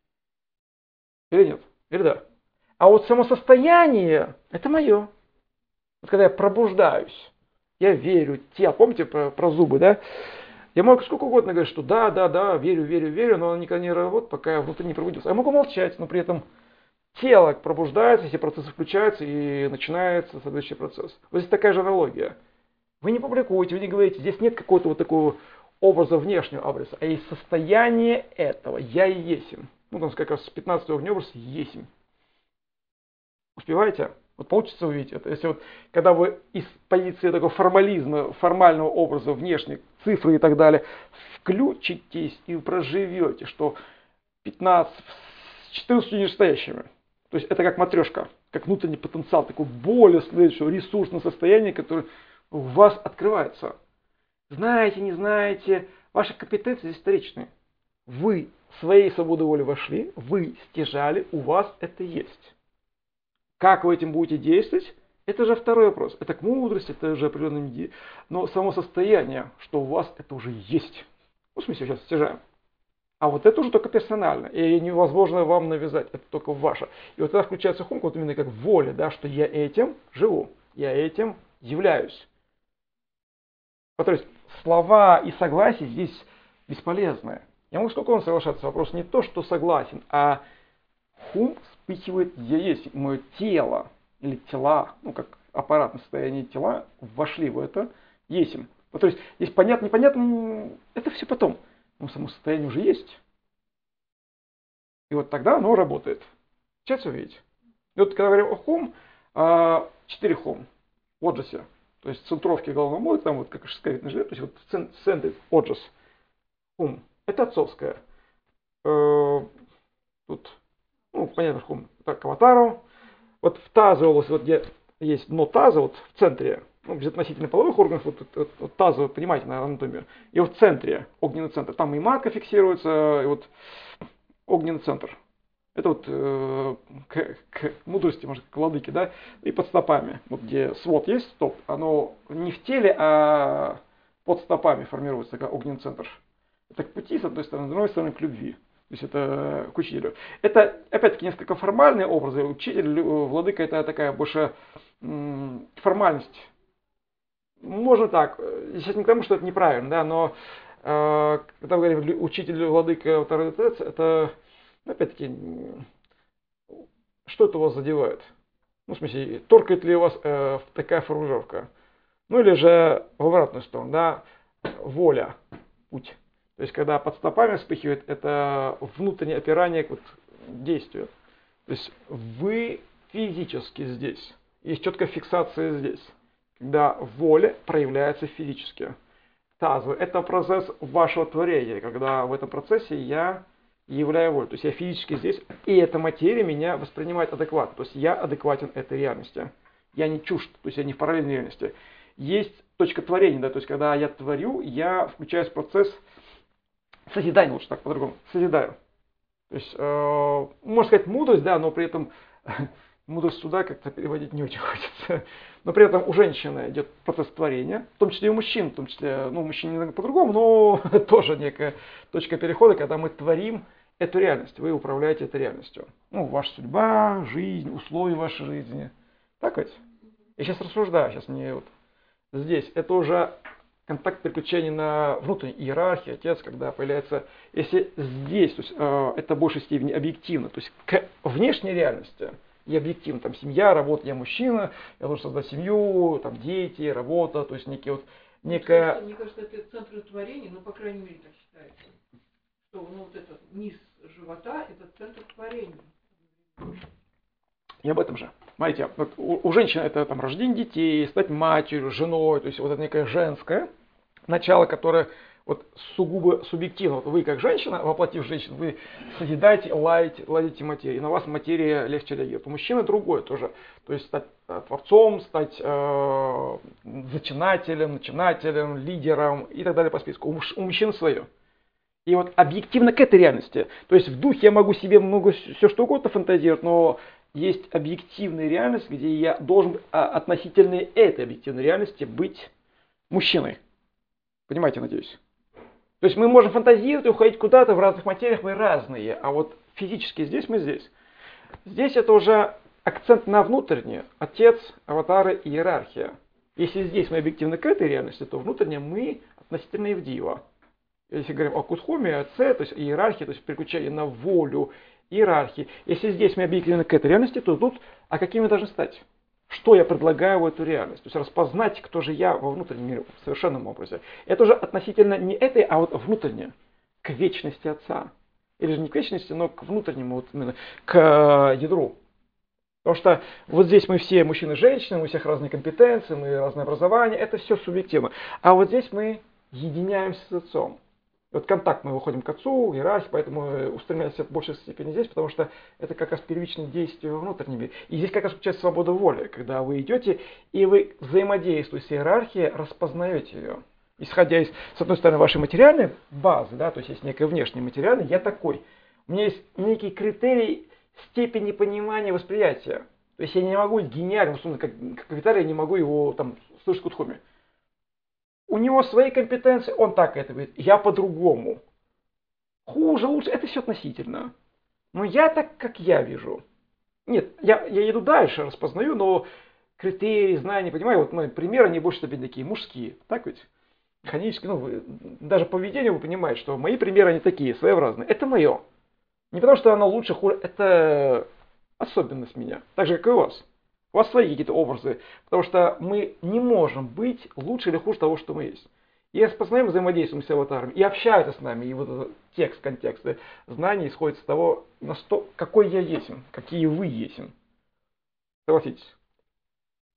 A: Или нет? Или да? А вот само состояние, это мое. Вот когда я пробуждаюсь, я верю, те, помните про, про зубы, да? Я могу сколько угодно говорить, что да, да, да, верю, верю, верю, но она никогда не работает, пока я внутри не пробудился. Я могу молчать, но при этом тело пробуждается, все процессы включаются и начинается следующий процесс. Вот здесь такая же аналогия. Вы не публикуете, вы не говорите, здесь нет какого-то вот такого образа внешнего образа, а есть состояние этого. Я и есим. Ну, там как раз пятнадцатый огневый образ есим. Успеваете? Вот получится увидеть это. Если вот, когда вы из позиции такого формализма, формального образа, внешних, цифры и так далее, включитесь и проживете, что пятнадцать с четырнадцатью настоящими. То есть это как матрешка, как внутренний потенциал, такой более следующего ресурсного состояния, которое у вас открывается. Знаете, не знаете, ваши компетенции здесь вторичные. Вы своей свободой воли вошли, вы стяжали, у вас это есть. Как вы этим будете действовать, это же второй вопрос. Это к мудрости, это уже определенная идея. Но само состояние, что у вас это уже есть. Ну, в смысле, сейчас стяжаем. А вот это уже только персонально. И невозможно вам навязать. Это только ваше. И вот тогда включается хумка, вот именно как воля, да, что я этим живу. Я этим являюсь. То есть слова и согласие здесь бесполезны. Я могу сколько он соглашаться. Вопрос не то, что согласен, а хум вспыхивает, я есть. Мое тело или тела, ну как аппаратное состояние тела, вошли в это, есть им. То есть здесь понятно, непонятно, это все потом. Но само состояние уже есть. И вот тогда оно работает. Сейчас увидите. И вот когда говорим о хум, А четыре хом в оджасе, то есть центровки головного мозга, там вот как шестковидный жилет, то есть вот в центре оджас, хум, это отцовская. Тут, ну, понятно, хум, так, аватару. Вот в тазовой области, вот где есть дно таза, вот в центре, ну, без относительно половых органов, вот, вот, вот таза, вы понимаете, на анатомию, и вот в центре, огненный центр, там и матка фиксируется, и вот огненный центр. Это вот э, к, к мудрости, может, к владыке, да, и под стопами, вот где свод есть, стоп, оно не в теле, а под стопами формируется как огненный центр. Это к пути, с одной стороны, с другой стороны, к любви. То есть это к учителю. Это, опять-таки, несколько формальные образы. Учитель, владыка, это такая больше м, формальность. Можно так. Сейчас не к тому, что это неправильно, да, но э, когда мы говорим учитель, владыка, авторитет, это, опять-таки, что это вас задевает? Ну, в смысле, торкает ли у вас э, такая формулировка? Ну, или же в обратную сторону, да, воля, путь. То есть, когда под стопами вспыхивает, это внутреннее опирание к вот действию. То есть, вы физически здесь. Есть четкая фиксация здесь. Когда воля проявляется физически. Тазовый – это процесс вашего творения. Когда в этом процессе я являю волю. То есть, я физически здесь, и эта материя меня воспринимает адекватно. То есть, я адекватен этой реальности. Я не чужд, то есть, я не в параллельной реальности. Есть точка творения, да, то есть, когда я творю, я включаюсь в процесс созидание, лучше так по-другому, созидаю. То есть, э, можно сказать мудрость, да, но при этом мудрость сюда как-то переводить не очень хочется. Но при этом у женщины идет процесс творения, в том числе и у мужчин, в том числе, ну, у мужчин немного по-другому, но тоже некая точка перехода, когда мы творим эту реальность, вы управляете этой реальностью. Ну, ваша судьба, жизнь, условия вашей жизни. Так ведь? Я сейчас рассуждаю, сейчас не вот здесь. Это уже контакт переключения на внутренней иерархии, отец, когда появляется, если здесь, то есть э, это в большей степени объективно, то есть к внешней реальности и объективно, там семья, работа, я мужчина, я должен создать семью, там дети, работа, то есть некие вот, некая...
E: Мне кажется, это центр творения, ну, по крайней мере, так считается, что ну, вот этот низ живота, это центр творения.
A: И об этом же. Смотрите, вот у, у женщины это там рождение детей, стать матерью, женой, то есть вот это некое женское начало, которое вот сугубо субъективно. Вот вы как женщина, воплотив женщину, вы созидаете, ладите, ладите материю, и на вас материя легче реагирует. У мужчины другое тоже. То есть стать э, творцом, стать э, зачинателем, начинателем, лидером и так далее по списку. У, муж, у мужчин свое. И вот объективно к этой реальности. То есть в духе я могу себе много все что угодно фантазировать, но есть объективная реальность, где я должен относительно этой объективной реальности быть мужчиной. Понимаете, надеюсь? То есть мы можем фантазировать и уходить куда-то, в разных материях мы разные, а вот физически здесь мы здесь. Здесь это уже акцент на внутреннее. Отец, аватары, иерархия. Если здесь мы объективны к этой реальности, то внутренне мы относительно Евдиева. Если говорим о кутхуме, о це, то есть иерархия, то есть переключение на волю, иерархии. Если здесь мы объективны к этой реальности, то тут, а какими мы должны стать? Что я предлагаю в эту реальность? То есть распознать, кто же я во внутреннем мире в совершенном образе. Это уже относительно не этой, а вот внутреннее, к вечности Отца. Или же не к вечности, но к внутреннему, вот именно, к ядру. Потому что вот здесь мы все мужчины и женщины, у всех разные компетенции, мы разное образование, это все субъективно. А вот здесь мы единяемся с Отцом. Вот контакт мы выходим к Отцу, иерархии, поэтому устремляемся в большей степени здесь, потому что это как раз первичное действие во внутреннем мире. И здесь как раз включается свобода воли, когда вы идете и вы, взаимодействуя с иерархией, распознаете ее. Исходя из, с одной стороны, вашей материальной базы, да, то есть есть некая внешняя материальная, я такой. У меня есть некий критерий степени понимания восприятия. То есть я не могу быть гениальным, условно, как, как Виталий, я не могу его там слышать в кутхуме. У него свои компетенции, он так это говорит, я по-другому. Хуже, лучше, это все относительно. Но я так, как я вижу. Нет, я, я иду дальше, распознаю, но критерии, знания, понимаю, вот мои примеры, они больше такие мужские, так ведь? Механически, ну, вы, даже по поведению вы понимаете, что мои примеры, они такие, своеобразные. Это мое. Не потому, что оно лучше, хуже, это особенность меня, так же, как и у вас. У вас свои какие-то образы, потому что мы не можем быть лучше или хуже того, что мы есть. И распознаем, взаимодействуем с аватарами, и общаются с нами, и вот этот текст, контекст, знания исходит с того, на что, какой я есть, какие вы есть. Согласитесь.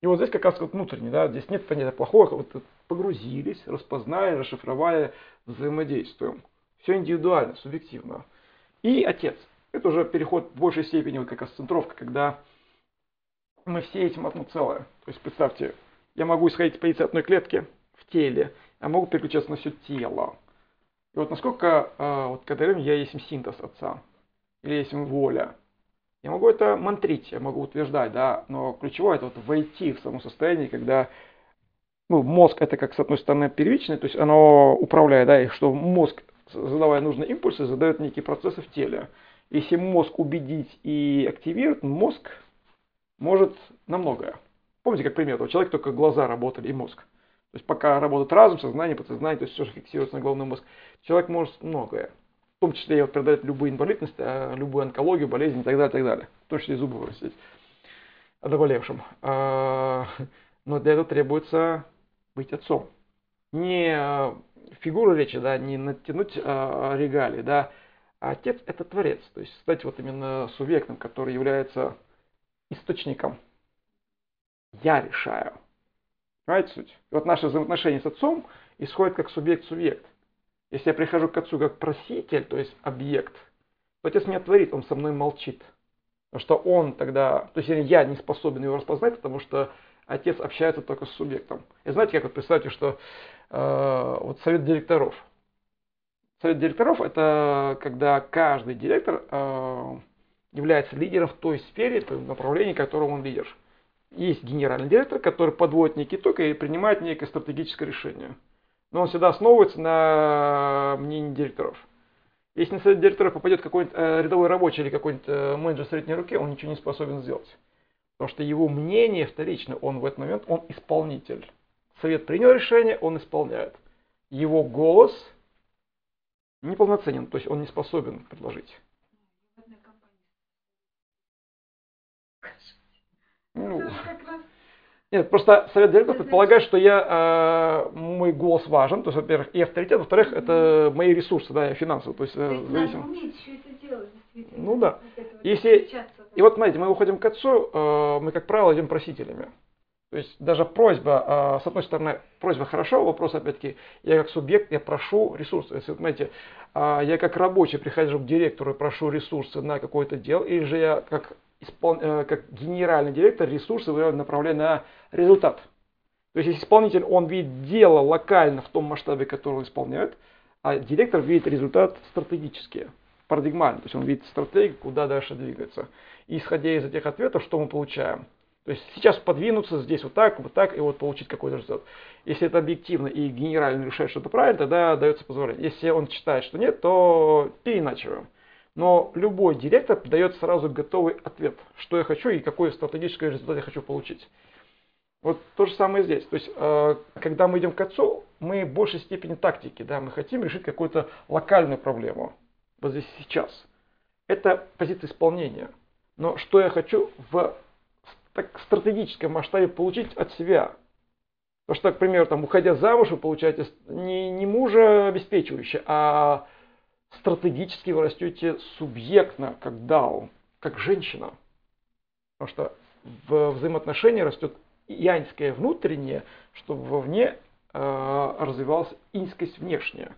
A: И вот здесь как раз вот внутренний, да, здесь нет понятия плохого, вот погрузились, распознали, расшифровали, взаимодействуем. Все индивидуально, субъективно. И отец. Это уже переход в большей степени, вот как центровка, когда мы все этим одно целое. То есть представьте, я могу исходить из позиции одной клетки в теле, а могу переключаться на все тело. И вот насколько, вот когда я есть синтез отца, или есть воля, я могу это мантрить, я могу утверждать, да, но ключевое это вот войти в само состояние, когда ну, мозг это как с одной стороны первичный, то есть оно управляет, да, и что мозг, задавая нужные импульсы, задает некие процессы в теле. Если мозг убедить и активировать, мозг может на многое. Помните, как пример, у человека только глаза работали и мозг. То есть пока работает разум, сознание, подсознание, то есть все же фиксируется на головной мозг. Человек может многое. В том числе и продать любую инвалидность, любую онкологию, болезнь и так далее, и так далее. В том числе и зубы вырастить заболевшим. Но для этого требуется быть отцом. Не фигура речи, да, не натянуть регалии, да. А отец это творец. То есть стать вот именно субъектом, который является источником. Я решаю. Понимаете суть? И вот наши взаимоотношения с отцом исходят как субъект-субъект. Если я прихожу к отцу как проситель, то есть объект, то отец меня творит, он со мной молчит. Потому что он тогда, то есть я не способен его распознать, потому что отец общается только с субъектом. И знаете, как вот представьте, что э, вот совет директоров. Совет директоров это когда каждый директор э, является лидером в той сфере, в том направлении, которого он лидер. Есть генеральный директор, который подводит некий итог и принимает некое стратегическое решение. Но он всегда основывается на мнении директоров. Если на совет директоров попадет какой-нибудь э, рядовой рабочий или какой-нибудь э, менеджер средней руки, он ничего не способен сделать. Потому что его мнение вторично, он в этот момент, он исполнитель. Совет принял решение, он исполняет. Его голос неполноценен, то есть он не способен предложить. Ну, нет, просто совет директоров предполагает, что я, э, мой голос важен, то есть, во-первых, и авторитет, во-вторых, это мои ресурсы, да, финансовые, то есть,
B: То есть
A: зависим.
B: надо уметь еще это делать, действительно.
A: Ну да.
B: Вот это вот
A: Если,
B: встречаться, да.
A: и вот смотрите, мы выходим к отцу, э, мы, как правило, идем просителями. То есть даже просьба, э, с одной стороны, просьба хорошо, вопрос опять-таки, я как субъект, я прошу ресурсы. Если, знаете, э, я как рабочий прихожу к директору и прошу ресурсы на какое-то дело, или же я как, испол... э, как генеральный директор ресурсы направляю на результат. То есть если исполнитель, он видит дело локально в том масштабе, который он исполняет, а директор видит результат стратегически, парадигмально. То есть он видит стратегию, куда дальше двигаться. И исходя из этих ответов, что мы получаем? То есть сейчас подвинуться здесь вот так, вот так, и вот получить какой-то результат. Если это объективно и генерально решает, что это правильно, тогда дается позволение. Если он считает, что нет, то переиначиваем. Но любой директор дает сразу готовый ответ, что я хочу и какой стратегический результат я хочу получить. Вот то же самое здесь. То есть, э, когда мы идем к отцу, мы в большей степени тактики, да, мы хотим решить какую-то локальную проблему. Вот здесь сейчас. Это позиция исполнения. Но что я хочу в так, стратегическом масштабе получить от себя? Потому что, к примеру, там, уходя замуж, вы получаете не, не мужа обеспечивающего, а стратегически вы растете субъектно, как дао, как женщина. Потому что в взаимоотношении растет яньское внутреннее, чтобы вовне э, развивалась иньскость внешняя.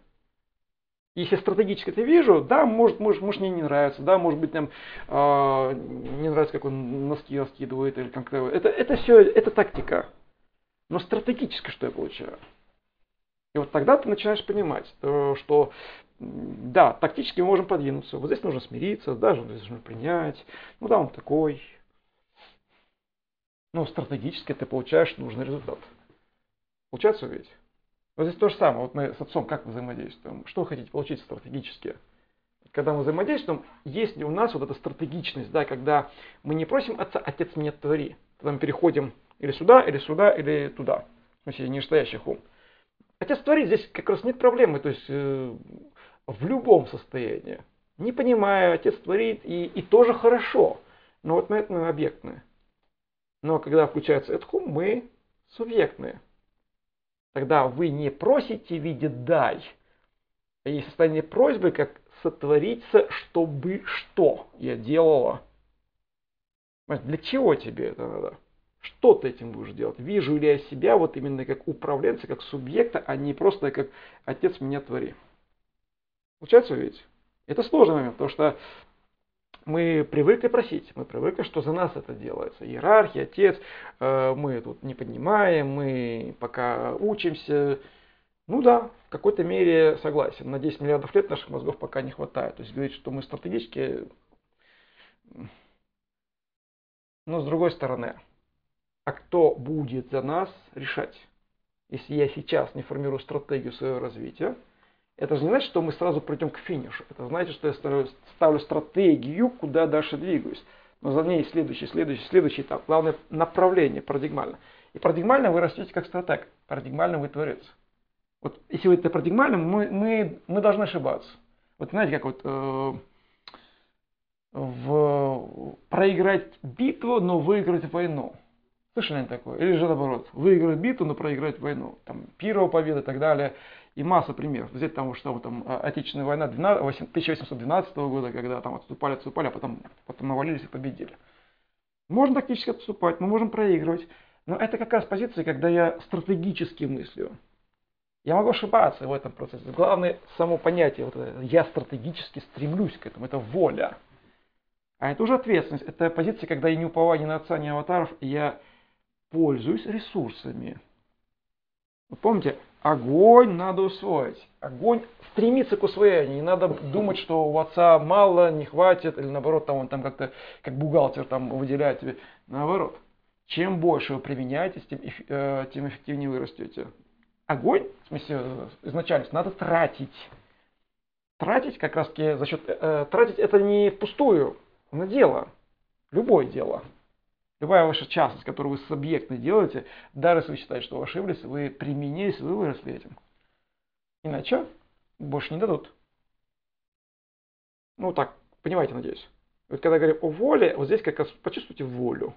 A: Если стратегически это вижу, да, может, может, может мне не нравится, да, может быть, нам э, не нравится, как он носки раскидывает, или как-то. Это, это все, это тактика. Но стратегически что я получаю? И вот тогда ты начинаешь понимать, то, что да, тактически мы можем подвинуться. Вот здесь нужно смириться, даже здесь нужно принять. Ну да, он такой. Но стратегически ты получаешь нужный результат. Получается ведь? Вот здесь то же самое. Вот мы с отцом как взаимодействуем? Что вы хотите получить стратегически? Когда мы взаимодействуем, есть ли у нас вот эта стратегичность, да, когда мы не просим отца, отец меня твори. Когда мы переходим или сюда, или сюда, или туда. В смысле, нижестоящих ум. Отец творит, здесь как раз нет проблемы. То есть э, в любом состоянии. Не понимая, отец творит, и, и тоже хорошо. Но вот мы это мы объектные. Но когда включается этхум, мы субъектные. Тогда вы не просите в виде дай, а есть состояние просьбы, как сотвориться, чтобы что я делала. Для чего тебе это надо? Что ты этим будешь делать? Вижу ли я себя вот именно как управленца, как субъекта, а не просто как отец меня твори. Получается увидеть? Это сложный момент, потому что мы привыкли просить, мы привыкли, что за нас это делается. Иерархия, отец, мы тут не поднимаем, мы пока учимся. Ну да, в какой-то мере согласен. На десять миллиардов лет наших мозгов пока не хватает. То есть говорить, что мы стратегически... Но с другой стороны, а кто будет за нас решать? Если я сейчас не формирую стратегию своего развития, это же не значит, что мы сразу придем к финишу. Это значит, что я ставлю, ставлю стратегию, куда дальше двигаюсь. Но за ней следующий, следующий, следующий этап. Главное направление парадигмально. И парадигмально вы растете как стратег. Парадигмально вы творец. Вот если вы это парадигмально, мы, мы, мы должны ошибаться. Вот знаете, как вот э, в, проиграть битву, но выиграть войну. Слышали они такое? Или же наоборот, выиграть битву, но проиграть войну. Там Пирова победа и так далее. И масса примеров. Взять того, что там Отечественная война тысяча восемьсот двенадцатого года, когда там отступали, отступали, а потом, потом навалились и победили. Можно тактически отступать, мы можем проигрывать. Но это как раз позиция, когда я стратегически мыслю. Я могу ошибаться в этом процессе. Главное само понятие, вот это, я стратегически стремлюсь к этому, это воля. А это уже ответственность. Это позиция, когда я не уповаю ни на отца, ни на аватаров, я пользуюсь ресурсами. Вы помните, огонь надо усвоить. Огонь стремится к усвоению. Не надо думать, что у отца мало, не хватит, или наоборот, там он там как-то, как бухгалтер там выделяет тебе. Наоборот. Чем больше вы применяетесь, тем, э, тем эффективнее вы растете. Огонь, в смысле, изначально, надо тратить. Тратить как раз таки за счет... Э, тратить это не впустую, на дело. Любое дело. Любая ваша частность, которую вы субъектно делаете, даже если вы считаете, что вы ошиблись, вы применились, вы выросли этим. Иначе больше не дадут. Ну так, понимаете, надеюсь. Вот когда говорим о воле, вот здесь как раз почувствуйте волю.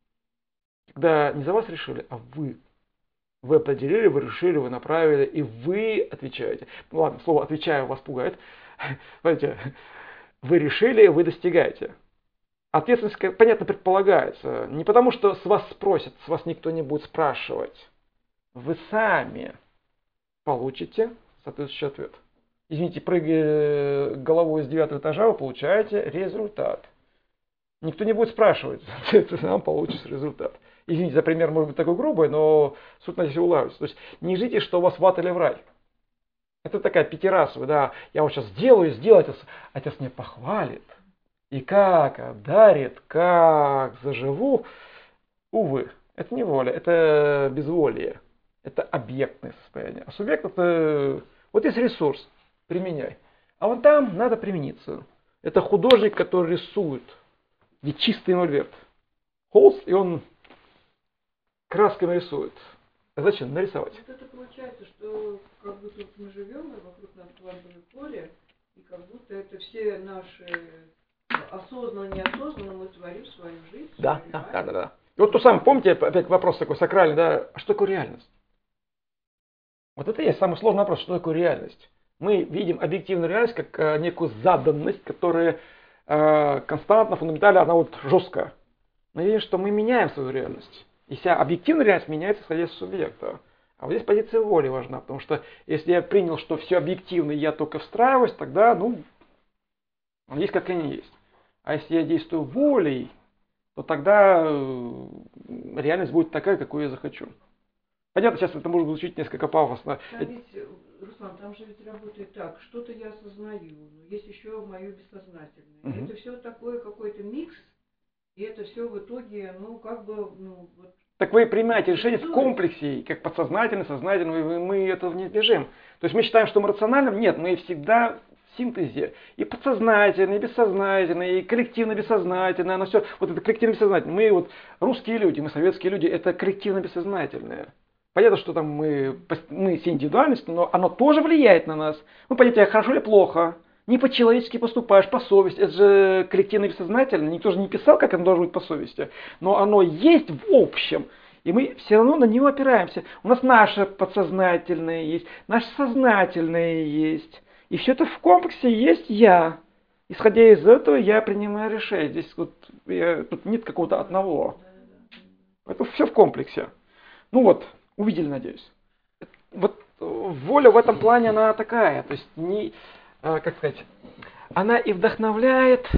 A: Когда не за вас решили, а вы. Вы определили, вы решили, вы направили, и вы отвечаете. Ну ладно, слово «отвечаю» вас пугает. Смотрите, вы решили, вы достигаете. Ответственность, понятно, предполагается. Не потому, что с вас спросят, с вас никто не будет спрашивать. Вы сами получите соответствующий ответ. Извините, прыгая головой с девятого этажа, вы получаете результат. Никто не будет спрашивать, ты сам получишь результат. Извините, за пример может быть такой грубый, но суть надеюсь улавливается. То есть не ждите, что у вас в ад или в рай. Это такая пятирасовая, да, я вот сейчас сделаю, сделаю, отец, отец меня похвалит. И как одарит, как заживу. Увы, это не воля, это безволие. Это объектное состояние. А субъект это, вот есть ресурс, применяй. А вон там надо примениться. Это художник, который рисует. Ведь чистый мольберт. Холст, и он красками рисует. А зачем? Нарисовать.
E: Вот это получается, что как будто мы живем, и вокруг нас квантовое поле, и как будто это все наши осознанно, неосознанно мы творим свою жизнь.
A: Да,
E: свою
A: да, да, да, да. И вот то самое, помните, опять вопрос такой сакральный, да, а что такое реальность? Вот это и есть самый сложный вопрос, что такое реальность. Мы видим объективную реальность как э, некую заданность, которая э, константно, фундаментально, она вот жесткая. Мы видим, что мы меняем свою реальность. И вся объективная реальность меняется, исходя из субъекта. А вот здесь позиция воли важна, потому что если я принял, что все объективно, и я только встраиваюсь, тогда, ну, он есть как они есть. А если я действую волей, то тогда реальность будет такая, какую я захочу. Понятно, сейчас это может звучить несколько пафосно.
E: Там ведь, Руслан, там же ведь работает так, что-то я осознаю, но есть еще мое бессознательное. Угу. Это все такое какой-то микс, и это все в итоге, ну, как бы, ну, вот.
A: Так вы принимаете решение в комплексе, как подсознательно, сознательно, мы, мы этого не избежим. То есть мы считаем, что мы рациональным? Нет, мы всегда в синтезе. И подсознательное, и бессознательное, и коллективно-бессознательное, оно все, вот это коллективно-бессознательное. Мы вот русские люди, мы советские люди, это коллективно-бессознательное. Понятно, что там мы, мы с индивидуальностью, но оно тоже влияет на нас. Ну, понятие, хорошо или плохо. Не по-человечески поступаешь, по совести. Это же коллективно бессознательно. Никто же не писал, как оно должно быть по совести. Но оно есть в общем. И мы все равно на него опираемся. У нас наше подсознательное есть, наше сознательное есть. И все это в комплексе есть я. Исходя из этого, я принимаю решение. Здесь вот я, тут нет какого-то одного. Поэтому все в комплексе. Ну вот, увидели, надеюсь. Вот воля в этом плане, она такая, то есть, не, как сказать, она и вдохновляет.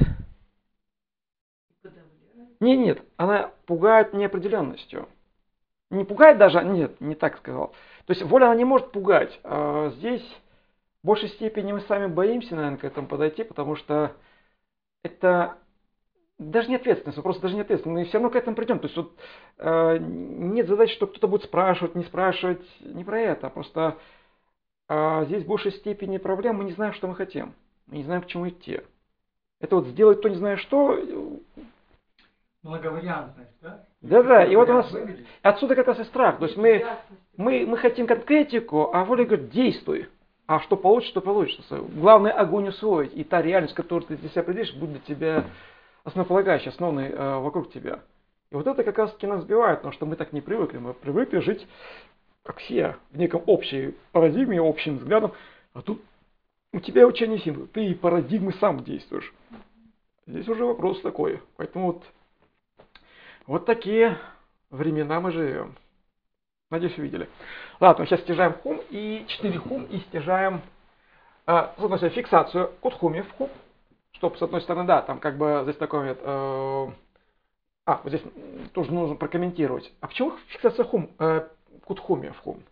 A: Не, нет, она пугает неопределенностью. Не пугает даже, нет, не так сказал. То есть воля, она не может пугать. А здесь в большей степени мы сами боимся, наверное, к этому подойти, потому что это даже не ответственность, мы просто даже не ответственность, мы все равно к этому придем. То есть вот, э, нет задачи, что кто-то будет спрашивать, не спрашивать, не про это. Просто э, здесь в большей степени проблем, мы не знаем, что мы хотим, мы не знаем, к чему идти. Это вот сделать то, не знаю что.
D: Многовариантность, да?
A: Да-да, и вот у нас
D: Выбери.
A: отсюда как раз и страх. То есть мы, мы, мы хотим конкретику, а воля говорит, действуй. А что получится, что получится. Главное огонь усвоить. И та реальность, которую ты для себя определишь, будет для тебя основополагающей, основной э, вокруг тебя. И вот это как раз таки нас сбивает, потому что мы так не привыкли. Мы привыкли жить, как все, в неком общей парадигме, общим взглядом. А тут у тебя учение символа. Ты и парадигмы сам действуешь. Здесь уже вопрос такой. Поэтому вот Вот такие времена мы живем. Надеюсь, увидели. Ладно, сейчас стяжаем хум и четыре хум и стяжаем э, с одной стороны фиксацию кутхуми в хум. Чтобы с одной стороны, да, там как бы здесь такой вот, э, а, вот здесь тоже нужно прокомментировать. А почему фиксация хум, э, кутхуми в хум?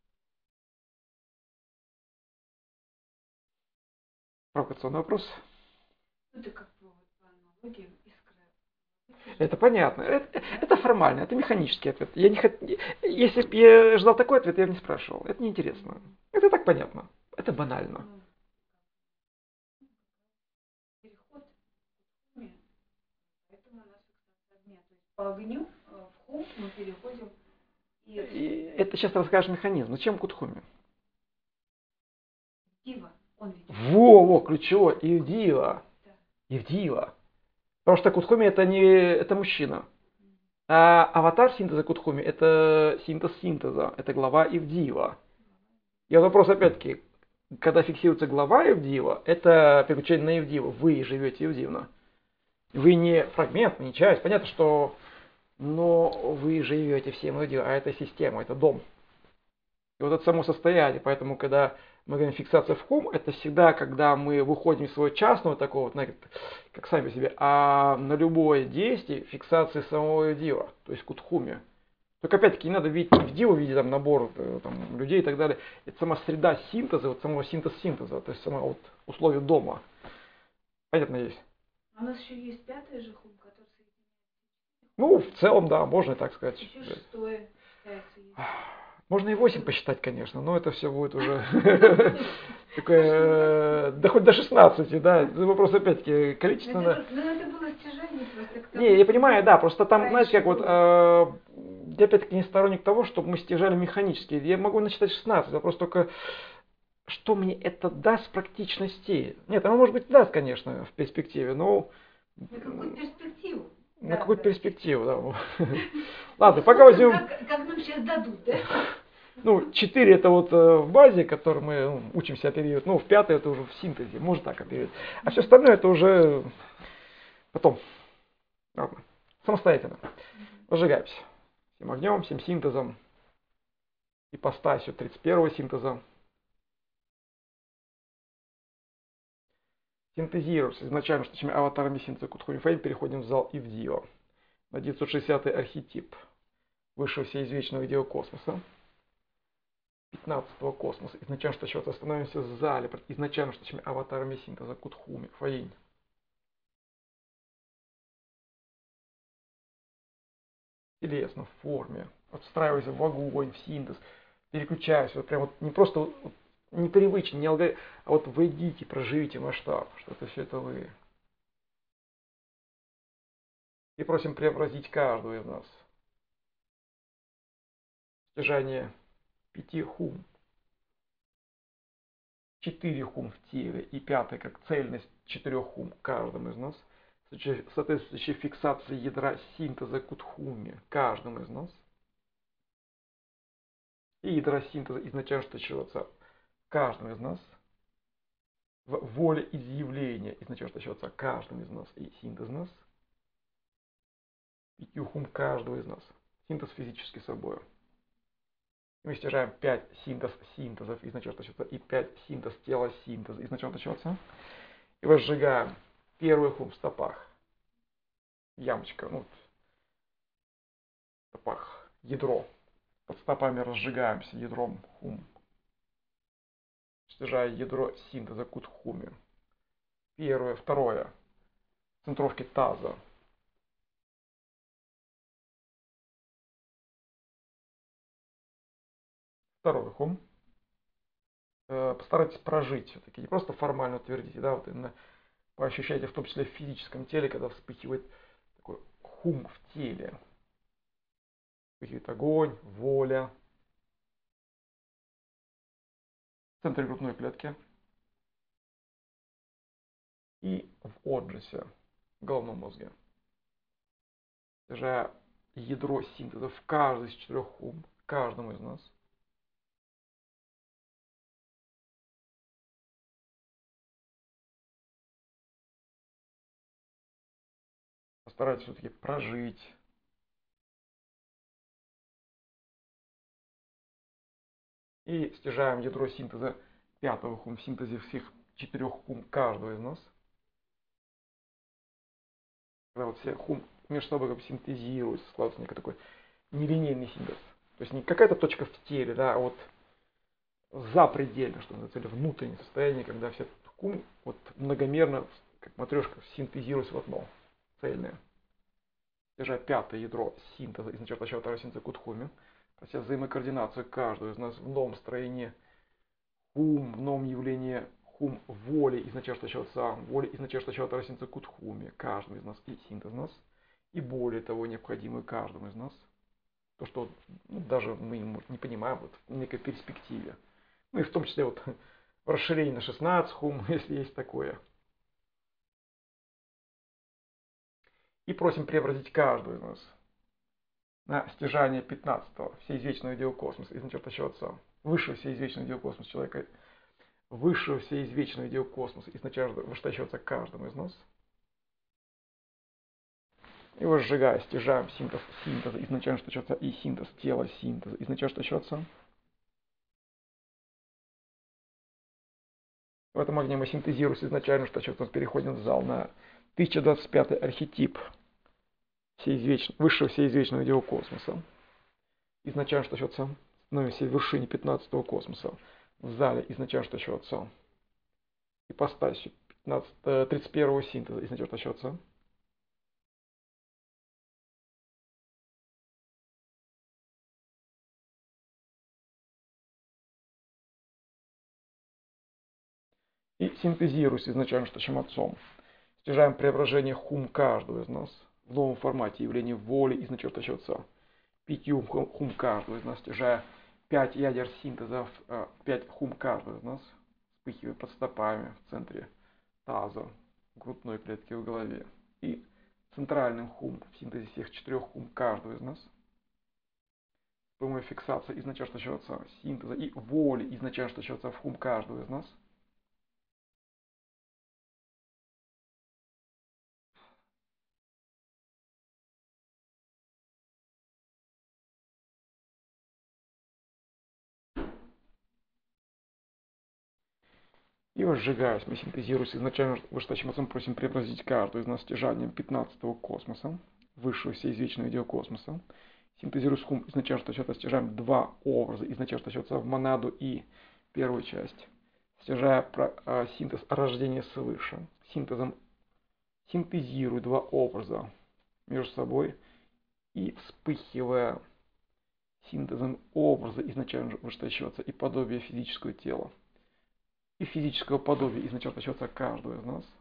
A: Провокационный вопрос.
B: Это как бы вот по аналогии искра.
A: Это понятно. Это, это формально, это механический ответ. Я не хот... Если бы я ждал такой ответ, я бы не спрашивал. Это неинтересно. Это так понятно. Это банально.
B: Переход в хуме, поэтому у нас фиксация огня. То есть по огню э, в хум мы переходим и
A: И это сейчас расскажешь механизм. Зачем кутхуми?
B: дива, он ведет.
A: Во, во, ключевое. Ивдива.
B: Да.
A: Ивдива. Потому что кутхуми это не это мужчина. А аватар синтеза кутхуми это синтез синтеза. Это глава Ивдива. И вот вопрос опять-таки, когда фиксируется глава Ивдива, это переключение на Ивдива. Вы живете Ивдивно. Вы не фрагмент, не часть. Понятно, что но вы живете всем Ивдива, а это система, это дом. И вот это само состояние. Поэтому, когда мы говорим фиксация в хум, это всегда, когда мы выходим из своего частного такого, вот, как сами по себе, а на любое действие фиксации самого Ивдива, то есть кутхуми. Только опять-таки не надо видеть Ивдиву в виде там, набора там, людей и так далее. Это сама среда синтеза, вот самого синтез синтеза, то есть само вот, условие дома. Понятно есть?
B: А у нас еще есть пятый же хум, который соединяет.
A: Ну, в целом, да, можно и так сказать.
B: Еще шестое считается есть.
A: Можно и восемь посчитать, конечно, но это все будет уже такое, да хоть до шестнадцати, да, вопрос опять-таки количественно.
B: Ну это было стяжание просто.
A: Не, я понимаю, да, просто там, знаете, как вот, я опять-таки не сторонник того, чтобы мы стяжали механически. Я могу насчитать шестнадцать, вопрос только, что мне это даст в практичности. Нет, оно может быть даст, конечно, в перспективе, но...
B: На какую перспективу?
A: На какую-то перспективу, да. Ладно, пока возьмем...
B: Как нам сейчас дадут, да?
A: Ну, четыре это вот в базе, которую мы ну, учимся оперировать. Ну, в пятой это уже в синтезе, можно так оперировать. А все остальное это уже потом. Ладно, самостоятельно. Разжигаемся. Всем огнем, всем синтезом. Ипостасью тридцать первого синтеза. Синтезируемся. Изначально, что чем аватарами синтеза Кутхуми Фейм, переходим в зал Ивдио. На девятьсот шестидесятый архетип высшего всеизвечного идеокосмоса. пятнадцатого космоса. Изначально, что чего-то остановимся в зале. Изначально, что чем аватарами синтеза Кутхуми Фейм. Телесно, в форме. Отстраиваюсь в огонь, в синтез. Переключаюсь. Вот прям вот не просто вот, непривычно, не алгоритм, а вот войдите, проживите масштаб, что это все это вы. И просим преобразить каждого из нас. Стяжание пяти хум. Четыре хум в теле и пятый как цельность четырех хум каждым из нас. Соответствующей фиксации ядра синтеза кутхуми каждым из нас. И ядра синтеза изначально стачиваться каждым из нас. Воля изъявления изначально стачиваться каждым из нас и синтез нас. Пятью хум каждого из нас. синтез физически собой. Мы стяжаем пять синтез синтезов из начала счета и пять синтез тела синтеза из начала счета. И возжигаем первый хум в стопах. Ямочка, ну, в стопах, ядро. Под стопами разжигаемся ядром хум. Стяжая ядро синтеза кут хуме. Первое, второе. Центровки таза. Второй хум. Постарайтесь прожить все-таки, не просто формально утвердите, да, вот именно поощущайте в том числе в физическом теле, когда вспыхивает такой хум в теле. Вспыхивает огонь, воля. В центре грудной клетки. И в отжисе, в головном мозге. Стяжая ядро синтеза в каждый из четырех хум, каждому из нас. Постарайтесь все-таки прожить. И стяжаем ядро синтеза пятого хум в синтезе всех четырех хум каждого из нас. Когда вот все хум между собой как бы синтезируются, складывается некий такой нелинейный синтез. То есть не какая-то точка в теле, да, а вот запредельно, что называется, или внутреннее состояние, когда все хум вот многомерно, как матрешка, синтезируются в одно цельное. Стяжая пятое ядро синтеза из начала второго синтеза кутхуми, прося взаимокоординацию каждого из нас в новом строении хум, в новом явлении хум воли из начала отца, воли из начала второго синтеза кутхуми, каждому из нас и синтез нас, и более того необходимый каждому из нас, то, что ну, даже мы не понимаем вот, в некой перспективе. Ну и в том числе вот в расширении на шестнадцать хум, если есть такое. И просим преобразить каждого из нас на стяжание пятнадцатого всеизвечного идеокосмоса из начала отца, высшего всеизвечного идеокосмоса человека, высшего всеизвечного идеокосмоса из начала вышестоящего каждому из нас. И вот сжигая, стяжаем синтез синтеза из начала отца и синтез тела синтеза из начала отца. В этом огне мы синтезируем изначально, что сейчас переходим в зал на тысяча двадцать пятый архетип всеизвеч... высшего всеизвечного идеокосмоса. Изначально, что сейчас становимся в вершине пятнадцатого космоса. В зале изначально, что сейчас ипостасью тридцать первого синтеза изначально, что сейчас. И синтезируясь изначально, что чем отцом. Стяжаем преображение хум каждого из нас в новом формате явления воли из начала отца. Пятью хум каждого из нас, стяжая пять ядер синтезов, пять хум каждого из нас, вспыхивая под стопами в центре таза, грудной клетки в голове. И центральным хум в синтезе всех четырех хум каждого из нас. Прямая фиксация из начала отца, синтеза и воли из начала отца в хум каждого из нас. И возжигаясь, мы синтезируемся изначально вышестоящим отцом, просим преобразить каждую из нас стяжанием пятнадцатого космоса, высшего всеизвечного идеокосмоса. Синтезируясь хум изначально отца, стяжаем два образа изначально отца в монаду и первую часть. Стяжая про, а, синтез рождения свыше, синтезом синтезируя два образа между собой и вспыхивая синтезом образа изначально вышестоящего отца и подобия физического тела. И физического подобия изначально отца каждого из нас.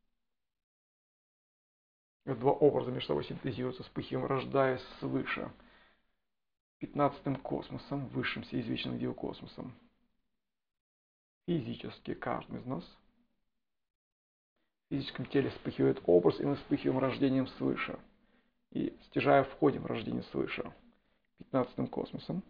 A: Два образа между собой синтезируются, вспыхиваем, рождаясь свыше пятнадцатым космосом, высшим всеизвечным идеокосмосом. Физически каждый из нас. В физическом теле вспыхивает образ, и мы вспыхиваем рождением свыше. И стяжая входим в рождение свыше пятнадцатым космосом.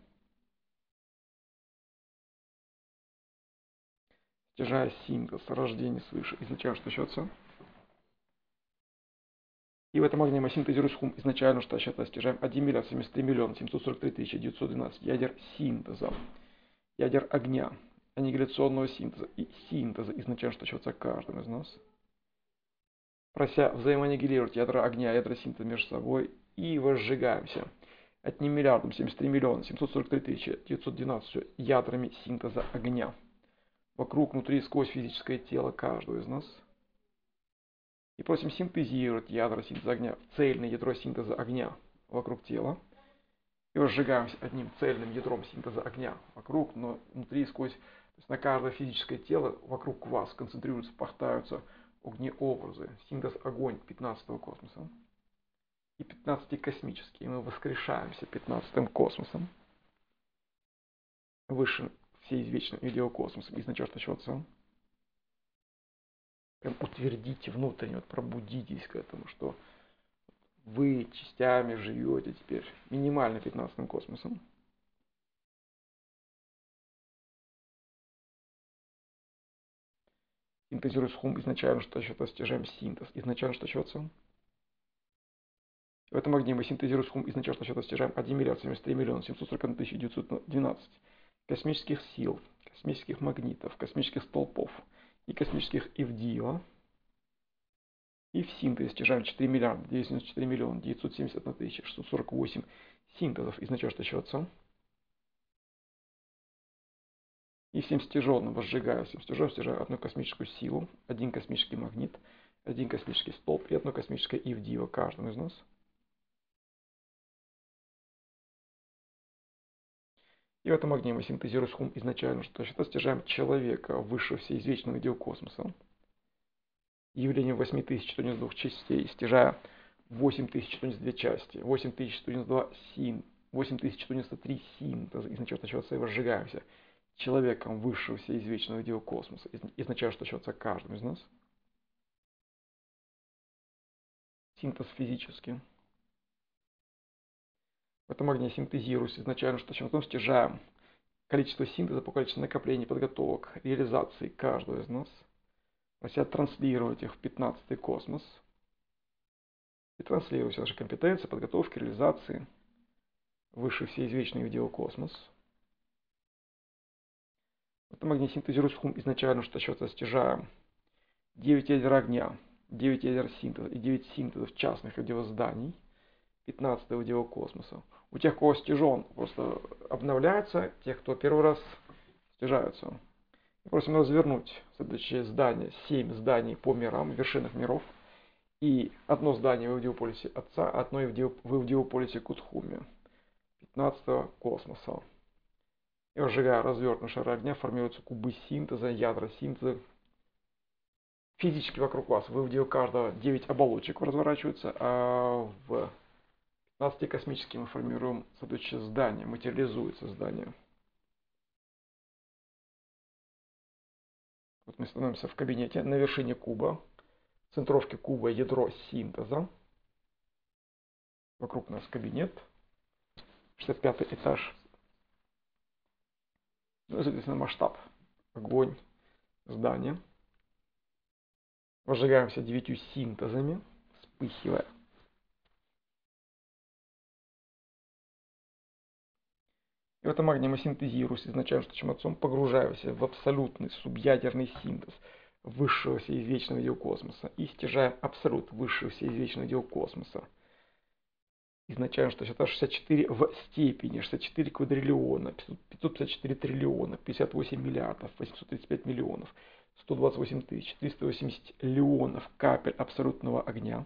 A: Стяжая синтез рождения свыше изначально что счется. И в этом огне мы синтезируем хум изначально, что сейчас достижаем один миллиард семьдесят три миллиона семьсот сорок три тысячи девятьсот двенадцать ядер синтеза, ядер огня, аннигиляционного синтеза и синтеза изначально, что считается каждым из нас. Прося взаимоаннигилировать ядра огня, ядра синтеза между собой и возжигаемся одним миллиардом семьдесят три миллиона семьсот сорок три тысячи девятьсот двенадцать ядрами синтеза огня вокруг, внутри, сквозь физическое тело каждого из нас. И просим синтезировать ядра синтеза огня в цельное ядро синтеза огня вокруг тела. И возжигаемся одним цельным ядром синтеза огня вокруг, но внутри, сквозь, то есть на каждое физическое тело вокруг вас концентрируются, пахтаются огнеобразы. Синтез огонь пятнадцатого космоса и пятнадцатый космический. И мы воскрешаемся пятнадцатым космосом, высшим всеизвечным идеокосмосом, изначально считается. Прям утвердите внутренне, вот пробудитесь к этому, что вы частями живете теперь минимально пятнадцатым космосом. Синтезируя хум изначально, что считается, достижаем синтез. Изначально, что считается. В этом огне мы синтезируем хум изначально, что считается, достижаем один миллиард семьдесят три миллиона семьсот сорок одна тысяча девятьсот двенадцать космических сил, космических магнитов, космических столпов и космических ивдио. И в синтезе достижаем четыре миллиарда девятьсот семьдесят четыре миллиона девятьсот семьдесят одна тысяча шестьсот сорок восемь синтезов изначально, что считается. И всем стяженным возжигаю, всем стяженным стяжаю одну космическую силу, один космический магнит, один космический столб и одно космическое ивдио каждому из нас. И в этом огне мы синтезируем хум изначально, что считается, стяжаем человека, высшего всеизвечного идеокосмоса. Явление восемь тысяч сто девяносто два частей, стяжая восемь тысяч сто девяносто две части, восемь тысяч сто девяносто два син, восемь тысяч сто девяносто три синтеза, изначально считается, и возжигаемся человеком высшего всеизвечного идеокосмоса, изначально что считается каждым из нас. Синтез физический. В этом огне синтезируется изначально, что считается, стяжаем количество синтеза по количеству накоплений, подготовок, реализации каждого из нас. Прося транслировать их в пятнадцатый космос. И транслировать наши компетенции, подготовки, реализации. Высший всеизвечный идеокосмос. В этом огне синтезируется хум изначально, что считается, стяжаем девять ядер огня, девять ядер синтеза и девять синтезов частных идеозданий пятнадцатого идеокосмоса. У тех, кого стяжен, просто обновляется, тех, кто первый раз стяжаются. И просим развернуть следующее здание, семь зданий по мирам, вершинах миров. И одно здание в Ивдиополисе Отца, одно в Ивдиополисе Кутхуме, пятнадцатого космоса. И разжигая развернутые шары огня, формируются кубы синтеза, ядра синтеза. Физически вокруг вас, в Ивдио каждого девять оболочек разворачиваются, а в пятнадцати космических мы формируем следующее здание, материализуется здание. Вот мы становимся в кабинете на вершине куба, в центровке куба ядро синтеза. Вокруг нас кабинет, шестьдесят пятый этаж. Ну и, соответственно, масштаб. Огонь, здание. Возжигаемся девятью синтезами, вспыхивая. И в этом огне мы синтезируемся изначально, что отцом погружаемся в абсолютный субъядерный синтез высшего всеизвечного идеокосмоса и стяжаем абсолют высшего всеизвечного идеокосмоса. Изначально, что считаю шестьдесят четыре в степени, шестьдесят четыре квадриллиона, пятьсот пятьдесят четыре триллиона, пятьдесят восемь миллиардов, восемьсот тридцать пять миллионов, сто двадцать восемь тысяч, триста восемьдесят миллионов капель абсолютного огня.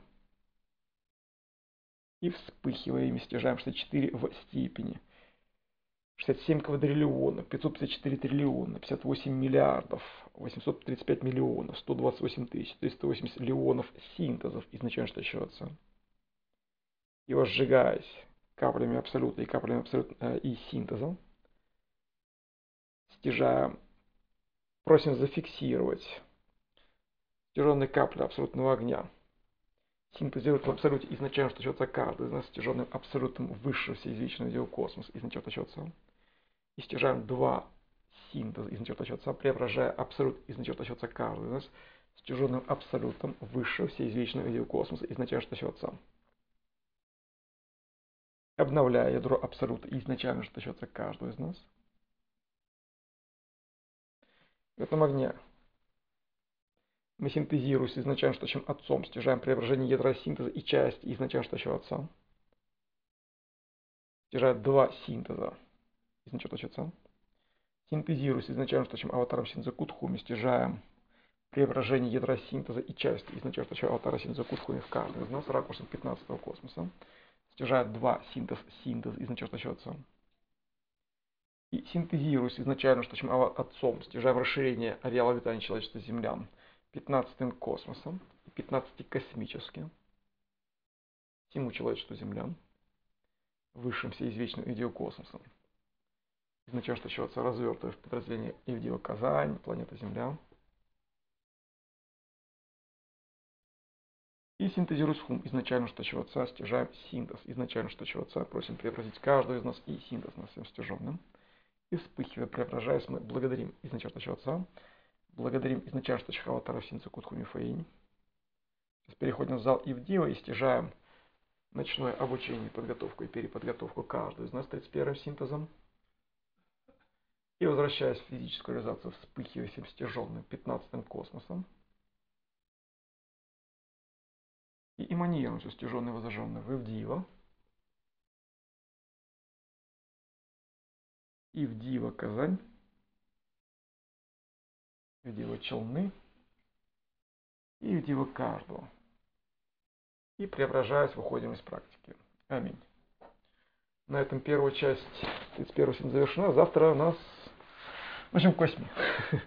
A: И вспыхивая ими стяжаем шестьдесят четыре в степени. шестьдесят семь квадриллионов, пятьсот пятьдесят четыре триллиона, пятьдесят восемь миллиардов, восемьсот тридцать пять миллионов, сто двадцать восемь тысяч, триста восемьдесят миллионов синтезов изначально что считается. И возжигаясь каплями абсолюта и каплями абсолюта и синтезом, стяжаем, просим зафиксировать стяженные капли абсолютного огня. Синтезирует в абсолюте изначально что считается каждый из нас стяженным абсолютом высшего всеизвечного идеокосмоса изначально что считается. И стяжаем два синтеза изначально что считается, преображая абсолют изначально что считается каждый из нас стяженным абсолютом высшего всеизвечного идею космоса, изначально что Отца. Обновляя ядро абсолюта, изначально что Отца каждого из нас. В этом огне мы синтезируемся изначально что Отцом, стяжаем преображение ядра синтеза и части изначально что Отца. Стяжает два синтеза изначально что Отца. Синтезируясь изначально что аватаром Синзакудхуми, стяжаем преображение ядра синтеза и части изначально что аватара Синзакудхуми в каждом из нас ракурсом пятнадцатого космоса. Стяжает два синтез синтез изначально что Отца. И синтезируясь изначально что Отцом, стяжаем расширение ареала обитания человечества землян пятнадцатым космосом и пятнадцатым космическим, всему человечеству землян, высшим всеизвечным идею космоса. Изначально что Отца развертывая в подразделение Ивдива Казань, планета Земля. И синтезируясь хум, изначально что Отца, стяжаем синтез, изначально что Отца, просим преобразить каждого из нас и синтез нас всем стяженным. И вспыхивая, преображаясь, мы благодарим изначально что Отца, благодарим изначально что Аватара Синзакудхуми Фаинь. Сейчас переходим в зал Ивдива и стяжаем ночное обучение, подготовку и переподготовку каждого из нас тридцать первым синтезом. И возвращаясь в физическую реализацию, вспыхивая всем стяженным пятнадцатым космосом. И эманируем все стяженное и возожженное в Ивдива. Ивдива Казань. Ивдива Челны. И Ивдива каждого. И преображаясь, выходим из практики. Аминь. На этом первая часть тридцать первого синтеза завершена. Завтра у нас, в общем, к восьми.